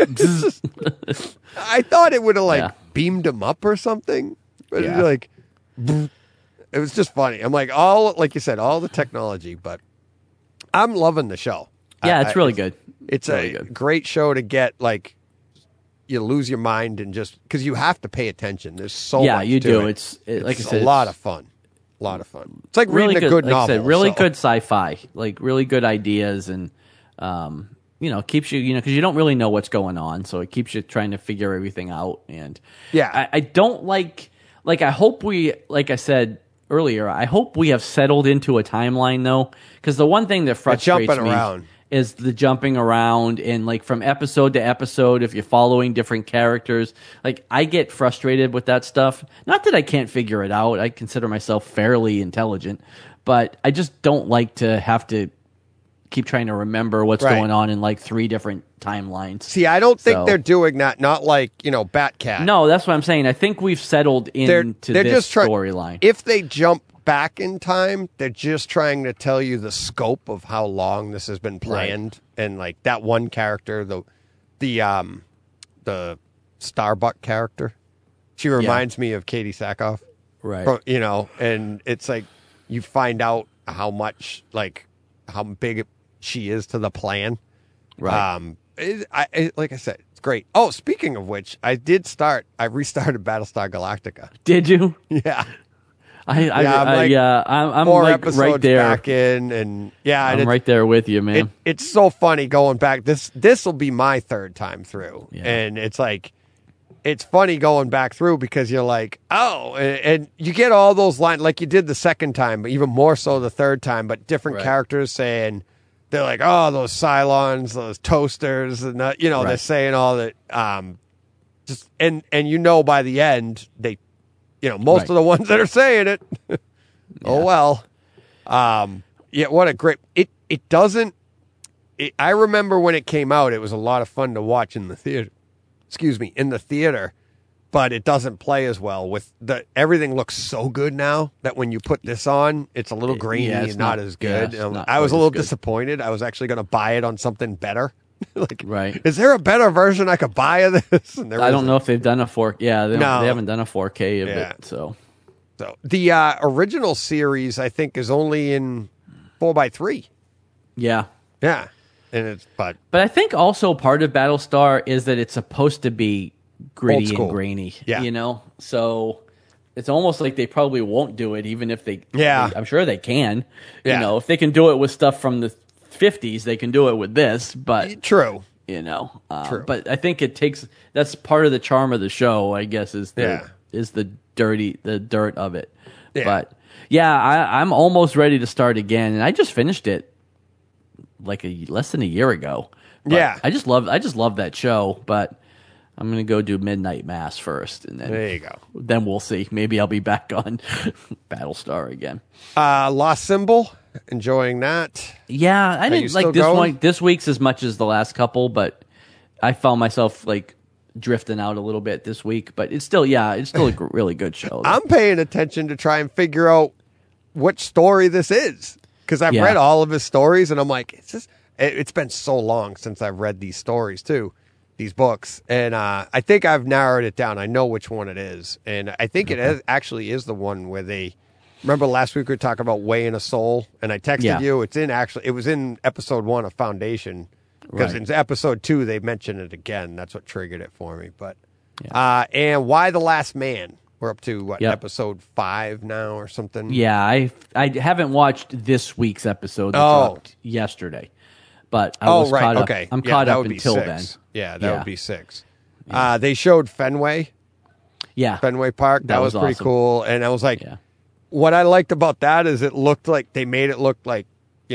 I thought it would have Yeah. beamed him up or something. But Yeah. it was just funny. I'm like, like you said, all the technology, but I'm loving the show. Yeah, it's really good. It's really a good. great show to get, you lose your mind and just, because you have to pay attention. There's so Yeah, much you to do. it. Like I It's said, a lot of fun. A lot of fun. It's like really reading a good like I novel. said, really so- good sci-fi, like really good ideas, and keeps you, because you don't really know what's going on, so it keeps you trying to figure everything out. And Yeah. I don't like I hope like I said earlier, I hope we have settled into a timeline though, because the one thing that frustrates jumping me around. is the jumping around, and from episode to episode, if you're following different characters, I get frustrated with that stuff. Not that I can't figure it out. I consider myself fairly intelligent, but I just don't like to have to keep trying to remember what's Right. going on in 3 different timelines. See, I don't think So- they're doing that. Not like, Batcat. No, that's what I'm saying. I think we've settled into they're this just trying. storyline. If they jump back in time, they're just trying to tell you the scope of how long this has been planned, and that one character, the Starbuck character, she reminds me of Katie Sackhoff, Right. and it's you find out how much how big she is to the plan. Right. Like I said, it's great. Oh, speaking of which, I restarted Battlestar Galactica. Did you? Yeah. I'm 4 right episodes there. back in, and I'm right there with you, man. it's so funny going back. This will be my 3rd time through, Yeah. and it's funny going back through because you're like, oh, and you get all those lines like you did the 2nd time, but even more so the 3rd time. But different Right. characters saying they're like, oh, those Cylons, those toasters, and they're Right. saying all that. Just and by the end they. Most Right. of the ones that are saying it. Oh, well. What a great... It doesn't... I remember when it came out, it was a lot of fun to watch in the theater. Excuse me, in the theater. But it doesn't play as well. Everything looks so good now that when you put this on, it's a little grainy Yeah, it's and not not- as good. yeah, it's not I was a quite little as good. disappointed. I was actually going to buy it on something better. Right. Is there a better version I could buy of this? And there I don't isn't. know if they've done a 4K. Yeah, they No. haven't done a 4K of Yeah. it. So So the original series, I think, is only in 4:3. yeah. Yeah, and it's But I think also part of Battlestar is that it's supposed to be gritty Old school. and grainy. Yeah. You know, so it's almost like they probably won't do it, even if they. Yeah. I'm sure they can. Yeah. You know, if they can do it with stuff from the 50s, they can do it with this. But True. you know, True. but I think it takes. That's part of the charm of the show, I guess, is the dirt of it. Yeah. But yeah, I'm almost ready to start again, and I just finished it like less than a year ago. But Yeah. I just love that show, but I'm gonna go do Midnight Mass first, and then There you go. Then we'll see. Maybe I'll be back on Battlestar again. Lost Symbol. Enjoying that. Yeah, I you didn't still like this going? one. This week's as much as the last couple, but I found myself like drifting out a little bit this week. But it's still a really good show. I'm paying attention to try and figure out what story this is, because I've read all of his stories, and I'm like, it's been so long since I've read these stories too, these books, and I think I've narrowed it down. I know which one it is, and I think it actually is the one where they. Remember last week we were talking about Way in a Soul, and I texted you. It was in episode 1 of Foundation, because in episode 2 they mentioned it again. That's what triggered it for me. But and Why the Last Man? We're up to episode 5 now or something. Yeah, I haven't watched this week's episode that dropped yesterday, but I was caught up. Okay. I'm caught that up would be until 6. then. Yeah, that would be 6. They showed Fenway Park. That was pretty awesome. cool, and I was like. Yeah. What I liked about that is it looked like they made it look like,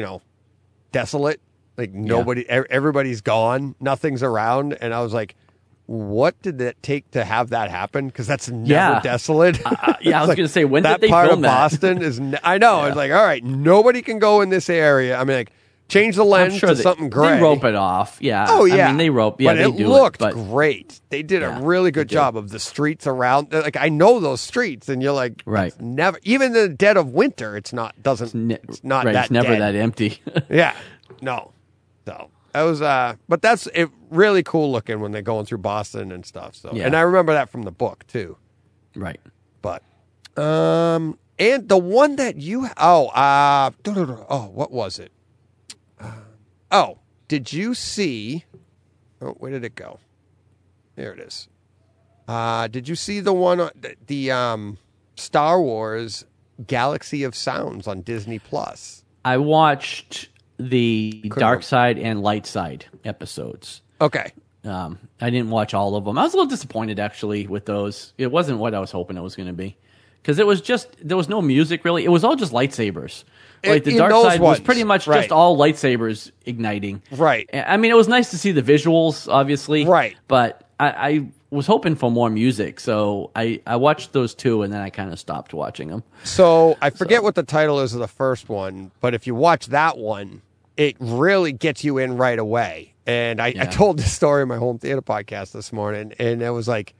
desolate. Like nobody, everybody's gone. Nothing's around. And I was like, what did it take to have that happen? Because that's never desolate. I was going to say, when that did they part film of that? Boston is, I know. I was like, all right, nobody can go in this area. I mean, like, change the lens to something gray. They rope it off. Yeah. Oh, yeah. I mean, they rope. Yeah, but they it do looked it, but great. They did a really good job of the streets around. Like, I know those streets, and you're like, right. Never, even in the dead of winter, it's not that It's never dead. that empty. Yeah. No. So that was, but that's it. Really cool looking when they're going through Boston and stuff. So, and I remember that from the book too. Right. But, and the one that you, what was it? Did you see? Oh, where did it go? There it is. Did you see the one, the Star Wars Galaxy of Sounds on Disney Plus? I watched the Dark Side and Light Side episodes. Okay. I didn't watch all of them. I was a little disappointed actually with those. It wasn't what I was hoping it was going to be, because there was no music really. It was all just lightsabers. Like the Dark Side was pretty much just all lightsabers igniting. Right. I mean, it was nice to see the visuals, obviously. Right. But I was hoping for more music, so I watched those 2, and then I kind of stopped watching them. So I forget what the title is of the first one, but if you watch that one, it really gets you in right away. And I told this story in my home theater podcast this morning, and it was like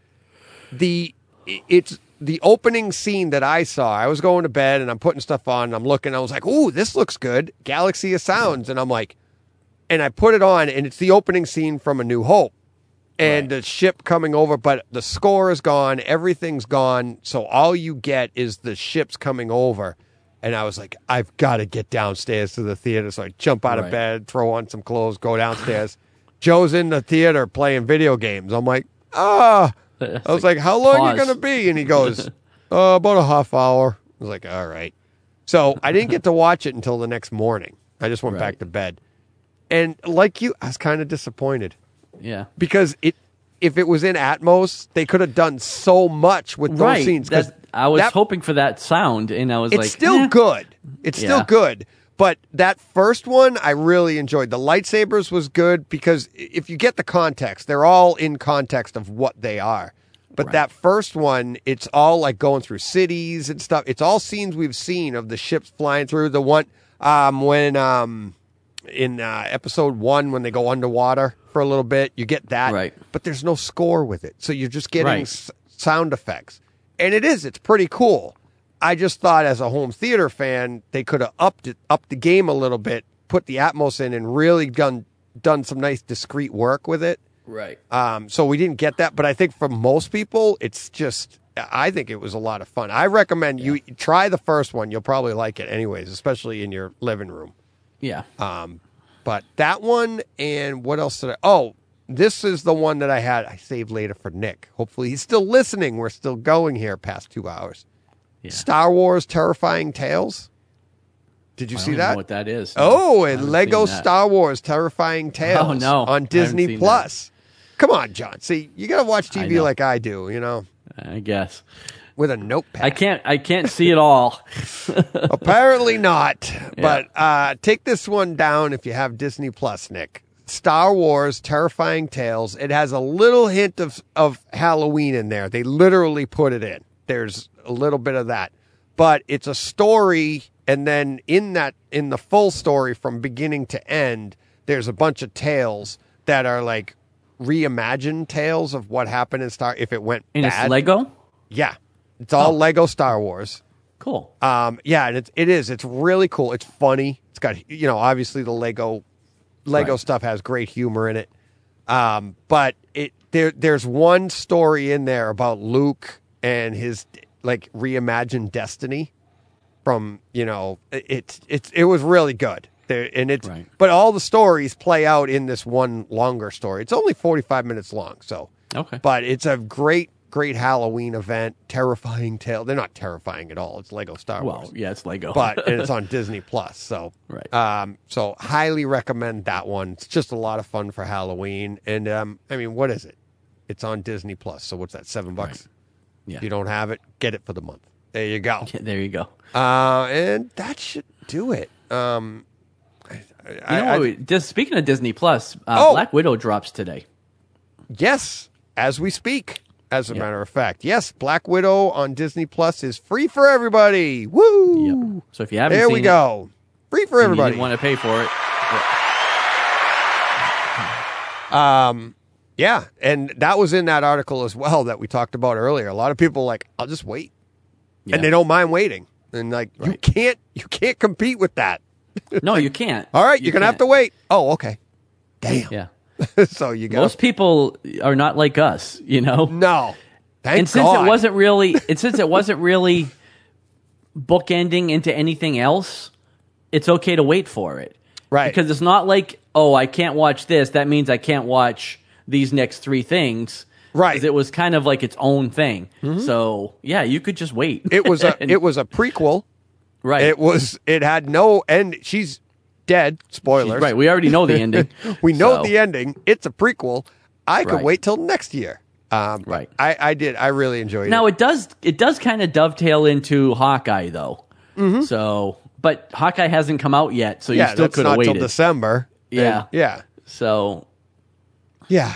it's the opening scene that I saw. I was going to bed and I'm putting stuff on and I'm looking. I was like, "Ooh, this looks good. Galaxy of Sounds." And I'm like, and I put it on, and it's the opening scene from A New Hope. And the ship coming over, but the score is gone. Everything's gone. So all you get is the ships coming over. And I was like, I've got to get downstairs to the theater. So I jump out of bed, throw on some clothes, go downstairs. Joe's in the theater playing video games. I'm like, I was like, how long are you going to be? And he goes, about a half hour. I was like, all right. So I didn't get to watch it until the next morning. I just went back to bed. And like you, I was kind of disappointed. Yeah. Because if it was in Atmos, they could have done so much with those scenes. I was hoping for that sound, and I was it's like, still good. It's still good. But that first one, I really enjoyed. The lightsabers was good because if you get the context, they're all in context of what they are. But that first one, it's all like going through cities and stuff. It's all scenes we've seen of the ships flying through. The one when in episode 1 when they go underwater for a little bit, you get that. Right. But there's no score with it, so you're just getting sound effects, and it's pretty cool. I just thought as a home theater fan, they could have upped the game a little bit, put the Atmos in, and really done some nice discrete work with it. Right. So we didn't get that, but I think for most people, it's just, I think it was a lot of fun. I recommend you try the first one. You'll probably like it anyways, especially in your living room. Yeah. But that one, and what else did this is the one that I saved later for Nick. Hopefully he's still listening. We're still going here past 2 hours. Yeah. Star Wars Terrifying Tales. Did you I see don't even that? know what that is. Oh, I and haven't Lego seen that. Star Wars Terrifying Tales Oh, no. on I haven't Disney seen Plus. Come on, John. See, you got to watch I TV know. like I do, you know, I guess. with a notepad. I can't see it all. Apparently not. But take this one down if you have Disney Plus, Nick. Star Wars Terrifying Tales. It has a little hint of Halloween in there. They literally put it in. There's a little bit of that. But it's a story, and then in the full story from beginning to end, there's a bunch of tales that are like reimagined tales of what happened if it went And bad. it's Lego? Yeah. It's all Lego Star Wars. Cool. Yeah, and it is. It's really cool. It's funny. It's got, obviously the Lego Right. stuff has great humor in it. But there's one story in there about Luke and his like reimagined destiny from, it was really good. Right. But all the stories play out in this one longer story. It's only 45 minutes long, so. Okay. But it's a great Halloween event. Terrifying tale. They're not terrifying at all. It's Lego Star Wars. Well, yeah, it's Lego. And it's on Disney Plus. So, Right. So highly recommend that one. It's just a lot of fun for Halloween. And what is it? It's on Disney Plus. So what's that? $7? Right. Yeah. If you don't have it, get it for the month. There you go. Yeah, there you go. And that should do it. Just speaking of Disney Plus, Black Widow drops today. Yes, as we speak. As a matter of fact, yes, Black Widow on Disney Plus is free for everybody. Woo! Yep. So if you haven't There seen we go. Free for it, and you everybody. didn't want to pay for it. Yeah, and that was in that article as well that we talked about earlier. A lot of people are like, I'll just wait, Yeah. and they don't mind waiting. And like, Right. you can't compete with that. No, you can't. All right, You you're gonna have can't. to wait. Oh, okay. Damn. Yeah. So you got Most people are not like us, no. Thank And since God. it wasn't really bookending into anything else, it's okay to wait for it. Right. Because it's not like, oh, I can't watch this. That means I can't watch these next 3 things. Right. 'Cause it was kind of like its own thing. So, yeah, you could just wait. It was a prequel. right. It had no end. She's dead. Spoilers. Right. We already know the ending. We know So, the ending. It's a prequel. I could Right. wait till next year. Right. I did. I really enjoyed Now it. it does kind of dovetail into Hawkeye though. So, but Hawkeye hasn't come out yet, so you still that's could have not till waited. December. Yeah. And, yeah. So, Yeah.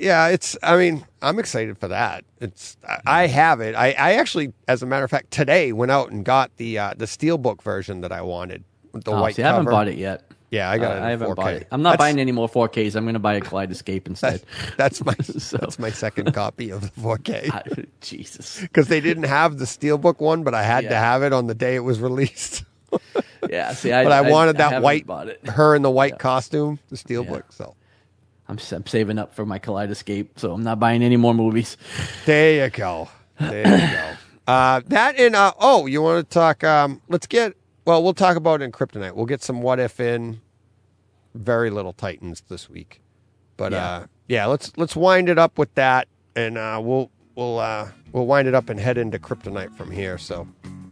I'm excited for that. I have it. I actually, as a matter of fact, today went out and got the Steelbook version that I wanted with the white see, cover. I haven't bought it yet. Yeah, I got it in I haven't 4K. bought it. I'm not buying any more 4Ks. I'm going to buy a Kaleidoscape instead. That's my So- that's my second copy of the 4K Jesus. because they didn't have the Steelbook one, but I had to Yeah. have it on the day it was released. Yeah, see, But I wanted that haven't white, bought it. her in the white costume, the Steelbook. So I'm saving up for my Kaleidoscape, so I'm not buying any more movies. there you go. There you go. That and you want to talk? We'll talk about it in Kryptonite. We'll get some What If in. Very little Titans this week, but let's wind it up with that, and we'll wind it up and head into Kryptonite from here. So,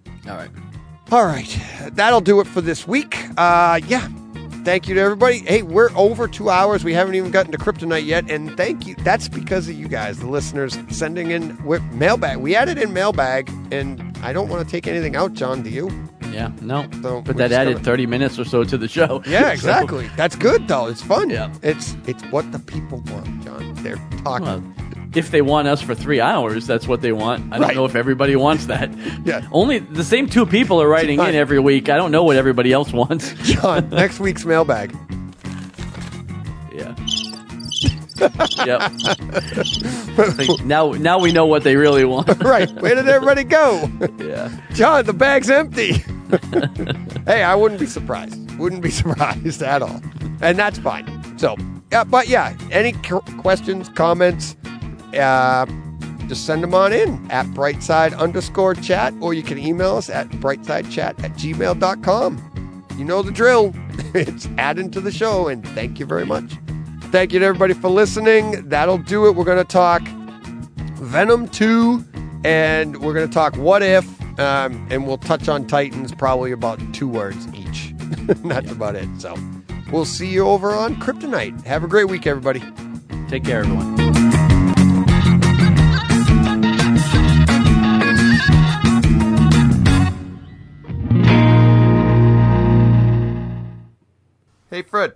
all right, that'll do it for this week. Thank you to everybody. Hey, we're over 2 hours. We haven't even gotten to Kryptonite yet, and thank you. That's because of you guys, the listeners, sending in mailbag. We added in mailbag, and I don't want to take anything out, John. Do you? Yeah, no. So but we're that just added gonna- 30 minutes or so to the show. Yeah, So, exactly. That's good though. It's fun. Yeah. It's what the people want, John. They're talking. well, if they want us for 3 hours, that's what they want. I don't Right. know if everybody wants that. Yeah. Only the same 2 people are writing in every week. I don't know what everybody else wants. John, next week's mailbag. Yeah. Yep. Now we know what they really want. Right. Where did everybody go? Yeah. John, the bag's empty. Hey, I wouldn't be surprised. Wouldn't be surprised at all. And that's fine. So, any questions, comments, just send them on in at brightside_chat, or you can email us at brightsidechat@gmail.com. You know the drill. It's adding to the show, and thank you very much. Thank you to everybody for listening. That'll do it. We're going to talk Venom 2, and we're going to talk What If, and we'll touch on Titans, probably about 2 words each. That's about it. So we'll see you over on Kryptonite. Have a great week, everybody. Take care, everyone. Hey, Fred.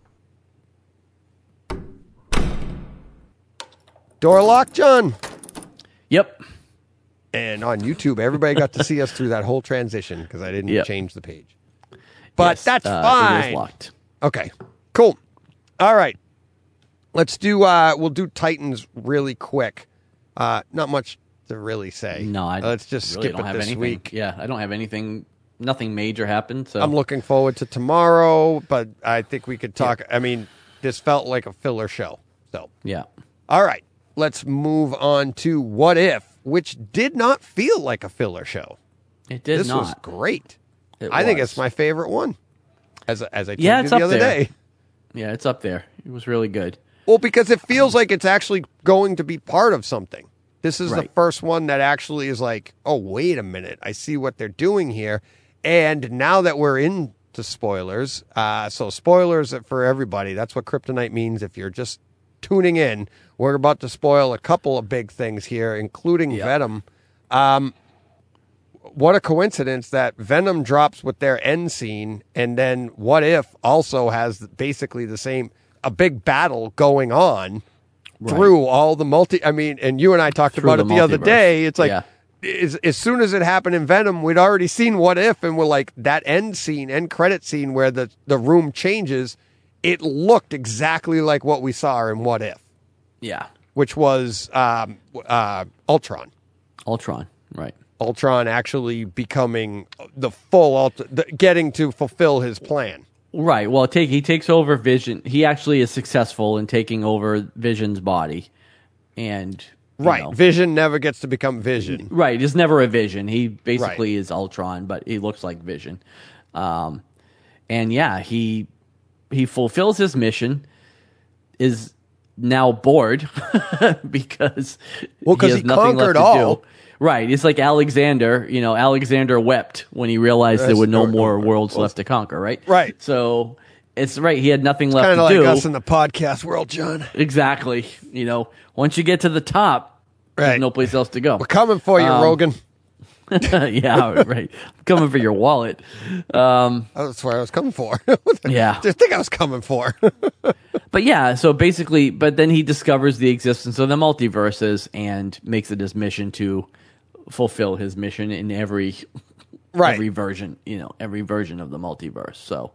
Door lock, John. Yep. And on YouTube, everybody got to see us through that whole transition because I didn't change the page. But Yes, that's It fine. is locked. Okay, cool. All right. Let's do, we'll do Titans really quick. Not much to really say. No, Let's just really skip don't it have this anything. week. Yeah, I don't have anything. Nothing major happened. So I'm looking forward to tomorrow, but I think we could talk. I mean, this felt like a filler show. So, yeah. all right. Let's move on to What If, which did not feel like a filler show. It did This not. was great. It I think was. it's my favorite one. As I told Yeah, you it's the up other there. day. Yeah, it's up there. It was really good. Well, because it feels like it's actually going to be part of something. This is the Right. first one that actually is like, oh, wait a minute. I see what they're doing here. And now that we're into spoilers, so spoilers for everybody. That's what Kryptonite means. If you're just tuning in, we're about to spoil a couple of big things here, including Venom. What a coincidence that Venom drops with their end scene, and then What If also has basically the same, a big battle going on through all the and you and I talked Through about it the the other multiverse. day. It's like, Yeah. as soon as it happened in Venom, we'd already seen What If, and we're like, that end credit scene where the room changes, it looked exactly like what we saw in What If, Yeah. which was Ultron. Ultron. Right. Ultron actually becoming the full getting to fulfill his plan. Right. Well, he takes over Vision. He actually is successful in taking over Vision's body, and you know, Vision never gets to become Vision. right. It's never a Vision. He basically is Ultron, but he looks like Vision. And yeah, he fulfills his mission. Is now bored because Well, he has he nothing conquered left to all. do. Right. It's like Alexander. You know, Alexander wept when he realized there were no more worlds left to conquer. Right. Right. So it's right. He had nothing left Kind to of like do. us in the podcast world, John. Exactly. You know, once you get to the top, Right. there's no place else to go. We're coming for you, Rogan. Yeah, right. I'm coming for your wallet. That's what I was coming for. Yeah. I think I was coming for. But yeah, so basically, but then he discovers the existence of the multiverses and makes it his mission to fulfill his mission in every version, every version of the multiverse. So,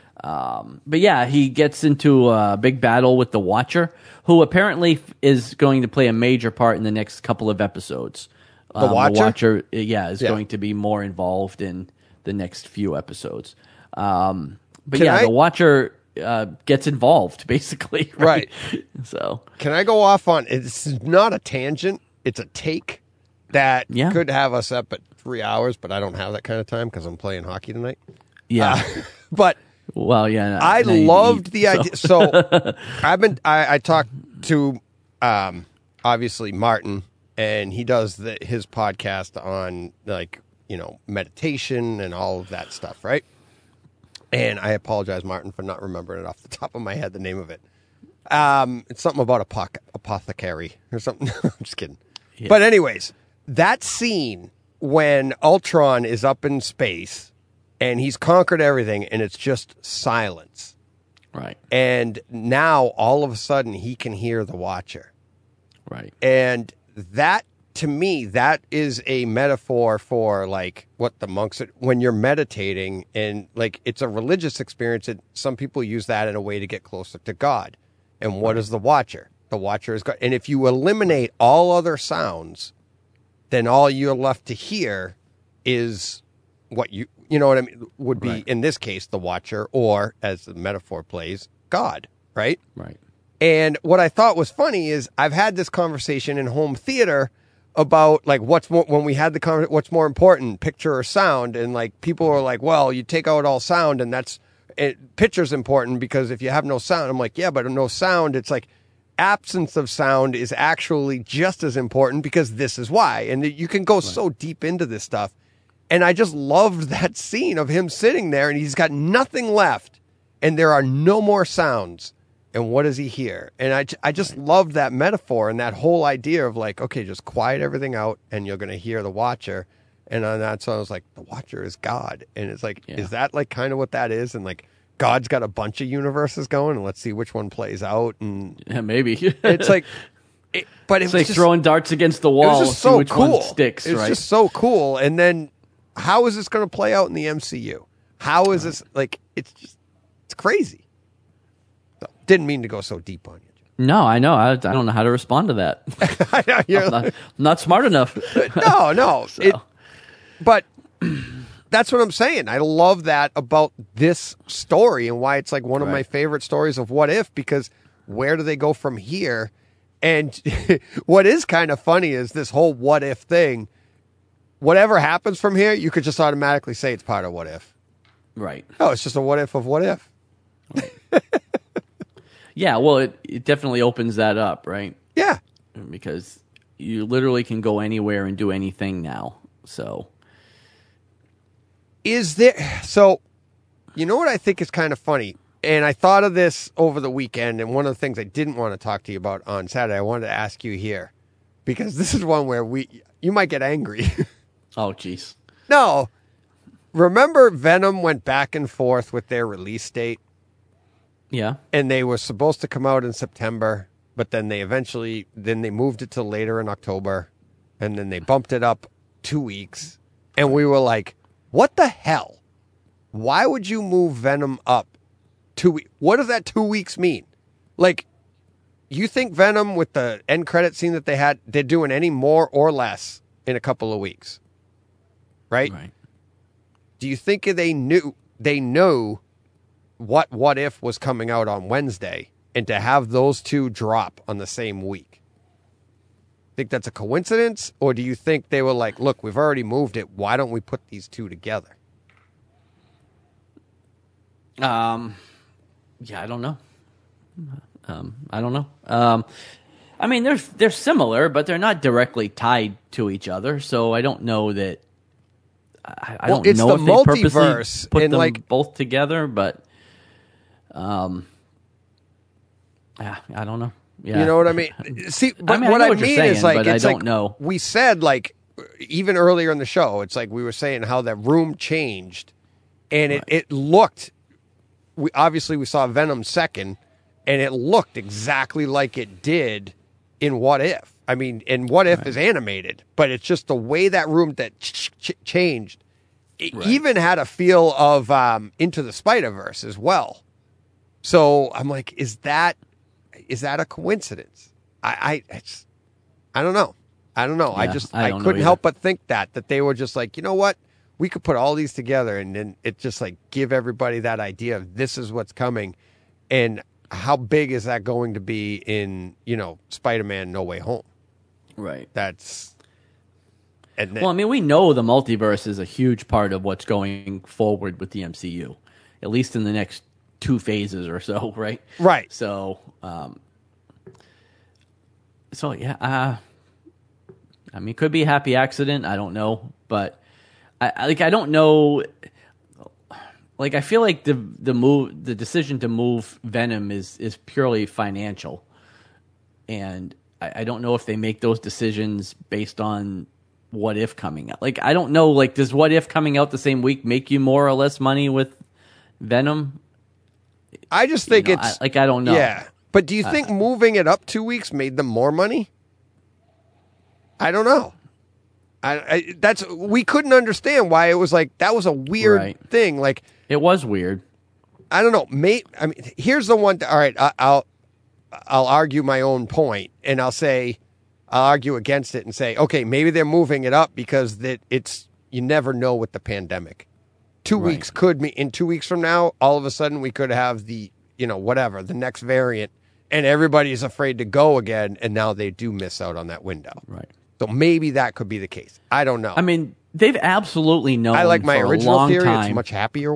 but yeah, he gets into a big battle with the Watcher, who apparently is going to play a major part in the next couple of episodes. The Watcher? The Watcher, is going to be more involved in the next few episodes. But the Watcher gets involved, basically. Right. So, can I go off on, it's not a tangent, it's a take that could have us up at 3 hours, but I don't have that kind of time because I'm playing hockey tonight. Yeah. But well, yeah, I loved the idea. So I talked to obviously Martin, and he does his podcast on meditation and all of that stuff, right? And I apologize, Martin, for not remembering it off the top of my head, the name of it. It's something about apothecary or something. I'm just kidding. Yeah. But anyways, that scene when Ultron is up in space and he's conquered everything and it's just silence. Right. And now all of a sudden he can hear the Watcher. Right. And that, to me, that is a metaphor for what the monks are, when you're meditating, and it's a religious experience. Some people use that in a way to get closer to God. And what is the Watcher? The Watcher is God. And if you eliminate all other sounds, then all you're left to hear is what you know what I mean, would be, in this case, the Watcher, or as the metaphor plays, God, right? Right. And what I thought was funny is I've had this conversation in home theater about what's more, when we had the conversation, what's more important, picture or sound? And people are like, well, you take out all sound and picture's important because if you have no sound, I'm like, yeah, but no sound, it's like absence of sound is actually just as important because this is why. And you can go so deep into this stuff. And I just loved that scene of him sitting there and he's got nothing left and there are no more sounds. And what does he hear? And I just loved that metaphor and that whole idea of like, okay, just quiet everything out and you're going to hear the Watcher. And on that, so I was like, the Watcher is God. And it's like, is that like kind of what that is? And like, God's got a bunch of universes going and let's see which one plays out. And yeah, maybe. It's like, but it's like throwing darts against the wall. It was just so which cool. One sticks, it's just so cool. And then how is this going to play out in the MCU? How is this like, it's crazy. So, didn't mean to go so deep on you. No, I know. I don't know how to respond to that. I know, I'm not smart enough. No. So. But that's what I'm saying. I love that about this story and why it's like one of my favorite stories of What If, because where do they go from here? And what is kind of funny is this whole what if thing. Whatever happens from here, you could just automatically say it's part of What If. Right. Oh, it's just a what if of What If. Right. Yeah, well, it definitely opens that up, right? Yeah. Because you literally can go anywhere and do anything now. So, so, you know what I think is kind of funny? And I thought of this over the weekend, and one of the things I didn't want to talk to you about on Saturday, I wanted to ask you here. Because this is one where you might get angry. Oh, jeez. No. Remember Venom went back and forth with their release date? Yeah. And they were supposed to come out in September, but then they moved it to later in October, and then they bumped it up 2 weeks. And we were like, what the hell? Why would you move Venom up 2 weeks? What does that 2 weeks mean? Like, you think Venom with the end credit scene that they had, they're doing any more or less in a couple of weeks? Right? Right. Do you think they know what if was coming out on Wednesday, and to have those two drop on the same week? Think that's a coincidence, or do you think they were like, look, we've already moved it, why don't we put these two together? Yeah, I don't know. I don't know. I mean, they're similar, but they're not directly tied to each other, so I don't know that. I don't know if they purposely put them both together, but yeah, I don't know. Yeah. You know what I mean? See, but I what know I what you're mean saying, is like, but it's I like, don't know. We said like, even earlier in the show, it's like we were saying how that room changed, and it looked. We saw Venom second, and it looked exactly like it did in What If. I mean, and What If is animated, but it's just the way that room that changed. It even had a feel of Into the Spider-Verse as well. So I'm like, is that a coincidence? I don't know. Yeah, I couldn't help but think that they were just like, you know what? We could put all these together and then it just like give everybody that idea of this is what's coming. And how big is that going to be in, Spider-Man No Way Home? Right. Well, I mean, we know the multiverse is a huge part of what's going forward with the MCU, at least in the next 2 phases or so, right? Right. So, yeah. I mean, it could be a happy accident. I don't know, but I don't know. Like, I feel like the decision to move Venom is purely financial, and I don't know if they make those decisions based on What If coming out. Like, I don't know. Like, does What If coming out the same week make you more or less money with Venom? I just think I don't know. Yeah, but do you think moving it up 2 weeks made them more money? I don't know. We couldn't understand why it was like that was a weird thing. Like, it was weird. I don't know. I mean, here's the one. All right, I'll argue my own point, and I'll argue against it and say, okay, maybe they're moving it up because you never know with the pandemic. 2 weeks could mean in 2 weeks from now, all of a sudden we could have the the next variant, and everybody's afraid to go again, and now they do miss out on that window. Right. So maybe that could be the case. I don't know. I mean, they've absolutely known. I like my for original a long theory. Time. It's a much happier one.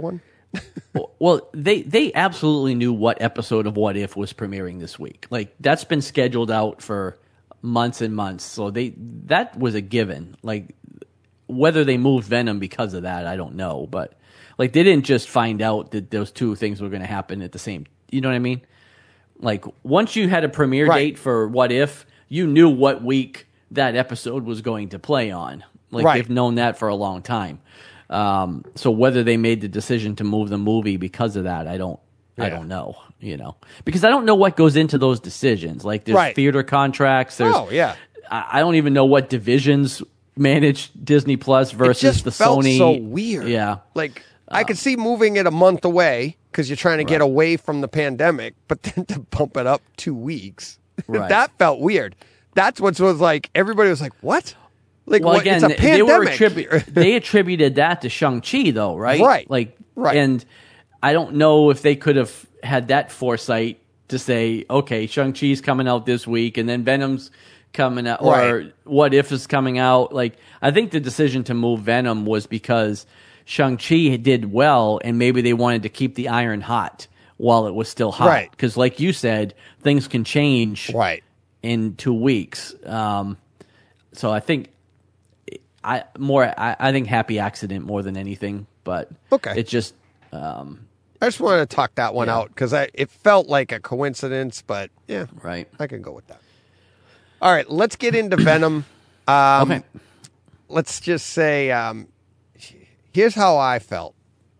Well, they absolutely knew what episode of What If was premiering this week. Like, that's been scheduled out for months and months. So that was a given. Like, whether they moved Venom because of that, I don't know. But like, they didn't just find out that those two things were going to happen at the same. You know what I mean? Like, once you had a premiere date for What If, you knew what week that episode was going to play on. Like, they've known that for a long time. So whether they made the decision to move the movie because of that, I don't know, because I don't know what goes into those decisions. Like, there's theater contracts. There's, I don't even know what divisions manage Disney Plus versus it just the felt Sony. So weird. Yeah. Like, I could see moving it a month away because you're trying to get away from the pandemic, but then to bump it up 2 weeks, that felt weird. That's what was like, everybody was like, what? Like, well, again, it's a pandemic. They attributed that to Shang-Chi, though, right? Right. Like, and I don't know if they could have had that foresight to say, okay, Shang-Chi's coming out this week, and then Venom's coming out, or What If is coming out. Like, I think the decision to move Venom was because Shang-Chi did well, and maybe they wanted to keep the iron hot while it was still hot. Right. Because, like you said, things can change in 2 weeks. So I think I think happy accident more than anything, but it's just. I just wanted to talk that one out because it felt like a coincidence, but I can go with that. All right, let's get into Venom. Okay. Let's just say, here's how I felt.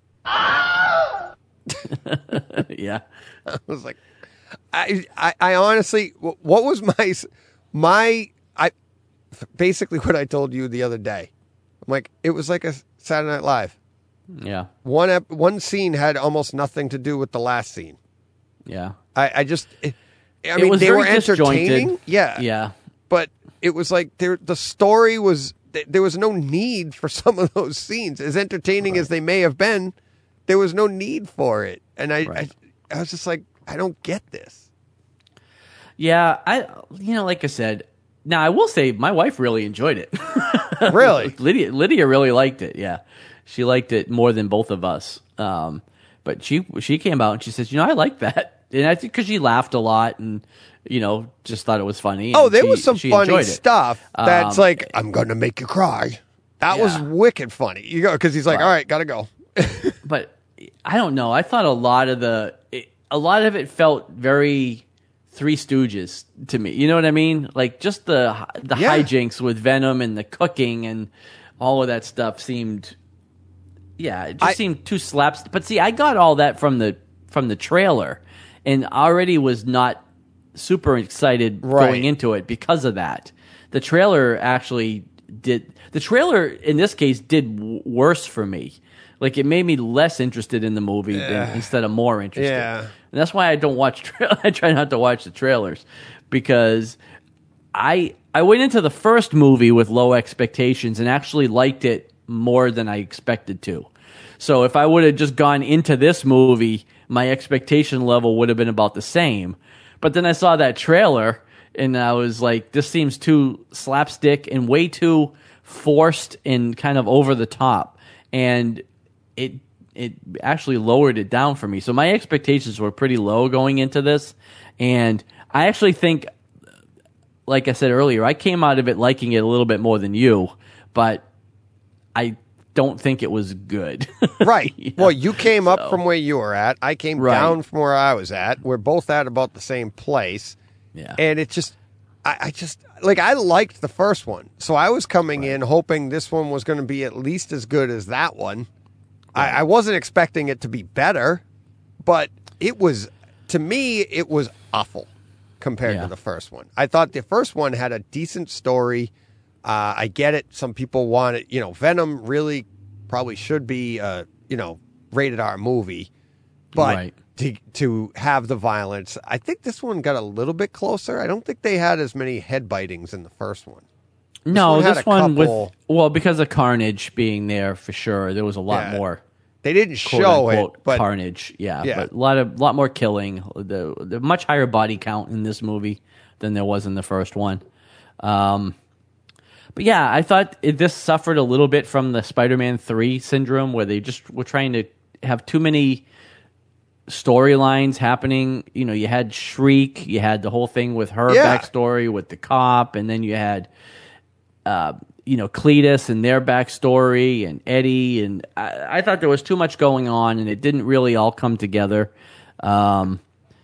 Yeah. I was like, I honestly, what was basically what I told you the other day. I'm like, it was like a Saturday Night Live. Yeah. One scene had almost nothing to do with the last scene. Yeah. I mean, they were entertaining. Yeah. Yeah. But it was like the story was, there was no need for some of those scenes. As entertaining as they may have been, there was no need for it. And I was just like, I don't get this. Yeah. Like I said, now I will say my wife really enjoyed it. Really? Lydia really liked it. Yeah. She liked it more than both of us. But she came out and she says, I like that. And I think because she laughed a lot and, just thought it was funny. Oh, there was some funny stuff that's like, I'm going to make you cry. That was wicked funny. Because he's like, all right, got to go. But I don't know. I thought a lot of it felt very Three Stooges to me. You know what I mean? Like, just the hijinks with Venom and the cooking and all of that stuff seemed... Yeah, it just seemed too slaps. But see, I got all that from the trailer, and already was not super excited going into it because of that. The trailer actually did. The trailer in this case did worse for me. Like, it made me less interested in the movie instead of more interested. Yeah, and that's why I don't watch. I try not to watch the trailers because I went into the first movie with low expectations and actually liked it more than I expected to. So if I would have just gone into this movie, my expectation level would have been about the same. But then I saw that trailer and I was like, this seems too slapstick and way too forced and kind of over the top. And it actually lowered it down for me. So my expectations were pretty low going into this. And I actually think, like I said earlier, I came out of it liking it a little bit more than you, but I don't think it was good. Right. Well, you came up from where you were at. I came down from where I was at. We're both at about the same place. Yeah. And it just, I liked the first one. So I was coming in hoping this one was going to be at least as good as that one. Right. I wasn't expecting it to be better, but it was, to me, it was awful compared to the first one. I thought the first one had a decent story. I get it. Some people want it. Venom really probably should be rated R movie, but to have the violence, I think this one got a little bit closer. I don't think they had as many head bitings in the first one. This one because of Carnage being there for sure, there was a lot more. They didn't show it, but Carnage, but a lot more killing. The much higher body count in this movie than there was in the first one. But yeah, I thought this suffered a little bit from the Spider-Man 3 syndrome, where they just were trying to have too many storylines happening. You know, you had Shriek, you had the whole thing with her backstory with the cop, and then you had Cletus and their backstory, and Eddie, and I thought there was too much going on, and it didn't really all come together. I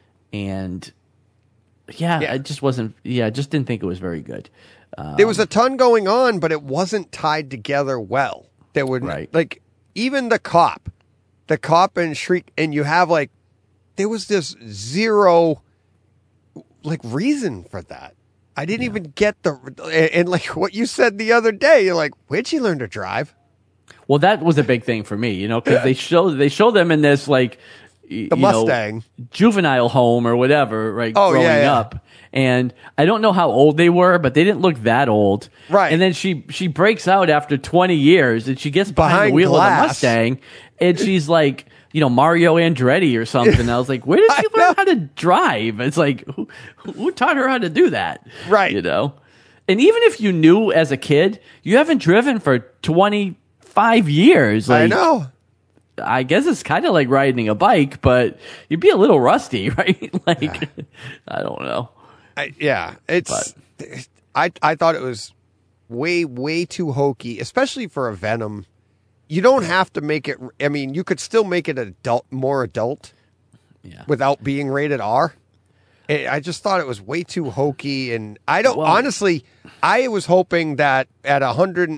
just wasn't. Yeah, I just didn't think it was very good. There was a ton going on, but it wasn't tied together well. There would like even the cop and Shriek, and you have like there was this zero like reason for that. I didn't even get and like what you said the other day. You're like, where'd she learn to drive? Well, that was a big thing for me, you know, because they show them in this like the Mustang juvenile home or whatever, right? Growing up, and I don't know how old they were, but they didn't look that old, right? And then she breaks out after 20 years, and she gets behind the wheel glass. of the Mustang, and she's like, Mario Andretti or something. I was like, where did she learn how to drive? It's like, who taught her how to do that? Right. You know? And even if you knew as a kid, you haven't driven for 25 years. Like, I know. I guess it's kind of like riding a bike, but you'd be a little rusty, right? Like, I don't know. I thought it was way too hokey, especially for a Venom. You don't have to make it. I mean, you could still make it more adult, without being rated R. I just thought it was way too hokey, and honestly, I was hoping that at an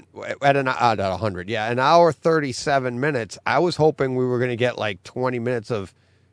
hour 37 minutes, I was hoping we were going to get like 20 minutes of,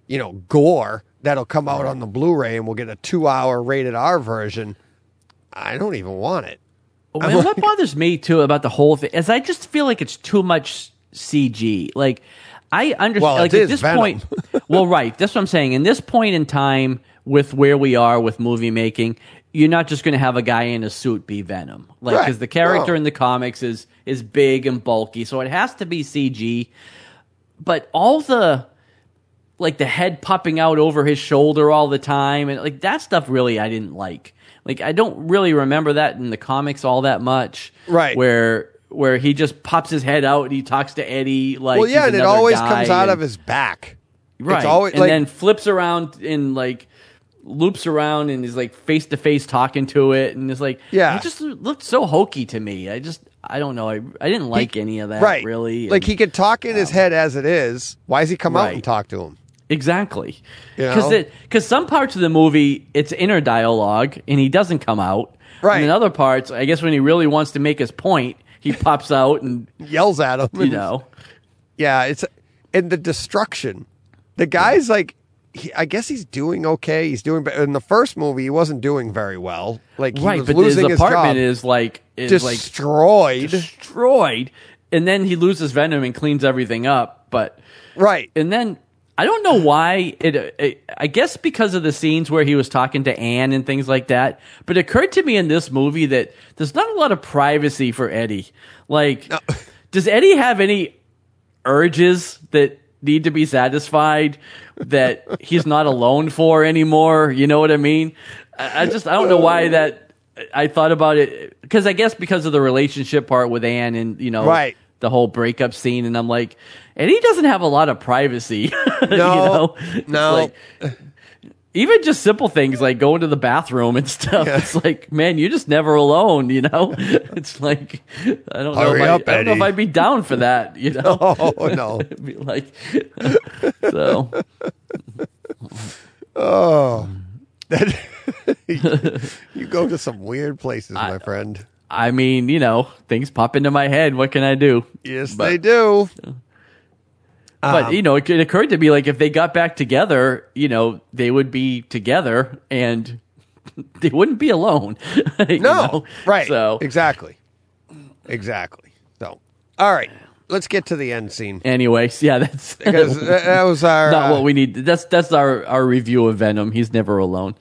gore that'll come out on the Blu-ray, and we'll get a 2-hour rated R version. I don't even want it. Well, what bothers me too about the whole thing is I just feel like it's too much CG. Like I understand. Well, like at this point, well, right. That's what I'm saying. In this point in time, with where we are with movie making, you're not just going to have a guy in a suit be Venom, like because the character in the comics is big and bulky, so it has to be CG. But all the like the head popping out over his shoulder all the time, and like that stuff really I didn't like. Like, I don't really remember that in the comics all that much. Right. Where he just pops his head out and he talks to Eddie like well, yeah, he's and it always comes out of his back. Right. It's always, and then flips around and, like, loops around and is, like, face-to-face talking to it. And it's like, it just looked so hokey to me. I don't know. I didn't like any of that, really. Like, he could talk in his head as it is. Why does he come out and talk to him? Exactly. Because some parts of the movie, it's inner dialogue, and he doesn't come out. Right. And in other parts, I guess when he really wants to make his point, he pops out and yells at him. Yeah, and the destruction. The guy's like, I guess he's doing okay. He's doing better. In the first movie, he wasn't doing very well. Like, he was losing his apartment job. is destroyed. Destroyed. And then he loses Venom and cleans everything up. But and then I don't know why I guess because of the scenes where he was talking to Anne and things like that. But it occurred to me in this movie that there's not a lot of privacy for Eddie. Like, does Eddie have any urges that need to be satisfied that he's not alone for anymore? You know what I mean? I don't know why that I thought about it, because I guess because of the relationship part with Anne and the whole breakup scene, and I'm like, and he doesn't have a lot of privacy. No. Like, even just simple things like going to the bathroom and stuff. Yeah. It's like, man, you're just never alone, It's like, I don't know if I'd be down for that, Oh, no. It'd be like, so. Oh. You go to some weird places, my friend. I mean, things pop into my head. What can I do? Yes, they do. But, it occurred to me, like, if they got back together, they would be together and they wouldn't be alone. Right. So, Exactly. So, all right. Let's get to the end scene. Anyways, that's because that was our not what we need. That's our review of Venom. He's never alone.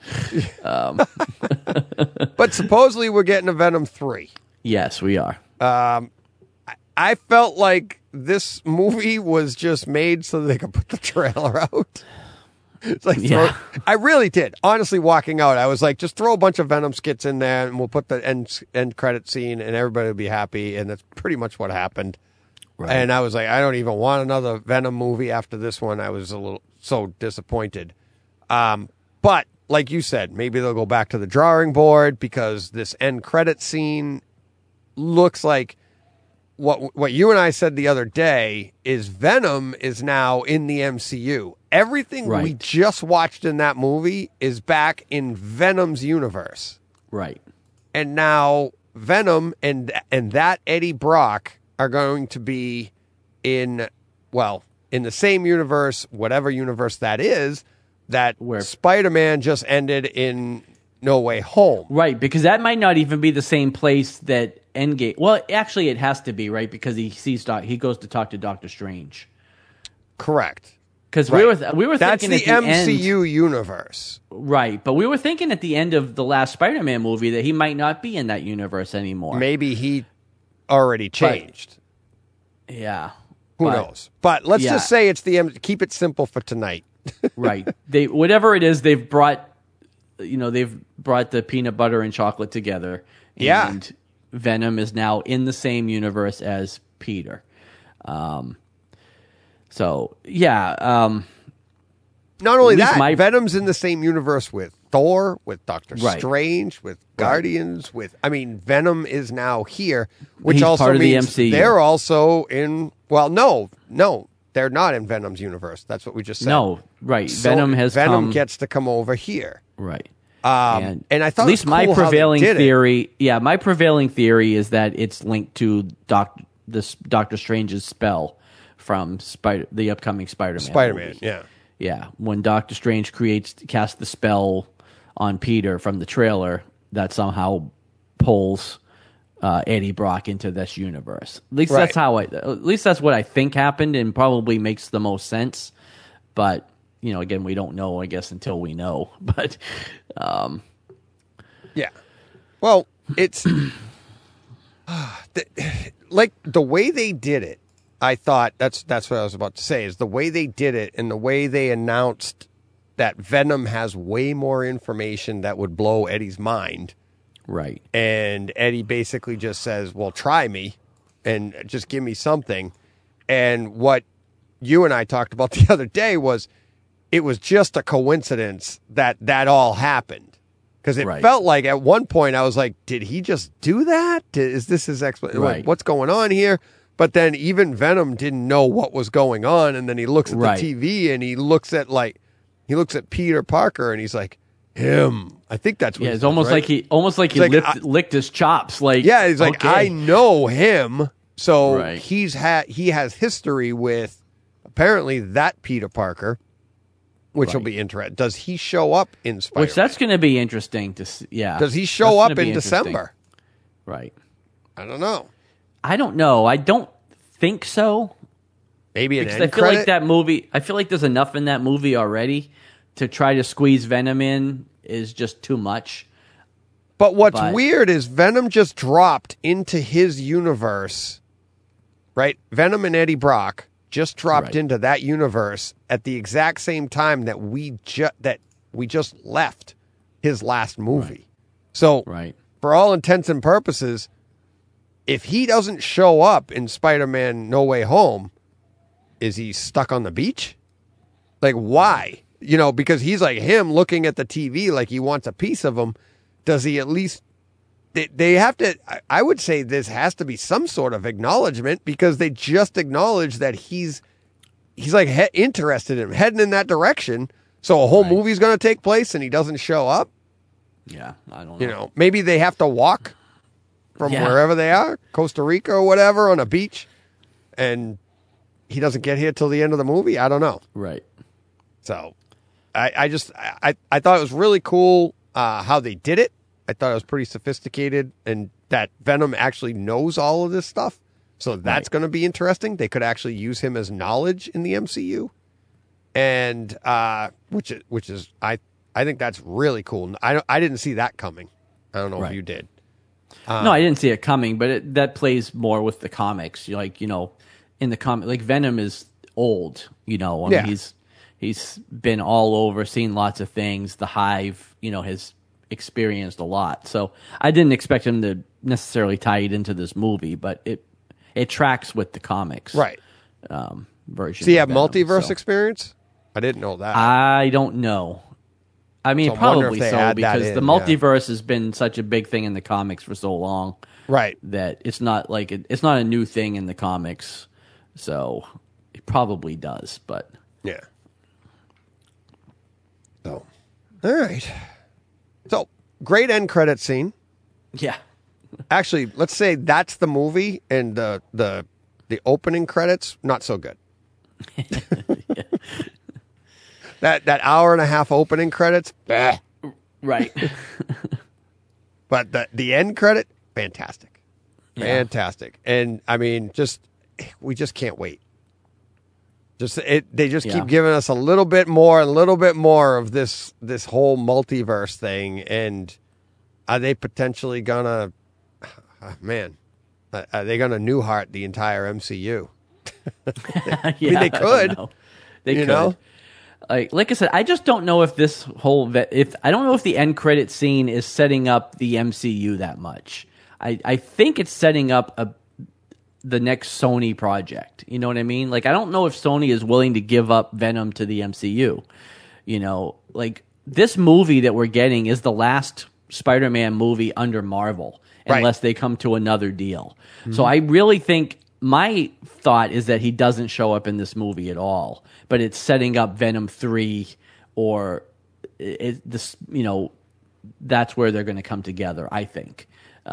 But supposedly we're getting a Venom 3. Yes, we are. I felt like this movie was just made so they could put the trailer out. It's like I really did. Honestly, walking out, I was like, just throw a bunch of Venom skits in there, and we'll put the end credit scene, and everybody will be happy. And that's pretty much what happened. Right. And I was like, I don't even want another Venom movie after this one. I was so disappointed. But like you said, maybe they'll go back to the drawing board because this end credit scene looks like what you and I said the other day is Venom is now in the MCU. Everything Right. we just watched in that movie is back in Venom's universe. Right. And now Venom and that Eddie Brock are going to be in the same universe, whatever universe that is, that Where- Spider-Man just ended in No Way Home. Right, because that might not even be the same place that Endgame. Well, actually, it has to be, right? Because he goes to talk to Doctor Strange. Correct. Because Right. we were That's thinking the at the MCU end, universe. right? But we were thinking at the end of the last Spider-Man movie that he might not be in that universe anymore. Maybe he already changed. Yeah. Who But- knows? But let's yeah. just say it's the keep it simple for tonight. Right. They whatever it is, they've brought the peanut butter and chocolate together. Yeah. And Venom is now in the same universe as Peter. So yeah. Not only At least that, Venom's in the same universe with Thor, with Doctor Right. Strange, with Guardians, Venom is now here, which He's also part of the means MCU. they're also in. Well, no, they're not in Venom's universe. That's what we just said. No, right. So Venom gets to come over here. right. And I thought at least it was cool my how they prevailing did it. theory. Yeah, my prevailing theory is that it's linked to Doctor Strange's spell from the upcoming Spider-Man. movie. Yeah. Yeah, when Doctor Strange casts the spell on Peter from the trailer, that somehow pulls Eddie Brock into this universe. At least Right. At least that's what I think happened, and probably makes the most sense. But again, we don't know, I guess, until we know. But Yeah. Well, it's like the way they did it. I thought that's what I was about to say is the way they did it and the way they announced that Venom has way more information that would blow Eddie's mind. right, And Eddie basically just says, well, try me and just give me something. And what you and I talked about the other day was it was just a coincidence that all happened. Because it Right. felt like at one point I was like, did he just do that? Is this his explanation? Right. What's going on here? But then even Venom didn't know what was going on. And then he looks at Right. the TV and he looks at Peter Parker and he's like, him. I think that's what yeah, he it's says, almost right? like he like, licked his chops. Like, Yeah, he's like, okay. I know him. So Right. he has history with apparently that Peter Parker, which will Right. be interesting. Does he show up in Spider-Man? Which that's going to be interesting to see. Yeah, Does he That's show gonna up be in interesting. December? Right. I don't know. I don't know. I don't think so. Maybe an Because I end feel credit? like that movie. I feel like there's enough in that movie already to try to squeeze Venom in is just too much. But what's but- weird is Venom just dropped into his universe, right? Venom and Eddie Brock just dropped Right. into that universe at the exact same time that we just left his last movie. So Right. for all intents and purposes, if he doesn't show up in Spider-Man No Way Home, is he stuck on the beach? Like, why? Because he's like him looking at the TV like he wants a piece of him. Does he at least... They have to... I would say this has to be some sort of acknowledgement because they just acknowledge that he's like interested in him, heading in that direction. So a whole Right. movie's going to take place and he doesn't show up. Yeah, I don't know. Maybe they have to walk from Yeah. wherever they are, Costa Rica or whatever, on a beach, and he doesn't get here till the end of the movie. I don't know. Right. So I thought it was really cool how they did it. I thought it was pretty sophisticated and that Venom actually knows all of this stuff. So that's Right. going to be interesting. They could actually use him as knowledge in the MCU. And which is I think that's really cool. I didn't see that coming. I don't know if Right. you did. No, I didn't see it coming, but that plays more with the comics. In the comic, like Venom is old. I mean, Yeah. he's been all over, seen lots of things. The Hive, has experienced a lot. So I didn't expect him to necessarily tie it into this movie, but it tracks with the comics, Right. Version. So you of have Venom, multiverse so. experience? I didn't know that. I don't know. I mean, So I wonder if probably they so add that because in, the yeah. multiverse has been such a big thing in the comics for so long right. that it's not like it's not a new thing in the comics. So it probably does, but Yeah. So, all right. So, great end credit scene. yeah, Actually, let's say that's the movie, and the opening credits not so good. That hour and a half opening credits, bah. right. But the end credit, fantastic, Yeah. fantastic. And I mean, we just can't wait. They just Yeah. keep giving us a little bit more of this whole multiverse thing. And are they potentially gonna, man, are they gonna Newhart the entire MCU? Yeah, they I don't could. know. They You could. know? Like I said, I just don't know if this whole I don't know if the end credit scene is setting up the MCU that much. I think it's setting up the next Sony project. You know what I mean? Like I don't know if Sony is willing to give up Venom to the MCU. You know, like this movie that we're getting is the last Spider-Man movie under Marvel, Right. unless they come to another deal. So I really think my thought is that he doesn't show up in this movie at all, but it's setting up Venom 3 or this, you know, that's where they're going to come together, I think.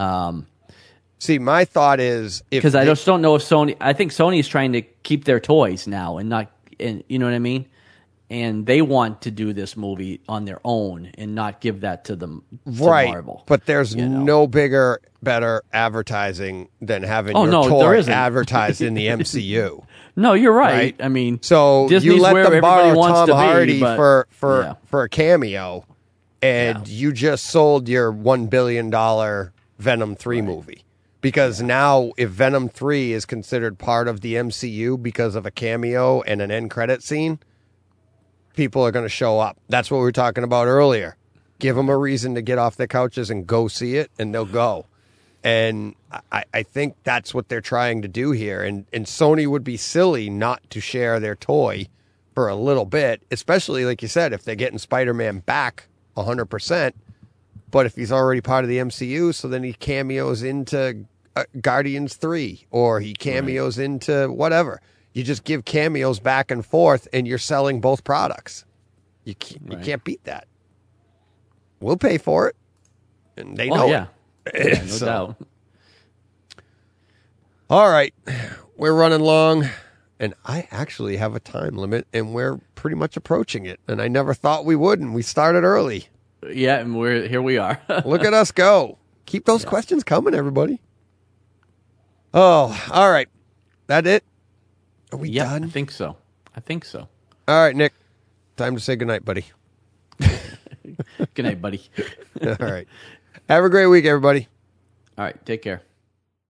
See, my thought is Because I just don't know if Sony, I think Sony is trying to keep their toys now and not, and you know what I mean? And they want to do this movie on their own and not give that to them, to right, Marvel. but there's you know? no bigger, better advertising than having Oh, your no, there toy isn't. advertised in the MCU. No, you're right. Right. I mean, So Disney's you let where them everybody borrow wants Tom to be, Hardy but- yeah. for a cameo, and you just sold your $1 billion Venom 3 movie. Because now, if Venom 3 is considered part of the MCU because of a cameo and an end credit scene, people are going to show up. That's what we were talking about earlier. Give them a reason to get off their couches and go see it, and they'll go. And I think that's what they're trying to do here. And Sony would be silly not to share their toy for a little bit, especially, like you said, if they're getting Spider-Man back 100%. But if he's already part of the MCU, so then he cameos into Guardians 3, or he cameos into whatever. You just give cameos back and forth, and you're selling both products. You can't beat that. We'll pay for it, and they know yeah. it. Yeah, no So, doubt. all right, we're running long, and I actually have a time limit, and we're pretty much approaching it. And I never thought we would, and we started early. Yeah, and here we are. Look at us go. Keep those questions coming, everybody. Oh, all right. That it? Are we Yeah, done? I think so. All right, Nick. Time to say goodnight, buddy. Good night, buddy. All right. Have a great week, everybody. All right, take care.